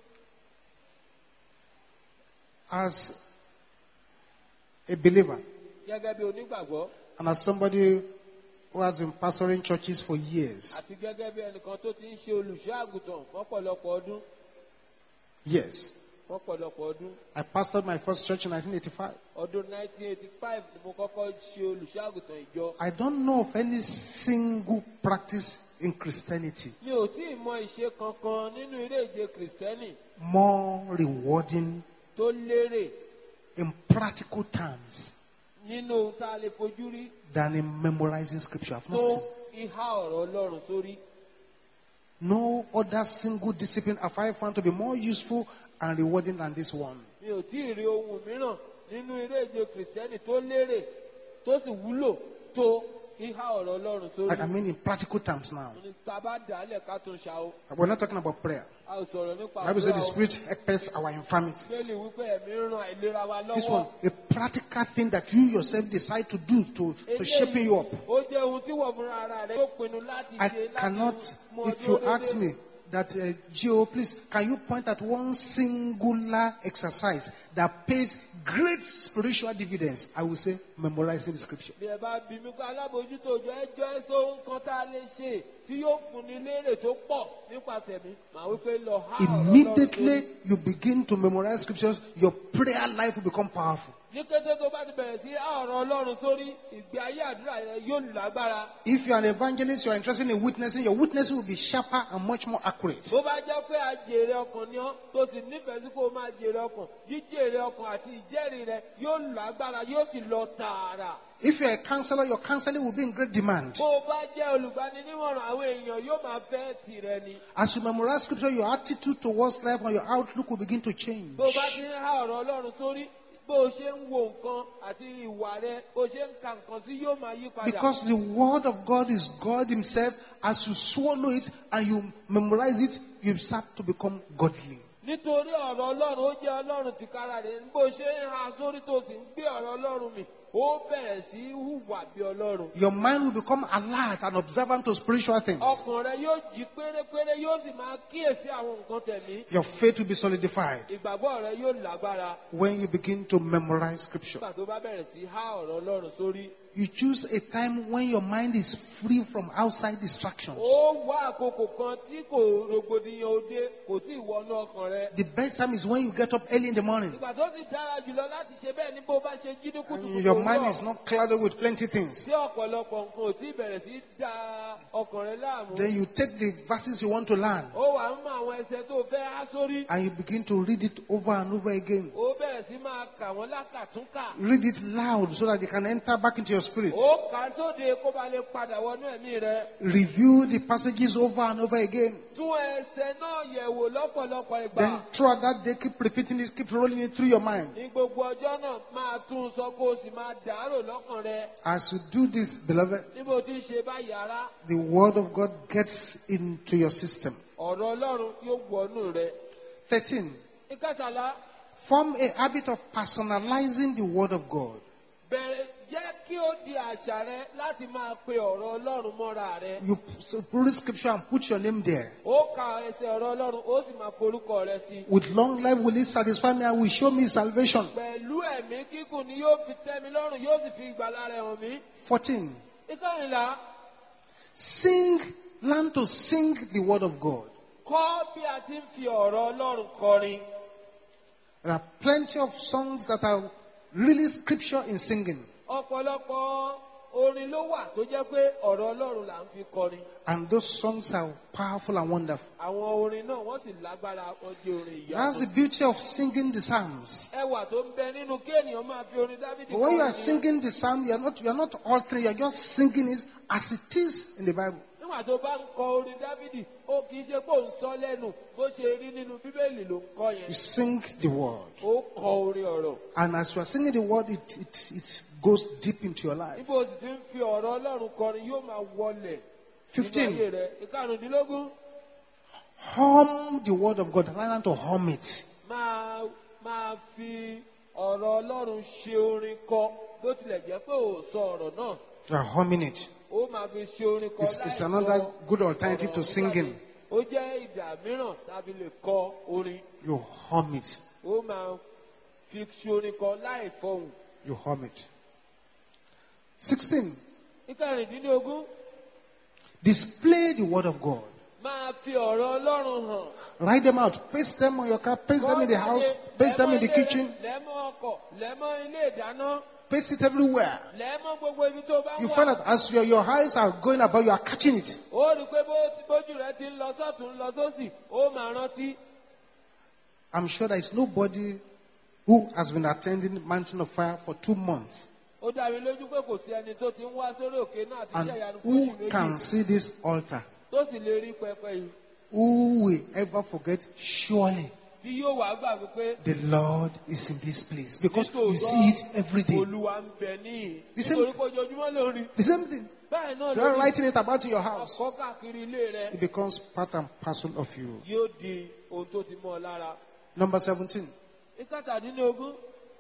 As a believer Gẹ́gẹ́ bí onígbàgbọ́ and as somebody who has been pastoring churches for years. àti gẹ́gẹ́ bí ẹnìkan tó ti ń ṣe olùṣọ́ àgùntàn fọ́pọ̀lọpọ̀ ọdún. Yes. Fọ́pọ̀lọpọ̀ ọdún. I pastored my first church in nineteen eighty-five. Ọdún nineteen eighty-five ni mo kọ́kọ́ ṣe olùṣọ́ àgùntàn ìjọ. I don't know of any single practice in Christianity Mi ò tí ì mọ ìṣe kankan nínú ilé ìje Kìrìsìtẹ́nì more rewarding tó lérè in practical terms nínú ohun tá a lè fojú rí than in memorizing scripture. I've tó not seen. ìhà ọ̀rọ̀ Ọlọ́run sórí. No other single discipline have I found to be more useful and rewarding than this one. Mi ò tí ì rí ohun mìíràn nínú ilé ìje Kìrìsìtẹ́nì tó lérè tó sì wúlò tó ìhà ọ̀rọ̀ Ọlọ́run sórí. Like I mean in practical terms now. Tá a bá dàálẹ̀ ká tún ṣá o. We're not talking about prayer. A ò sọ̀rọ̀ nípa The Bible says the àdúrà o. Spirit helps our infirmities. Bẹ́ẹ̀ni wípé ẹ̀mí ń ran àìlera wa This one, lọ́wọ́. a practical thing that you yourself decide to do to, to shape you up. Ó jẹ́ ohun tí wọ́n fúnra ara rẹ̀ yóò pinnu láti I ṣe láti cannot, mú if ọdún you dédé. ask me that, uh, Gio, please, can you point at one singular exercise that pays great spiritual dividends? I will say, memorizing the scripture. Bí ẹ bá bí mi pé alábòójútó òjò ẹjọ́ ẹsẹ̀ ohun kan tá a lè ṣe tí yóò fúnni lérè tó pọ̀ nípa tẹ̀mí, màá wípé lọ há ọ̀rọ̀ Ọlọ́run Immediately sórí. you begin to memorize scriptures, your prayer life will become powerful. ní kété tó bá ti bẹ̀rẹ̀ sí á ọ̀rọ̀ ọlọ́run sórí ìgbé ayé àdúrà rẹ yóò lágbára. If you are an evangelist, you are interested in witnessing, your witnessing will be sharper and much more accurate. bó bá jẹ́ pé àjèrè ọkàn ni ọ́ tó sì nífẹ̀ẹ́ sí kó o máa jèrè ọkàn jíjèrè ọkàn àti ìjẹ́rìí rẹ yóò lágbára yóò sì lọ tààrà. If you are a counselor, your counseling will be in great demand. bó o bá jẹ́ olùgbaninímọ̀ràn àwọn èèyàn yóò máa fẹ́ tìrẹ ni. As you memorize scripture, your attitude towards life and your outlook will begin to change. bó o bá ti ń há ọ̀rọ̀ ọlọ́run sórí bó o ṣe ń wo nǹkan àti ìwà rẹ bó o ṣe ń ka nǹkan sí yóò máa yí padà. Because the word of God is God himself. As you swallow it and you memorize it, you start to become godly. nítorí ọ̀rọ̀ ọlọ́run ó jẹ́ ọlọ́run tìkára rẹ̀ bó o ṣe ń há sórí tó sì ń gbé ọ̀rọ̀ ọlọ́run mì ó bẹ̀rẹ̀ sí hùwà bí ọlọ́run. Your mind will become alert and observant to spiritual things. ọkàn rẹ yóò jí pérépéré yóò sì máa kíyèsí àwọn nǹkan tẹ̀mí. Your faith will be solidified ìgbàgbọ́ rẹ yóò lágbára. when you begin to memorize scripture. nígbà tó bá bẹ̀rẹ̀ sí há ọ̀rọ̀ ọlọ́run sórí. You choose a time when your mind is free from outside distractions. ó wá àkókò kan tí kò rògbòdìyàn òde kò tí ì wọnú ọkàn rẹ. The best time is when you get up early in the morning. ìgbà tó sì dára jùlọ láti ṣe bẹ́ẹ̀ ni bó bá ṣe jí ní And kùtùkùtù your mind is not clouded with plenty things. tí ọ̀pọ̀lọpọ̀ nǹkan ò tí ì bẹ̀rẹ̀ sí da ọkàn rẹ láàmú. Then you take the verses you want to learn ó wà ń mọ àwọn ẹsẹ̀ tó fẹ́ há sórí. and you begin to read it over and over again. ó bẹ̀rẹ̀ sí máa kà wọ́n lákàtúnkà. Read it loud so that they can enter back into your spirit. ó kà á sóde kó ba lè padà wọnú ẹ̀mí rẹ. Review the passages over and over again. tún ẹsẹ̀ náà yẹ̀wò lọ́pọ̀lọpọ̀ ìgbà. Then throughout that day, keep repeating it, keep rolling it through your mind. ní gbogbo ọjọ́ náà máa tún un sọ kó o sì máa dàárò lọ́kàn rẹ. As you do this, beloved, níbo tí ń ṣe báyìí ará. the word of God gets into your system. ọ̀rọ̀ ọlọ́run yóò wọnú rẹ. thirteen. ìkẹtàlá Form a habit of personalizing the word of God. bẹ̀rẹ̀ jẹ́ kí ó di àṣà rẹ láti máa pe ọ̀rọ̀ ọlọ́run mọ́ra rẹ. You read scripture and put your name there. ó ka ẹsẹ̀ ọ̀rọ̀ ọlọ́run ó sì máa forúkọ rẹ sí. With long life will it satisfy me and will show me salvation. pẹ̀lú ẹ̀mí gígùn ni yóò fi tẹ́ mi lọ́rùn yóò sì fi ìgbàlà rẹ̀ hàn mí. fourteen. ìkẹrìnlá Sing, learn to sing the word of God. kọ́ bí a ti ń fi ọ̀rọ̀ ọlọ́run kọrin. There are plenty of songs that are really scripture in singing. ọ̀pọ̀lọpọ̀ orin ló wà tó jẹ́ pé ọ̀rọ̀ ọlọ́run là ń fi kọrin. And those songs are powerful and wonderful. àwọn orin náà wọ́n sì lágbára wọ́n jẹ́ orin ìyá. That's the beauty of singing the psalms. ẹwà tó ń bẹ nínú kí ènìyàn máa fi orin Dáfídì But when you are nìyẹn. singing the psalm, you are not, you are not altering, you are just singing it as it is in the Bible. nígbà tó bá ń kọ orin Dáfídì ó kì í ṣe pé òun sọ lẹ́nu bó ṣe rí nínú bíbélì ló ń kọ yẹn. You sing the word. ó kọ orin ọ̀rọ̀. And as you are singing the word, it, it, it goes deep into your life. níbo sì ti ń fi ọ̀rọ̀ ọlọ́run kọrin yóò máa wọlẹ̀. fifteen. nínú ayé rẹ̀. ìkarùndínlógún Hum the word of God. Learn to hum it. máa máa fi ọ̀rọ̀ ọlọ́run ṣe orin kọ bó tilẹ̀ jẹ́ pé ò sọ ọ̀rọ̀ náà. You are humming it. ó máa fi ṣe orin kọ It's, láì it's sọ another good alternative ọ̀rọ̀ to ọ̀hún singing. jáde. ó jẹ́ ìdà mìíràn tàbí lè kọ orin. You hum it. ó máa fi ṣe orin kọ láì fọhùn. You hum it. sixteen. ìkẹrìndínlógún Display the word of God. máa fi ọ̀rọ̀ ọlọ́run hàn. Write them out. Paste them on your car. Paste them in the house. Paste them in the kitchen. lẹ́mọ́ ọkọ̀ lẹ́mọ́ ilé ìdáná Paste it everywhere. lẹ́mọ́ gbogbo ibi tó bá You wà. find that as your, your eyes are going about, you are catching it. ó rí i pé bó- bójú rẹ ti ń lọ sọ́tún lọ sósì ó máa rántí. I'm sure there is nobody who has been attending Mountain of Fire for two months ó dá mi lójú pé kò sí ẹni tó ti ń wá sórí òkè náà àti and iṣẹ́ ìyanu fún who oṣù can méjì see this altar. tó sì lè rí pẹpẹ yìí Who will ever forget? Surely tí yóò wá gbàgbé pé the Lord is in this place because you see it every day. olúwa ń bẹ níhìn The same- nítorí pé ojoojúmọ́ ló ń rí. The same thing. báyìí náà You are lórí writing it about in your house. ọkọ̀ káàkiri ilé rẹ It becomes part and parcel of you. yóò di ohun tó ti mọ́ ọ lára. Number seventeen. ìkẹtàdínlógún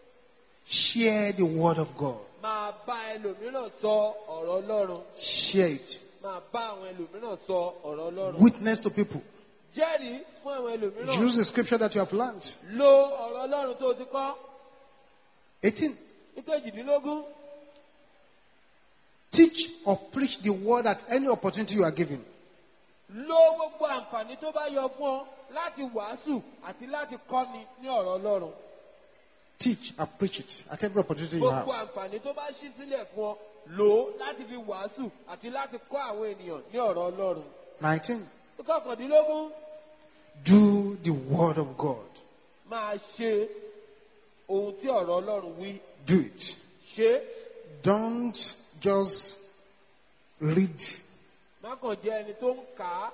Share the word of God. máa bá ẹlòmíràn sọ ọ̀rọ̀ ọlọ́run. Share it. máa bá àwọn ẹlòmíràn sọ ọ̀rọ̀ ọlọ́run. Witness to people. jẹ́rìí fún àwọn ẹlòmíràn. Use the scripture that you have learned. lo ọ̀rọ̀ ọlọ́run tó ti kọ́. eighteen. ìkejìdínlógún Teach or preach the word at any opportunity you are given. lo gbogbo àǹfààní tó bá yọ fún ọ láti wàásù àti láti kọ́ni ní ọ̀rọ̀ ọlọ́run. Teach and preach it at every opportunity you have. Gbogbo àǹfààní tó bá ṣí sílẹ̀ fún ọ lò ó láti fi wàásù àti láti kọ́ àwọn ènìyàn ní ọ̀rọ̀ Ọlọ́run. nineteen. Kọkàndínlógún. Do the word of God. Máa ṣe ohun tí ọ̀rọ̀ Ọlọ́run wí. Do it. Ṣe. Don't just read. Má kàn jẹ́ ẹni tó ń kà á.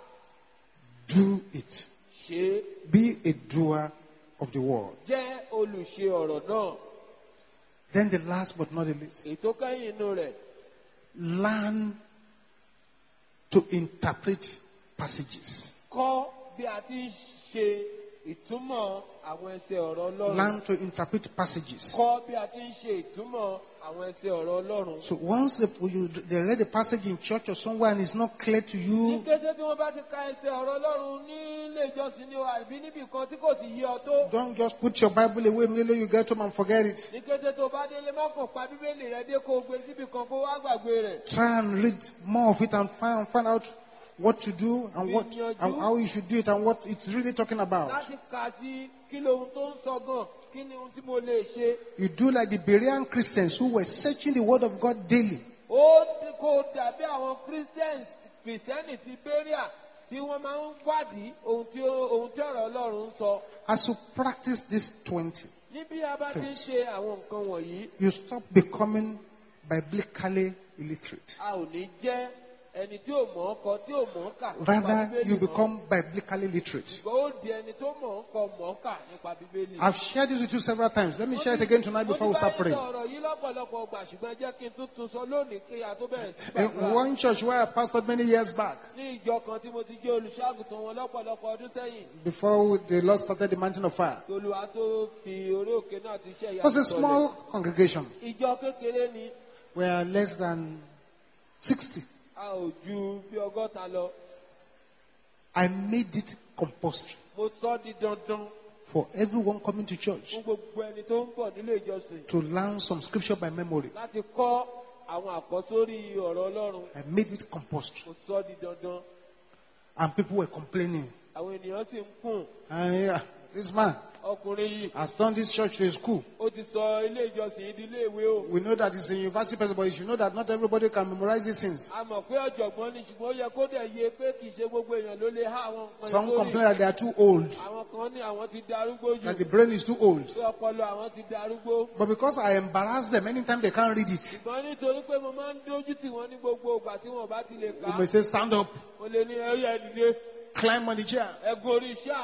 Do it. Ṣe. Be a doer of the word. Jẹ́ olùṣe ọ̀rọ̀ náà. Then the last but not the least. Ètò kẹ́yìn inú rẹ̀. Learn to interpret passages. Kọ́ bí a ti ń ṣe ìtumọ̀ àwọn ẹsẹ̀ ọ̀rọ̀ Ọlọ́run. Learn to interpret passages. Kọ́ bí a ti ń ṣe ìtumọ̀ àwọn ẹsẹ̀ ọ̀rọ̀ Ọlọ́run. So once the, you, they read a passage in church or somewhere and it's not clear to Ní you, kété tí wọ́n bá ti ka ẹsẹ̀ ọ̀rọ̀ Ọlọ́run ní ilé ìjọsìn ni o àbí níbì kan tí kò sì yé ọ tó. don't just put your Bible away immediately you get home and forget it. Ní kété tó bá délé má kàn pa Bíbélì rẹ dé kó o gbé síbì kan kó wá gbàgbé rẹ̀. Try and read more of it and find, find out what to do and what and how you should do it and what it's really talking about. Láti kà sí kí lohun tó ń sọ gan, kí ni ohun tí mo lè ṣe. You do like the Berean Christians who were searching the word of God daily. Ó kò dàbí àwọn Christians Kìrìsìtẹ́nì ti Beria tí wọ́n máa ń wádìí ohun tí ohun tí ọ̀rọ̀ Ọlọ́run ń sọ. As you practice this twenty, Níbi a bá ti ń ṣe àwọn nǹkan wọ̀nyí, you stop becoming biblically illiterate. a ò ní jẹ́ ẹni tí ò mọ̀ ọ́ kọ tí ò mọ̀ ọ́ kà. nípa Rather, Bíbélì you mọ́. become biblically literate. Ṣùgbọ́n ó di ẹni tó mọ̀ ọ́ kọ mọ̀ ọ́ kà nípa Bíbélì. I've shared this with you several times. Let me share it again tonight before we start praying. Mo ti bá yín sọ ọ̀rọ̀ yìí lọ́pọ̀lọpọ̀ ọgbà ṣùgbọ́n jẹ́ kí n tún tún sọ lónìí kí a tó bẹ̀rẹ̀ sí In gbàdúrà. one church where I pastored many years back, Ní ìjọ kan tí mo ti jẹ́ olùṣọ́àgùntàn wọn lọ́pọ̀lọpọ̀ ọdún sẹ́yìn, before the Lord started the mountain of fire, kí Olúwa tó fi orí òkè náà ti ṣe it was a ìyanu small congregation. Ìjọ kékeré ni, We are less than sixty. a ò ju bí ọgọ́ta lọ. I made it compulsory Mo sọ di dandan for everyone coming to church fún gbogbo ẹni tó ń bọ̀ nílé ìjọsìn to learn some scripture by memory. láti kọ́ àwọn àkọ́sórí ọ̀rọ̀ Ọlọ́run. I made it compulsory. Mo sọ di dandan. And people were complaining. Àwọn ènìyàn sì ń kùn. And yeah, this man Ọkùnrin yìí, has turned this church to a school. ó ti sọ ilé ìjọsìn yìí di ilé ìwé o. We know that it's a university person, but you should know that not everybody can memorize these things. A mọ̀ pé ọ̀jọ̀gbọ́n ni ṣùgbọ́n ó yẹ kó dẹ̀ yé pé kì í ṣe gbogbo èèyàn ló lè há àwọn nǹkan Some sórí. complain that they are too old, Àwọn kan ní àwọn ti darúgbó jù. that the brain is too old. Pé ọpọlọ àwọn ti darúgbó. But because I embarrass them anytime they can't read it, Ṣùgbọ́n nítorí pé mo máa ń dójú tì wọ́n ní gbogbo ìgbà tí wọ́n bá ti lè kà you á. may say, stand up, Mo lè ní ẹyẹ dìde, climb on the chair. ẹ̀gùn orí iṣẹ́.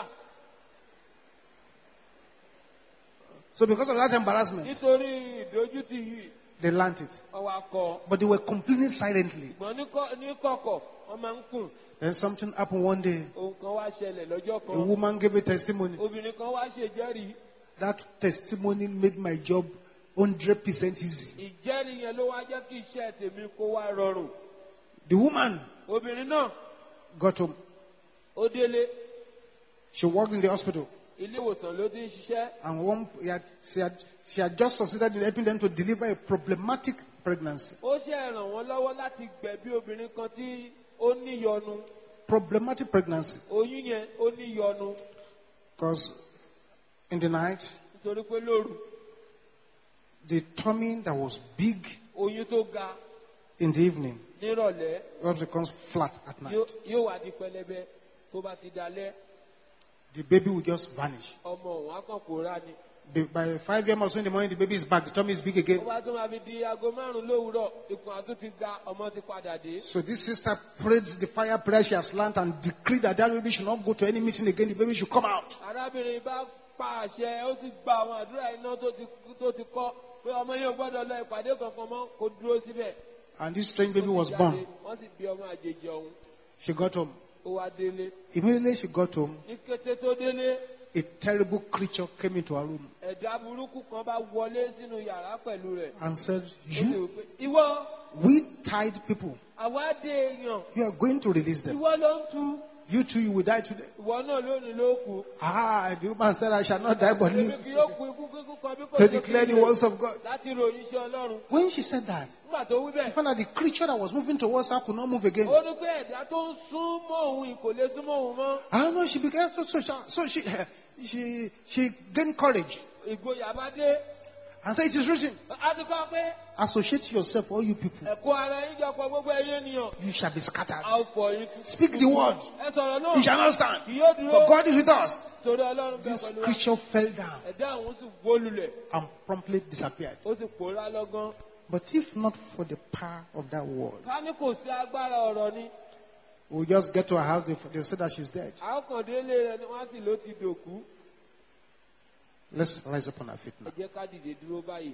So because of that embarrassment, Nítorí ìdójútì yìí, they learned it. ọwọ́ akọ. But they were complaining silently. Ṣùgbọ́n ní kọ́- ní kọ̀kọ̀, wọ́n máa ń kùn. Then something happened one day. Ohun kan wá ṣẹlẹ̀ lọ́jọ́ A kan. woman gave a testimony. Obìnrin kan wá ṣèjẹ́rìí. That testimony made my job one hundred percent easy. Ìjẹ́rìí yẹn ló wá jẹ́ kí iṣẹ́ tèmi kó wá rọrùn. The woman Obìnrin náà, got home. ó délé. She worked in the hospital. Ilé ìwòsàn ló ti ń ṣiṣẹ́. And one, he had, she, had, she had just succeeded in helping them to deliver a problematic pregnancy. Ó ṣe ràn wọ́n lọ́wọ́ láti gbẹ̀bí obìnrin kan tí ó níyọnu. Problematic pregnancy. Oyún yẹn ó níyọnu. Because in the night, Nítorí pé lóru, the tummy that was big oyún tó ga in the evening nírọ̀lẹ́ just becomes flat at night. yóò- yóò wá di pẹlẹbẹ tó bá ti dalẹ́. The baby will just vanish. Ọmọ òun á kàn kóra ni. By by five a m or so in the morning, the baby is back. The tummy is big Ó again. bá tó máa fi di aago márùn-ún lówùúrọ̀, ikùn àtún ti ga, ọmọ ti padà dé. So this sister prayed the fire prayer she has learned and decreed that that baby should not go to any meeting again. The baby should come out. Arábìnrin bá pa àṣẹ, ó sì gba àwọn àdúrà iná tó ti tó ti kọ́ pé ọmọ yóò gbọ́dọ̀ lọ ìpàdé kankan mọ́ kó dúró síbẹ̀. And this strange baby was Jáde, born. wọ́n sì bí ọmọ àjèjì ọ̀hún. She got home. Ó wá délé. Immediately she got home, Ní kété tó délé, a terrible creature came into her room ẹ̀dá burúkú kan bá wọlé sínú yàrá pẹ̀lú rẹ̀. and said, Ó sì you, wí pé, ìwọ we tied people. àwa dé èèyàn, You are going to release them. ìwọ ló ń tu, You too, you will die today. ìwọ náà lónìí ló kù. Ah, the woman said, I shall not die but Èmi live kì yóò kú ikú kíkú kan bí kò to ṣe declare kí the n lè words of God. láti ròyìn iṣẹ́ Ọlọ́run. When she said that, Nígbà tó wí she bẹ́ẹ̀, found that the creature that was moving towards her could not move again. ó ní pé ẹ̀dá tó ń sún mọ́ òun yìí kò lè sún mọ́ òun mọ́. I don't know, she began, so, so, so she, she, she gained courage. ìgboyà bá dé. And say, it is written, A ti kọ́ pé associate yourself, all you people. ẹ̀kọ́ ara yín jọ pọ̀ gbogbo ẹyẹ ènìyàn. You shall be scattered. A ó fọ yín tú. Speak the word. Ẹ sọ̀rọ̀ náà. You shall not stand. Kì yóò dúró. For God is with us. Torí Ọlọ́run bẹ This pẹ̀lú wa. creature fell down Ẹ̀dá òun sì wó lulẹ̀. and promptly disappeared. Ó sì pòórá lọ́gán. But if not for the power of that word, Ká ní kò sí agbára ọ̀rọ̀ ni. we'll just get to her house, they, they say that she's dead. A ó kàn délé rẹ̀ ni wọ́n sì ló ti dòkú. Let's rise up on our feet Ẹ now. jẹ́ ká dìde dúró báyìí.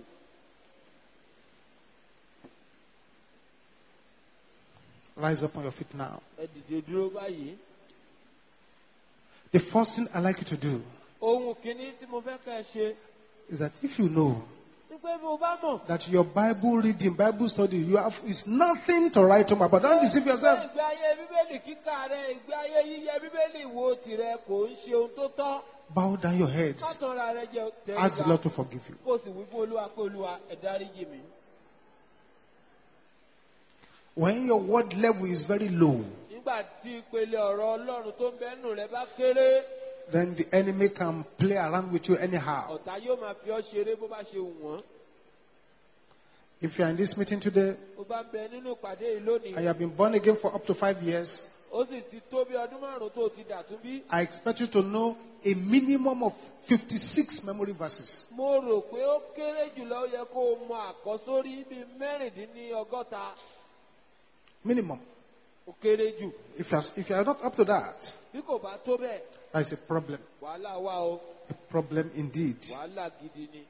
Rise up on your feet now. Ẹ dìde dúró báyìí. The first thing I'd like you to do Ohun kìíní tí mo fẹ́ kẹ́ ẹ ṣe is that if you know ni pé bí o bá mọ̀. that your Bible reading, Bible study, you have is nothing to write home about, don't deceive yourself. Ìgbé ayé Bíbélì kíkà rẹ, ìgbé ayé yíyẹ Bíbélì wo tìrẹ kò ń ṣe ohun tó tọ́. Bow down your heads. Má tanra rẹ jẹ tẹríba. Ask the Lord to forgive you. Kó o sì wí fún Olúwa pé Olúwa ẹ dáríjì mí. When your word level is very low, Nígbà tí ìpele ọ̀rọ̀ Ọlọ́run tó ń bẹ́nu rẹ bá kéré, then the enemy can play around with you anyhow. ọ̀tá yóò máa fi ọ́ ṣeré bó bá ṣe wù wọ́n. If you are in this meeting today, Ó bá ń bẹ nínú ìpàdé yìí lónìí. and you have been born again for up to five years, Ó sì ti tó bí ọdún márùn-ún tó ti dàtún bí. I expect you to know a minimum of fifty-six memory verses. Mo rò pé ó kéré jùlọ ó yẹ kó o mọ àkọ́sórí bíi mẹ́rìndínlọ́gọ́ta. Minimum. Ó kéré jù. If you are, if you are not up to that, Bí kò bá tó bẹ́ẹ̀, that is a problem. wàhálà wà o. A problem indeed. Wàhálà gidi ni.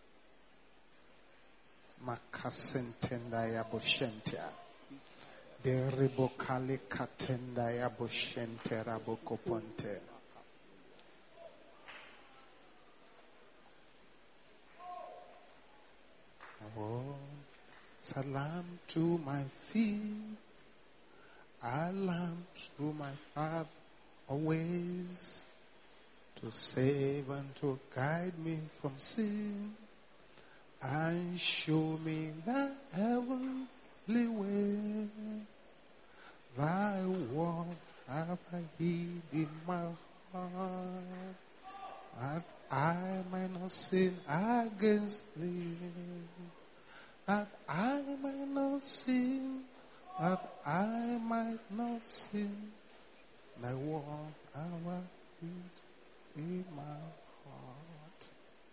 Makasentenda ya boshentia. Deribo kale katenda ya boshente raboko ponte. Oh, salam to my feet, a lamp to my path, always to save and to guide me from sin, and show me the heavenly way. Thy word have I hid in my heart, that I might not sin against thee, that I might not sin, that I might not sin. Thy word have I hid in my heart.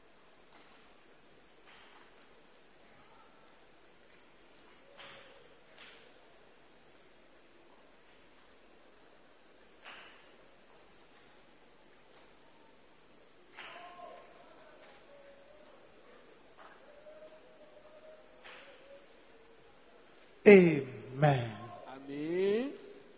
Amen. Àmín.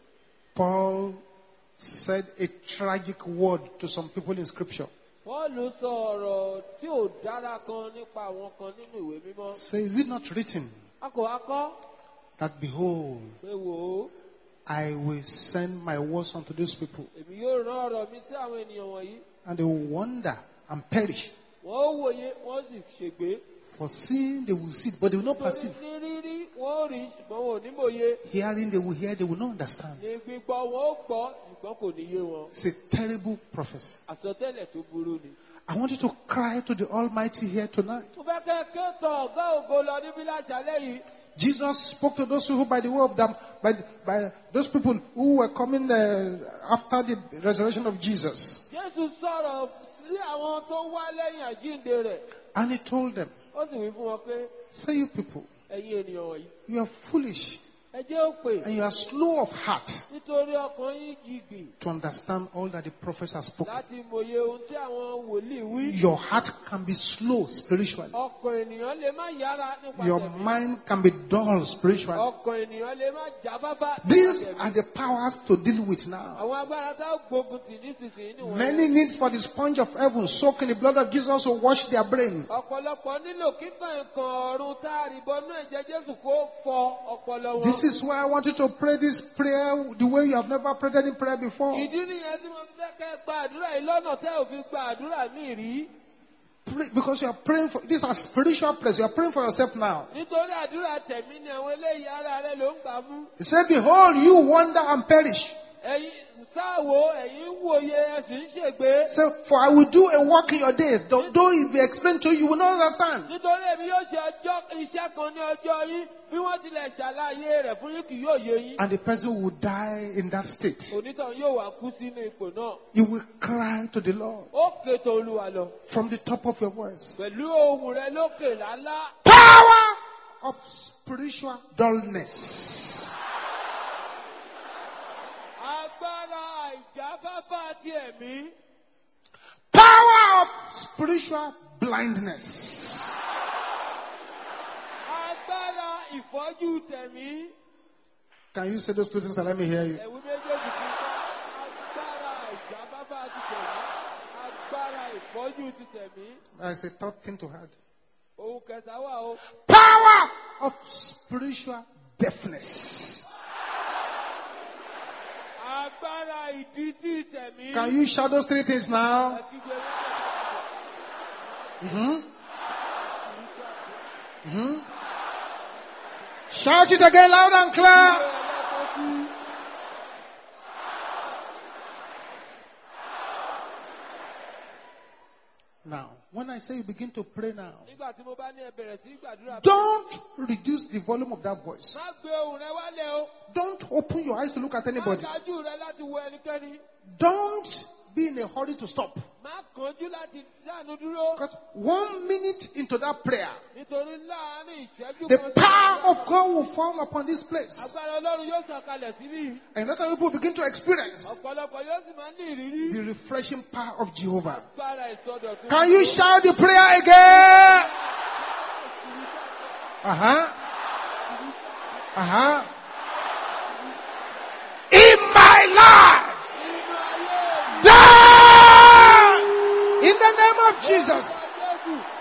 Paul said a tragic word to some people in scripture. Pọ́ọ̀lù sọ ọ̀rọ̀ tí ò dára kan nípa àwọn kan nínú ìwé mímọ́. Say, is it not written A kò wá kọ́ that behold, pé wò ó, I will send my words unto those people, èmi yóò rán ọ̀rọ̀ mi sí àwọn ènìyàn wọ̀nyí. and they will wonder and perish. Wọ́n ó wòye, wọ́n sì ṣègbé. For seeing they will see, but they will not Torí perceive. ní rírí, wọ́n ó rí, ṣùgbọ́n wọn ò ní mòye. Hearing they will hear, they will not understand. Ní gbígbọ́, wọn ó gbọ́, ṣùgbọ́n kò ní yé wọn. It's a terrible prophecy. Àsọtẹ́lẹ̀ tó burú ni. I want you to cry to the Almighty here tonight. Mo fẹ́ kẹ́ ké tọ ọ̀gá ògo lọ níbí láṣálẹ́ yìí. Jesus spoke to those who, by the way of them, by, by those people who were coming uh, after the resurrection of Jesus. Jésù sọ̀rọ̀ sí àwọn tó wá lẹ́yìn àjíǹde rẹ̀. And he told them, Ó sì wí fún wọn pé, say you people, ẹ̀yin ènìyàn wọ̀nyí, you are foolish ẹ jẹ́ ó pè and you are slow of heart nítorí ọkàn yín jìgbì to understand all that the prophets have spoken. láti mòye ohun tí àwọn wòlíì wí. Your heart can be slow spiritually. Ọkàn ènìyàn lè má yára nípa Your tẹ̀mí. mind can be dull spiritually. Ọkàn ènìyàn lè má jáfáfá nípa These tẹ̀mí. are the powers to deal with now. Àwọn agbára tá a gbógun tì nísinsìnyí nìwọ̀n. Many needs for the sponge of heaven soak in the blood of Jesus to wash their brain. Ọ̀pọ̀lọpọ̀ nílò kíkàn nǹkan ọ̀run tá a rí bọ́nú ẹ̀jẹ̀ Jésù kó fọ ọpọlọ wọn. This is why I want you to pray this prayer the way you have never prayed any prayer before. Ìdí nìyẹn tí mo fẹ́ kẹ́ gba àdúrà yìí lọ́nà tẹ́ ò fi gba àdúrà míì rí. Pray, because you are praying for, these are spiritual prayers. You are praying for yourself now. Nítorí àdúrà tẹ̀mí ni àwọn eléyìí ara rẹ̀ ló ń gbà mú. He said, behold, you wander and perish. Ẹ̀yin sáwo ẹ̀yin ń wòye ẹ sì ń ṣègbé. So, for I will do a work in your days. Though, though it be explained to you, you will not understand. Nítorí èmi yóò ṣe ọjọ́ iṣẹ́ kan ní ọjọ́ yín bí wọ́n tilẹ̀ ṣàlàyé rẹ̀ fún yín kì yóò yé yín. And the person will die in that state. Onítàn yóò wá kú sínú ipò náà. You will cry to the Lord Ó ké tọ̀ Olúwa lọ. from the top of your voice. Pẹ̀lú ohùn rẹ̀ lókè lálá. Power of spiritual dullness. Agbára àìjáfáfá ti ẹ̀mí. Power of spiritual blindness. Agbára ìfọ́jú tẹ̀mí. Can you say those two things and let me hear you? Ẹ̀wí méjèèjì kì í bá agbára àìjáfáfá ti tẹ̀mí. Agbára ìfọ́jú ti tẹ̀mí. That's a third thing to add. Ohun kẹta wà o. Power of spiritual deafness. Agbára ìdí tí tẹ̀mí. Can you shout those three things now? Mm-hmm. Mm-hmm. Shout it again loud and clear. Now, when I say you begin to pray now, don't reduce the volume of that voice. Don't open your eyes to look at anybody. Don't be in a hurry to stop. Because one minute into that prayer, the power of God will fall upon this place. And that's how people begin to experience the refreshing power of Jehovah. Can you shout the prayer again? Uh-huh. Uh-huh. In my life. Die! In the name of Jesus.